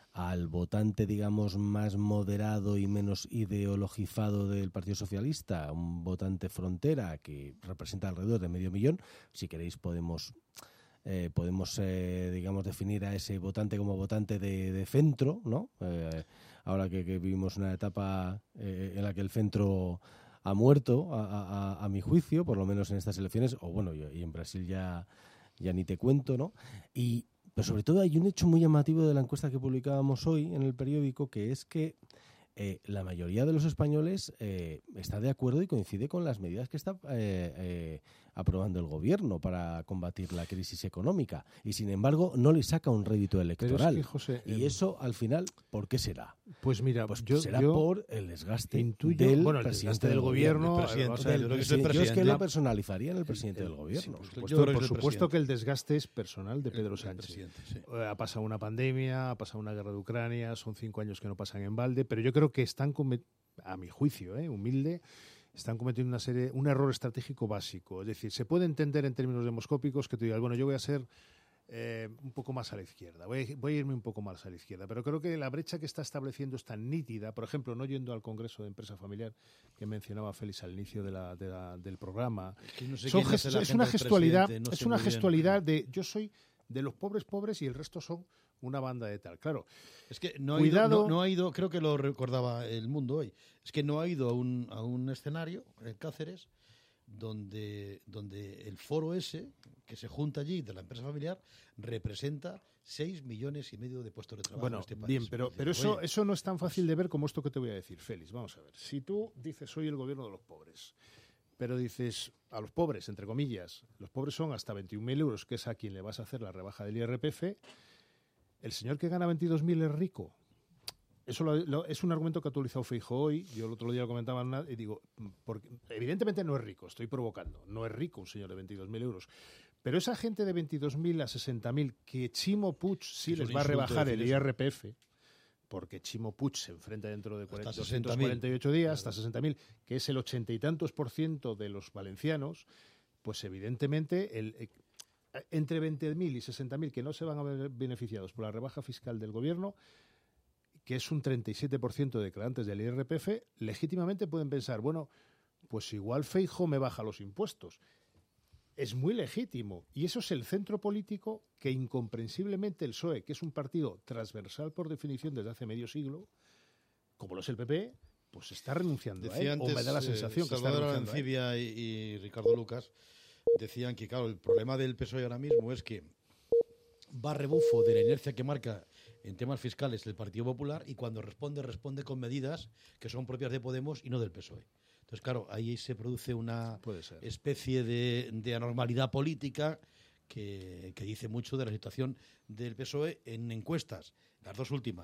T: al votante, digamos, más moderado y menos ideologizado del Partido Socialista, un votante frontera que representa alrededor de medio millón. Si queréis podemos... Eh, podemos, eh, digamos, definir a ese votante como votante de, de centro, ¿no? Eh, ahora que, que vivimos una etapa eh, en la que el centro ha muerto, a, a, a mi juicio, por lo menos en estas elecciones, o bueno, y, y en Brasil ya, ya ni te cuento, ¿no? Y, pero sobre todo hay un hecho muy llamativo de la encuesta que publicábamos hoy en el periódico, que es que Eh, la mayoría de los españoles eh, está de acuerdo y coincide con las medidas que está eh, eh, aprobando el gobierno para combatir la crisis económica y sin embargo no le saca un rédito electoral.
E: Pero es que, José,
T: y
E: eh,
T: eso al final, ¿por qué será?
E: Pues mira,
T: pues
E: yo,
T: será
E: yo
T: por el desgaste
E: intuyo,
T: del
E: bueno, el
T: presidente
E: desgaste del gobierno,
T: del
E: o sea,
T: del
E: yo creo que es
T: presidente.
E: el
T: Yo es que
E: presidente.
T: lo personalizaría en el presidente del gobierno.
E: Por supuesto, por supuesto que el desgaste es personal de Pedro
A: el
E: Sánchez.
A: presidente, sí.
E: Eh, Ha pasado una pandemia, ha pasado una guerra de Ucrania, son cinco años que no pasan en balde, pero yo creo que están, comet- a mi juicio, eh, humilde, están cometiendo una serie, un error estratégico básico. Es decir, se puede entender en términos demoscópicos que tú digas, bueno, yo voy a ser eh, un poco más a la izquierda, voy a, voy a irme un poco más a la izquierda, pero creo que la brecha que está estableciendo es tan nítida, por ejemplo, no yendo al Congreso de Empresa Familiar que mencionaba Félix al inicio de la, de la, del programa.
A: que no sé
E: Son
A: quién es
E: gest-
A: el
E: es una
A: agente del
E: gestualidad,
A: presidente, no
E: es
A: sé
E: una
A: muy bien.
E: gestualidad de yo soy de los pobres pobres y el resto son una banda de tal. Claro,
A: Es que no ha,
E: Cuidado.
A: ido, no, no ha ido, creo que lo recordaba El Mundo hoy, es que no ha ido a un, a un escenario en Cáceres donde, donde el foro ese que se junta allí de la empresa familiar representa seis millones y medio de puestos de trabajo
E: bueno,
A: en este país.
E: bien, pero,
A: Dices,
E: pero eso,
A: oye,
E: eso no es tan fácil de ver como esto que te voy a decir, Félix. Vamos a ver. Si tú dices soy el gobierno de los pobres, pero dices a los pobres, entre comillas, los pobres son hasta veintiún mil euros, que es a quien le vas a hacer la rebaja del I R P F, el señor que gana veintidós mil es rico. Eso lo- lo- es un argumento que ha utilizado Feijóo hoy. Yo el otro día lo comentaba en una- y digo, porque evidentemente no es rico, estoy provocando. No es rico un señor de veintidós mil euros. Pero esa gente de veintidós mil a sesenta mil que Chimo Puig sí
A: Es
E: les
A: un
E: va a
A: insulto
E: rebajar
A: decir
E: el
A: eso.
E: I R P F, porque Chimo Puig se enfrenta dentro de cuarenta,
A: Hasta sesenta mil.
E: doscientos cuarenta y ocho días, hasta sesenta mil, que es el ochenta y tantos por ciento de los valencianos, pues evidentemente el, eh, entre veinte mil y sesenta mil que no se van a ver beneficiados por la rebaja fiscal del gobierno, que es un treinta y siete por ciento de declarantes del I R P F, legítimamente pueden pensar, bueno, pues igual Feijóo me baja los impuestos. Es muy legítimo. Y eso es el centro político que incomprensiblemente el P S O E, que es un partido transversal por definición desde hace medio siglo, como lo es el P P, pues está renunciando
A: decía
E: a él,
A: antes,
E: o me da la
A: eh,
E: sensación que está
A: Salvador
E: renunciando a él.
A: Arancibia y, y Ricardo Lucas decían que, claro, el problema del P S O E ahora mismo es que va a rebufo de la inercia que marca en temas fiscales el Partido Popular y cuando responde, responde con medidas que son propias de Podemos y no del P S O E. Entonces, claro, ahí se produce una especie de, de anormalidad política que, que dice mucho de la situación del P S O E en encuestas, las dos últimas,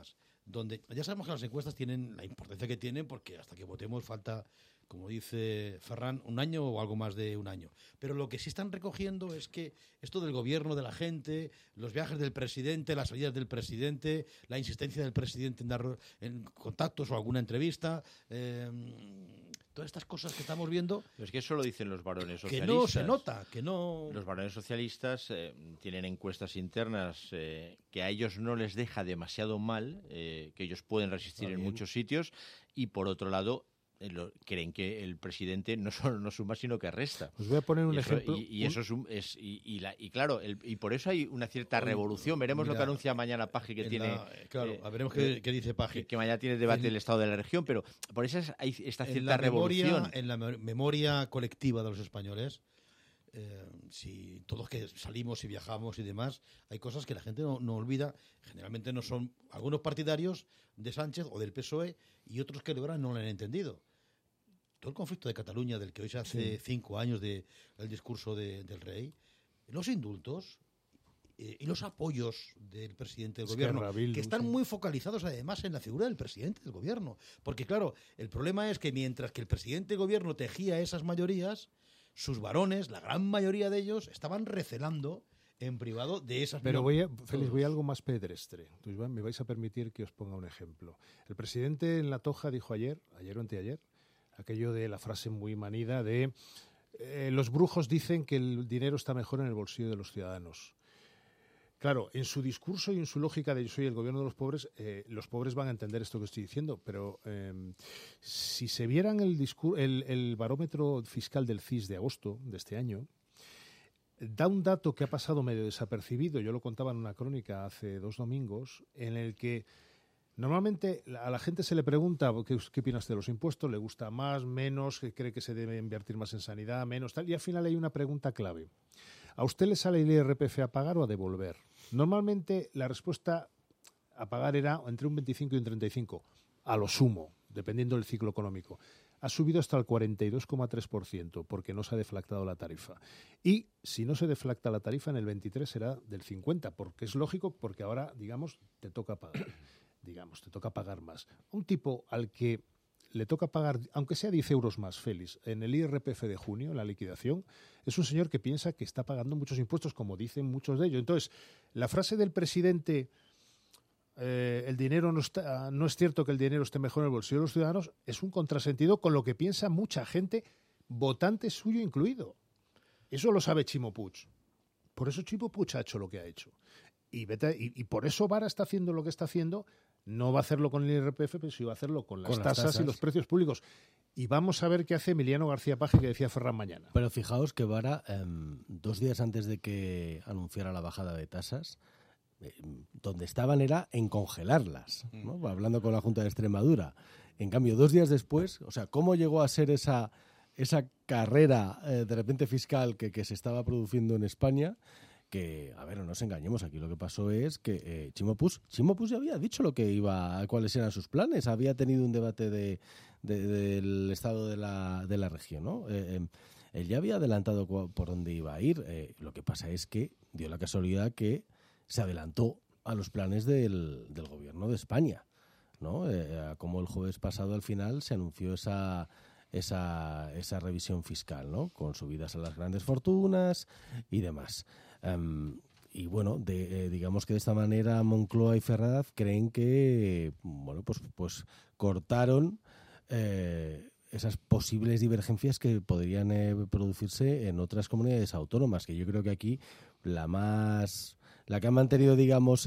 A: donde ya sabemos que las encuestas tienen la importancia que tienen, porque hasta que votemos falta, como dice Ferran, un año o algo más de un año. Pero lo que sí están recogiendo es que esto del gobierno de la gente, los viajes del presidente, las salidas del presidente, la insistencia del presidente en dar en contactos o alguna entrevista, eh, todas estas cosas que estamos viendo.
D: Pero es que eso lo dicen los varones
A: que
D: socialistas.
A: Que no se nota, que no...
D: Los varones socialistas eh, tienen encuestas internas eh, que a ellos no les deja demasiado mal, eh, que ellos pueden resistir en muchos sitios, y por otro lado Lo, creen que el presidente no solo no suma sino que resta.
E: Os voy a poner un
D: y eso,
E: ejemplo.
D: Y, y eso es, un, es y, y, la, y claro, el, y por eso hay una cierta revolución. Veremos
A: Mira,
D: lo que anuncia mañana Paje, que tiene.
A: La, claro,
D: eh,
A: veremos qué, qué dice Paje.
D: Que, que mañana tiene debate
A: en,
D: del estado de la región, pero por eso es, hay esta cierta
A: en la
D: revolución.
A: Memoria, en la memoria colectiva de los españoles, eh, si todos que salimos y viajamos y demás, hay cosas que la gente no, no olvida. Generalmente no son algunos partidarios de Sánchez o del P S O E y otros que de verdad no lo han entendido. Todo el conflicto de Cataluña, del que hoy se hace sí. cinco años del de, discurso de, del rey, los indultos eh, y los apoyos del presidente del es gobierno, que, Rabil, que están sí. muy focalizados además en la figura del presidente del gobierno. Porque claro, el problema es que mientras que el presidente del gobierno tejía esas mayorías, sus varones, la gran mayoría de ellos, estaban recelando en privado de esas...
E: Pero voy a, Félix, voy a algo más pedestre. Entonces, me vais a permitir que os ponga un ejemplo. El presidente en La Toja dijo ayer, ayer o anteayer, aquello de la frase muy manida de eh, los brujos dicen que el dinero está mejor en el bolsillo de los ciudadanos. Claro, en su discurso y en su lógica de yo soy el gobierno de los pobres, eh, los pobres van a entender esto que estoy diciendo, pero eh, si se vieran el, discur- el, el barómetro fiscal del C I S de agosto de este año, da un dato que ha pasado medio desapercibido, yo lo contaba en una crónica hace dos domingos, en el que normalmente a la gente se le pregunta ¿qué, qué opinas de los impuestos? ¿Le gusta más, menos? ¿Cree que se debe invertir más en sanidad, menos? Tal. Y al final hay una pregunta clave. ¿A usted le sale el I R P F a pagar o a devolver? Normalmente la respuesta a pagar era entre un veinticinco y un treinta y cinco, a lo sumo, dependiendo del ciclo económico. Ha subido hasta el cuarenta y dos coma tres por ciento porque no se ha deflactado la tarifa. Y si no se deflacta la tarifa, en el veintitrés será del cincuenta, porque es lógico, porque ahora, digamos, te toca pagar. digamos, te toca pagar más. Un tipo al que le toca pagar, aunque sea diez euros más, Félix, en el I R P F de junio, en la liquidación, es un señor que piensa que está pagando muchos impuestos, como dicen muchos de ellos. Entonces, la frase del presidente, eh, el dinero no está, no es cierto que el dinero esté mejor en el bolsillo de los ciudadanos, es un contrasentido con lo que piensa mucha gente, votante suyo incluido. Eso lo sabe Chimo Puig. Por eso Chimo Puig ha hecho lo que ha hecho. Y, vete, y, y por eso Vara está haciendo lo que está haciendo. No va a hacerlo con el I R P F, pero sí va a hacerlo con las, con las tasas, tasas y los precios públicos. Y vamos a ver qué hace Emiliano García Paje, que decía Ferran mañana.
T: Pero fijaos que Vara, eh, dos días antes de que anunciara la bajada de tasas, eh, donde estaban era en congelarlas, ¿no? Mm. Hablando con la Junta de Extremadura. En cambio, dos días después, o sea, ¿cómo llegó a ser esa, esa carrera eh, de repente fiscal que, que se estaba produciendo en España? Que, a ver, no nos engañemos, aquí lo que pasó es que eh, Chimo Puig, Chimo Puig ya había dicho lo que iba, cuáles eran sus planes, había tenido un debate de, de, del estado de la, de la región, ¿no? Eh, eh, él ya había adelantado por dónde iba a ir, eh, lo que pasa es que dio la casualidad que se adelantó a los planes del, del gobierno de España, ¿no? Eh, como el jueves pasado al final se anunció esa... Esa, esa revisión fiscal, ¿no? Con subidas a las grandes fortunas y demás. Um, y bueno, de, eh, digamos que de esta manera Moncloa y Ferraz creen que, bueno, pues, pues cortaron eh, esas posibles divergencias que podrían eh, producirse en otras comunidades autónomas, que yo creo que aquí la más... La que ha mantenido, digamos,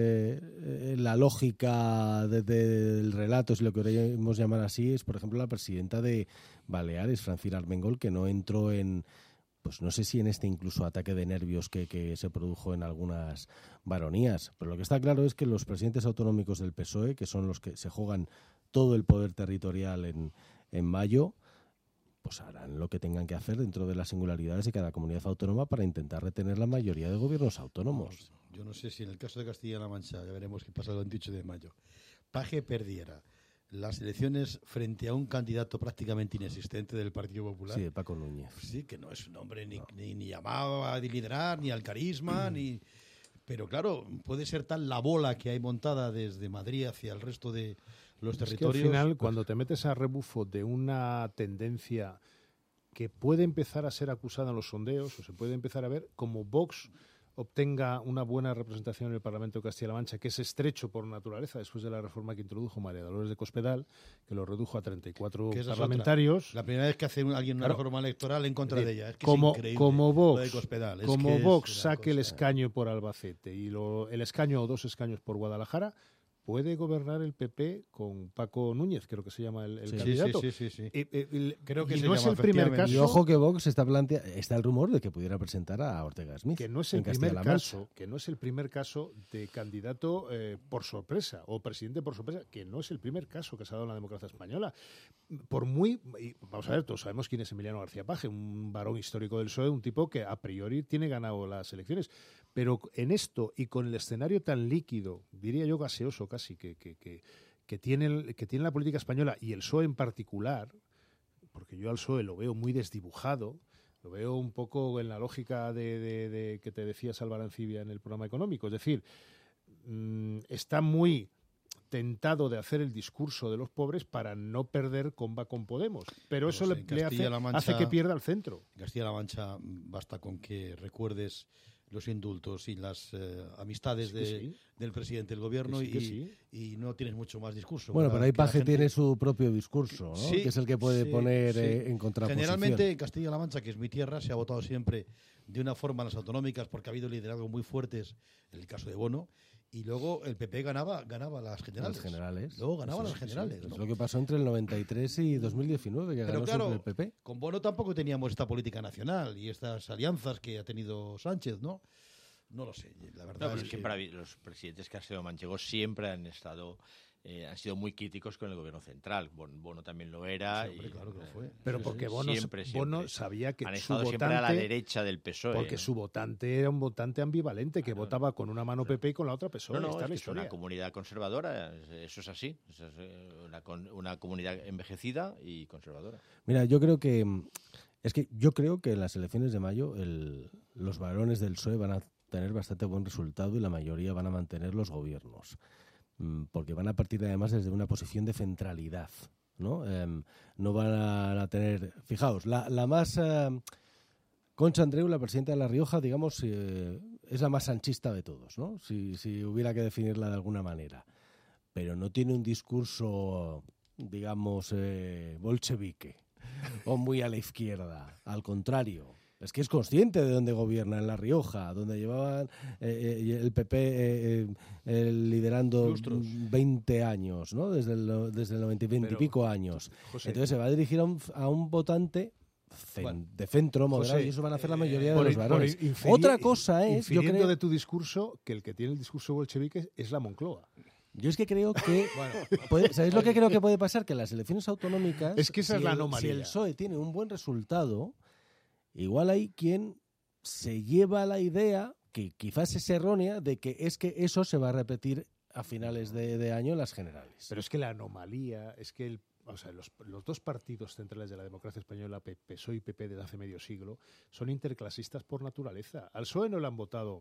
T: eh, la lógica de, de, del relato, si lo queremos llamar así, es, por ejemplo, la presidenta de Baleares, Francina Armengol, que no entró en, pues no sé si en este incluso ataque de nervios que, que se produjo en algunas baronías. Pero lo que está claro es que los presidentes autonómicos del P S O E, que son los que se juegan todo el poder territorial en, en mayo, pues harán lo que tengan que hacer dentro de las singularidades de cada comunidad autónoma para intentar retener la mayoría de gobiernos autónomos.
A: Yo no sé si en el caso de Castilla-La Mancha, ya veremos qué pasa el veintiocho de mayo, Paje perdiera las elecciones frente a un candidato prácticamente inexistente del Partido Popular.
T: Sí, de Paco Núñez.
A: Sí, que no es un hombre ni, no. ni, ni llamado a liderar, ni al carisma, ni... Pero claro, puede ser tal la bola que hay montada desde Madrid hacia el resto de los territorios.
E: Es que al final,
A: pues,
E: cuando te metes a rebufo de una tendencia que puede empezar a ser acusada en los sondeos, o se puede empezar a ver como Vox obtenga una buena representación en el Parlamento de Castilla-La Mancha, que es estrecho por naturaleza después de la reforma que introdujo María Dolores de Cospedal, que lo redujo a treinta y cuatro
A: que esa es
E: parlamentarios.
A: otra. La primera vez que hace un- alguien una
E: Claro.
A: reforma electoral en contra de ella. Es que
E: como,
A: es increíble
E: como
A: lo
E: Vox,
A: de Cospedal. Es
E: como
A: que es
E: Vox
A: una
E: saque el
A: cosa-
E: escaño por Albacete y lo, el escaño o dos escaños por Guadalajara, puede gobernar el P P con Paco Núñez, creo que se llama el, el
A: Sí,
E: candidato.
A: sí, sí, sí, sí.
E: Eh, eh, el-
A: Creo que
E: y
A: se
E: no es
A: llama,
E: el primer
A: efectivamente.
E: caso.
T: Y ojo que Vox está plantea está el rumor de que pudiera presentar a Ortega Smith.
E: Que no es el
T: en
E: primer
T: Castilla-La Mancha.
E: caso, que no es el primer caso de candidato eh, por sorpresa o presidente por sorpresa, que no es el primer caso que se ha dado en la democracia española. Por muy, y vamos a ver, todos sabemos quién es Emiliano García Paje, un varón histórico del P S O E, un tipo que a priori tiene ganado las elecciones, pero en esto y con el escenario tan líquido, diría yo gaseoso casi, que, que, que, que tiene el- que tiene la política española y el P S O E en particular, porque yo al P S O E lo veo muy desdibujado. Lo veo un poco en la lógica de, de- de que te decía Salva Arancibia en el programa económico. Es decir, mm, está muy tentado de hacer el discurso de los pobres para no perder comba con Podemos. Pero eso
A: Pues
E: le,
A: en
E: le hace,
A: Castilla-La Mancha-
E: hace que pierda el centro.
A: En Castilla-La Mancha mm, basta con que recuerdes los indultos y las eh, amistades
E: Sí que
A: de-
E: sí.
A: del presidente del gobierno
E: Que sí que
A: y,
E: sí.
A: y no tienes mucho más discurso.
T: Bueno,
A: Para
T: pero ahí
A: que la
T: Paje
A: gente-
T: tiene su propio discurso, ¿no?
A: Sí,
T: que es el que puede
A: sí,
T: poner
A: sí.
T: eh, en contraposición.
A: Generalmente en Castilla-La Mancha, que es mi tierra, se ha votado siempre de una forma en las autonómicas porque ha habido liderazgos muy fuertes, en el caso de Bono, y luego el P P ganaba ganaba las generales.
T: Las generales.
A: Luego ganaba
T: Sí,
A: las
T: sí,
A: generales.
T: sí.
A: ¿no?
T: Es lo que pasó entre el noventa y tres y dos mil diecinueve, que
A: Pero
T: ganó
A: claro,
T: siempre el P P.
A: con Bono tampoco teníamos esta política nacional y estas alianzas que ha tenido Sánchez, ¿no? No lo sé, la
D: No,
A: verdad
D: pero
A: es
D: es que
A: que...
D: para mí los presidentes que han sido manchegos siempre han estado eh, han sido muy críticos con el gobierno central. Bon- Bono también lo era.
A: Sí, hombre,
D: y,
A: claro que lo fue.
E: Pero
D: sí,
E: porque
D: sí,
E: Bono,
D: siempre,
E: Bono
D: siempre.
E: sabía que
D: Han
E: su
D: estado
E: votante...
D: siempre a la derecha del P S O E.
E: Porque su votante era un votante ambivalente, que votaba con una mano P P y con la otra P S O E.
D: No, no,
E: Esta
D: es,
E: es la
D: que es
E: historia.
D: una comunidad conservadora, es- eso es así. Eso es eh, una, con- una comunidad envejecida y conservadora.
T: Mira, yo creo que mm, es que yo creo que en las elecciones de mayo el- los varones del P S O E van a tener bastante buen resultado y la mayoría van a mantener los gobiernos, Mm, porque van a partir además desde una posición de centralidad, ¿no? Em, no van a, a tener, fijaos, la, la más em, Concha Andreu, la presidenta de La Rioja, digamos, eh, es la más sanchista de todos, ¿no? Si, si hubiera que definirla de alguna manera, pero no tiene un discurso, digamos, eh, bolchevique o muy a la izquierda. Al contrario, es que es consciente de dónde gobierna en La Rioja, donde llevaban eh, eh, el P P eh, eh, liderando
A: Lustros.
T: veinte años, ¿no? Desde el, no- desde el noventa y veinte y
E: Pero,
T: pico años.
E: José,
T: Entonces se va a dirigir a un, a un votante cen-
A: Bueno,
T: de centro moderado
E: José,
T: y eso van a hacer la mayoría de
E: por
T: los
E: in- por
T: varones.
E: inferi-
T: Otra cosa es, yo
E: infiriendo
T: creo,
E: de tu discurso, que el que tiene el discurso bolchevique es la Moncloa.
T: yo es que creo que puede- ¿sabéis lo que creo que puede pasar? Que en las elecciones autonómicas,
E: Es que esa
T: si
E: es la
T: el-
E: anomalía.
T: si el P S O E tiene un buen resultado, igual hay quien se lleva la idea, que quizás es errónea, de que es que eso se va a repetir a finales de, de año en las generales.
E: Pero es que la anomalía es que el, o sea, los, los dos partidos centrales de la democracia española, P- PSOE y P P desde hace medio siglo, son interclasistas por naturaleza. Al P S O E no le han votado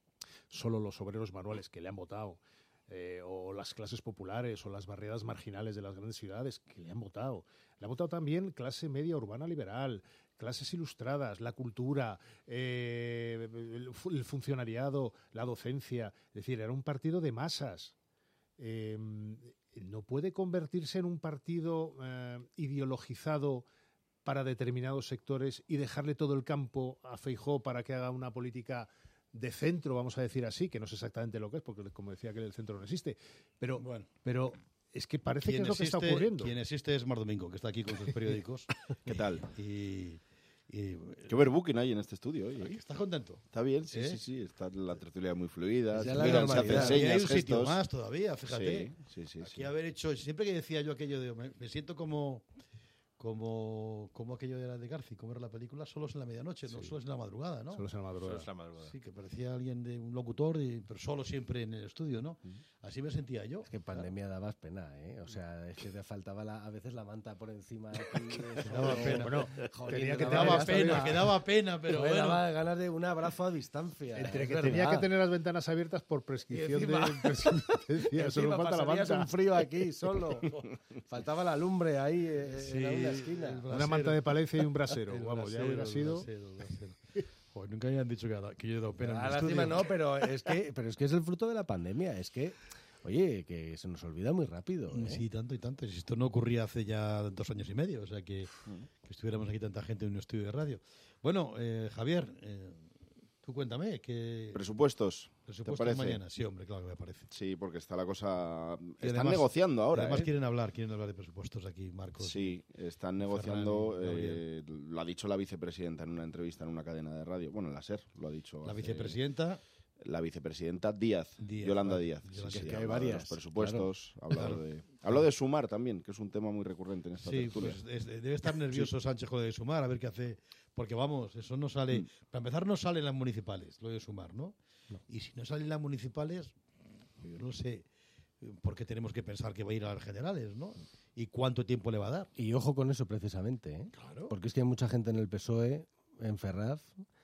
E: solo los obreros manuales, que le han votado, eh, o las clases populares o las barriadas marginales de las grandes ciudades, que le han votado. Le ha votado también clase media urbana liberal, clases ilustradas, la cultura, eh, el, fu- el funcionariado, la docencia. Es decir, era un partido de masas. Eh, no puede convertirse en un partido eh, ideologizado para determinados sectores y dejarle todo el campo a Feijóo para que haga una política de centro, vamos a decir así, que no sé exactamente lo que es, porque como decía que el centro no existe. Pero,
A: Bueno.
E: pero es que parece que
A: Quien
E: es lo que está
A: existe-
E: ocurriendo.
A: Quien existe es Mar Domingo, que está aquí con sus periódicos.
G: ¿Qué tal?
A: Y, y-
G: Qué overbooking hay en este estudio hoy. ¿eh?
A: ¿Estás contento?
G: Está bien, sí,
A: ¿Eh?
G: sí, sí. Está la tertulia muy fluida.
T: Ya
G: se
T: la
G: miran, se
T: normalidad.
G: hacen
A: Y hay
G: señas,
A: un sitio
G: gestos.
A: más todavía, fíjate.
G: Sí, sí, sí.
A: Aquí
G: sí.
A: haber hecho, siempre que decía yo aquello de, me, me siento como Como, como aquello era de Garci, como era la película, Solos en la medianoche, no
E: Sí.
A: solos en la madrugada, ¿no?
E: Solos en la madrugada.
D: Solos en la madrugada.
A: Sí, que parecía alguien de un locutor, y- pero solo siempre en el estudio, ¿no? Así me sentía yo.
T: Es que en pandemia dabas pena, ¿eh? O sea, es que te faltaba la- a veces la manta por encima. Aquí, eso,
A: Daba pena.
T: Bueno,
A: Joder,
T: tenía
A: que
T: que
A: daba
T: tener
A: pena,
T: hasta-
A: que daba pena, pero
T: Joder,
A: bueno.
T: daba ganas de un abrazo a distancia.
E: Entre
T: es
E: que
T: verdad.
E: tenía que tener las ventanas abiertas por prescripción
T: Y encima-
E: de presidencia. Solo
T: Encima
E: falta la
T: pasarías
E: manta.
T: un frío aquí solo. Faltaba la lumbre ahí eh,
A: Sí,
T: en una esquina.
A: el
E: Una manta de Palencia y un brasero.
A: El
E: Vamos, ya
A: brasero,
E: hubiera
A: el
E: sido.
A: brasero, el brasero. Joder, nunca habían dicho que, ha- que yo he dado pena en
T: Ah,
A: el
T: lástima
A: estudio.
T: no, pero es que pero es que es el fruto de la pandemia. Es que, oye, que se nos olvida muy rápido. ¿eh?
A: Sí, tanto y tanto. Si esto no ocurría hace ya dos años y medio, o sea que, que estuviéramos aquí tanta gente en un estudio de radio. Bueno, eh, Javier, eh, tú cuéntame que
G: Presupuestos. ¿Te
A: presupuestos
G: parece?
A: mañana. Sí, hombre, claro que me parece.
G: Sí, porque está la cosa.
A: Y
G: Están
A: además-
G: negociando ahora.
A: Además
G: ¿eh?
A: quieren hablar, quieren hablar de presupuestos aquí, Marcos.
G: Sí, están negociando.
A: Ferran y
G: eh, lo ha dicho la vicepresidenta en una entrevista en una cadena de radio. Bueno, en la SER lo ha dicho.
A: La
G: hace-
A: vicepresidenta.
G: La vicepresidenta Díaz,
A: Díaz,
G: Yolanda
A: vale.
G: Díaz.
A: Yolanda
G: Sí, sí,
A: Díaz.
G: ha
A: Que hay
G: hablado de
T: varias,
G: los presupuestos, ha hablado
A: Claro.
G: de, habló de sumar también, que es un tema muy recurrente en esta
A: Sí,
G: tertulia.
A: pues es- debe estar nervioso Sánchez con lo de sumar, a ver qué hace. Porque vamos, eso no sale.
G: Mm.
A: Para empezar, no sale en las municipales, lo de sumar, ¿no? Y si no sale en las municipales, yo no sé eh, por qué tenemos que pensar que va a ir a las generales, ¿no? Y cuánto tiempo le va a dar.
T: Y ojo con eso precisamente, ¿eh?
A: Claro.
T: Porque es que hay mucha gente en el P S O E, en Ferraz,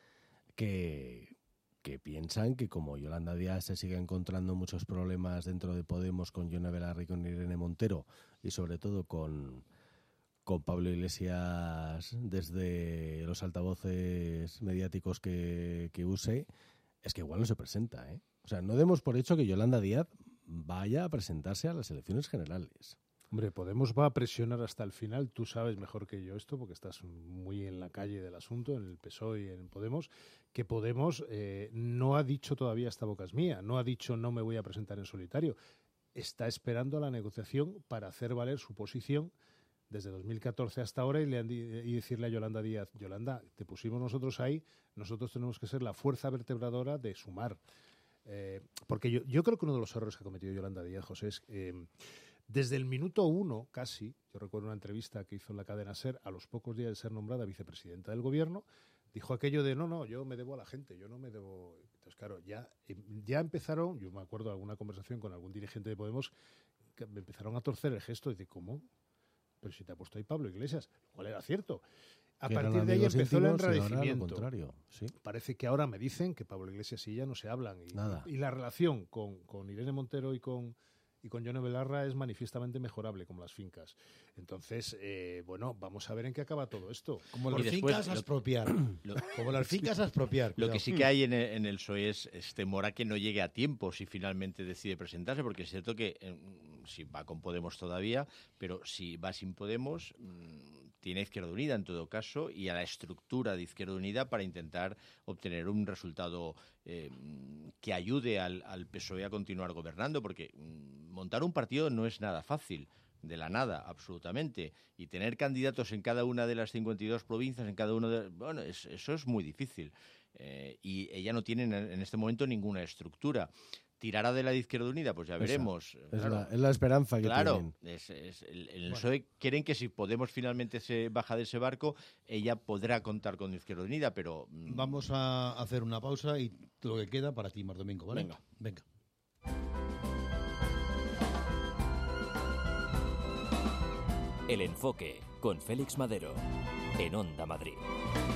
T: que, que piensan que como Yolanda Díaz se sigue encontrando muchos problemas dentro de Podemos con Yone Belarra y con Irene Montero, y sobre todo con, con Pablo Iglesias desde los altavoces mediáticos que, que use, es que igual no se presenta, ¿eh? O sea, no demos por hecho que Yolanda Díaz vaya a presentarse a las elecciones generales.
E: Hombre, Podemos va a presionar hasta el final. Tú sabes mejor que yo esto, porque estás muy en la calle del asunto, en el P S O E y en Podemos, que Podemos eh, no ha dicho todavía esta boca es mía, no ha dicho no me voy a presentar en solitario. Está esperando a la negociación para hacer valer su posición desde dos mil catorce hasta ahora y, le han di- y decirle a Yolanda Díaz, Yolanda, te pusimos nosotros ahí, nosotros tenemos que ser la fuerza vertebradora de sumar. Eh, porque yo, yo creo que uno de los errores que ha cometido Yolanda Díaz, José, es eh, desde el minuto uno casi, yo recuerdo una entrevista que hizo en la cadena SER a los pocos días de ser nombrada vicepresidenta del gobierno, dijo aquello de no, no, yo me debo a la gente, yo no me debo... Entonces, claro, ya, eh, ya empezaron, yo me acuerdo de alguna conversación con algún dirigente de Podemos, que me empezaron a torcer el gesto y de ¿cómo? Pero si te ha puesto ahí Pablo Iglesias, lo cual era cierto. A
T: Que eran
E: partir de ahí
T: amigos
E: empezó el
T: íntimos y ahora lo
E: enrarecimiento.
T: contrario, sí.
E: Parece que ahora me dicen que Pablo Iglesias y ella no se hablan. Y,
T: Nada.
E: y la relación con, con Irene Montero y con, y con Yone Belarra es manifiestamente mejorable, como las fincas. Entonces, eh, bueno, vamos a ver en qué acaba todo esto.
A: Como
D: Y
A: las
D: después
A: fincas a
D: lo-
A: expropiar.
D: lo-
A: Como las fincas a expropiar.
D: Lo que
A: cuidado.
D: sí que hay en el, en el P S O E es, es temor a que no llegue a tiempo si finalmente decide presentarse, porque es cierto que eh, si va con Podemos todavía, pero si va sin Podemos, mm, tiene Izquierda Unida en todo caso y a la estructura de Izquierda Unida para intentar obtener un resultado eh, que ayude al, al P S O E a continuar gobernando, porque mm, montar un partido no es nada fácil. De la nada, absolutamente. Y tener candidatos en cada una de las cincuenta y dos provincias, en cada uno de... Bueno, es- eso es muy difícil. Eh, y ella no tiene en, en este momento ninguna estructura. ¿Tirará de la de Izquierda Unida? Pues ya
T: Esa.
D: veremos.
T: Es,
D: Claro.
T: la, es la esperanza que
D: Claro,
T: tienen.
D: es, es- el, el P S O E quieren que si Podemos finalmente se baja de ese barco, ella podrá contar con Izquierda Unida, pero... mm,
A: Vamos a hacer una pausa y lo que queda para ti, Mar Domingo, ¿vale?
D: Venga.
A: Venga.
B: El Enfoque, con Félix Madero, en Onda Madrid.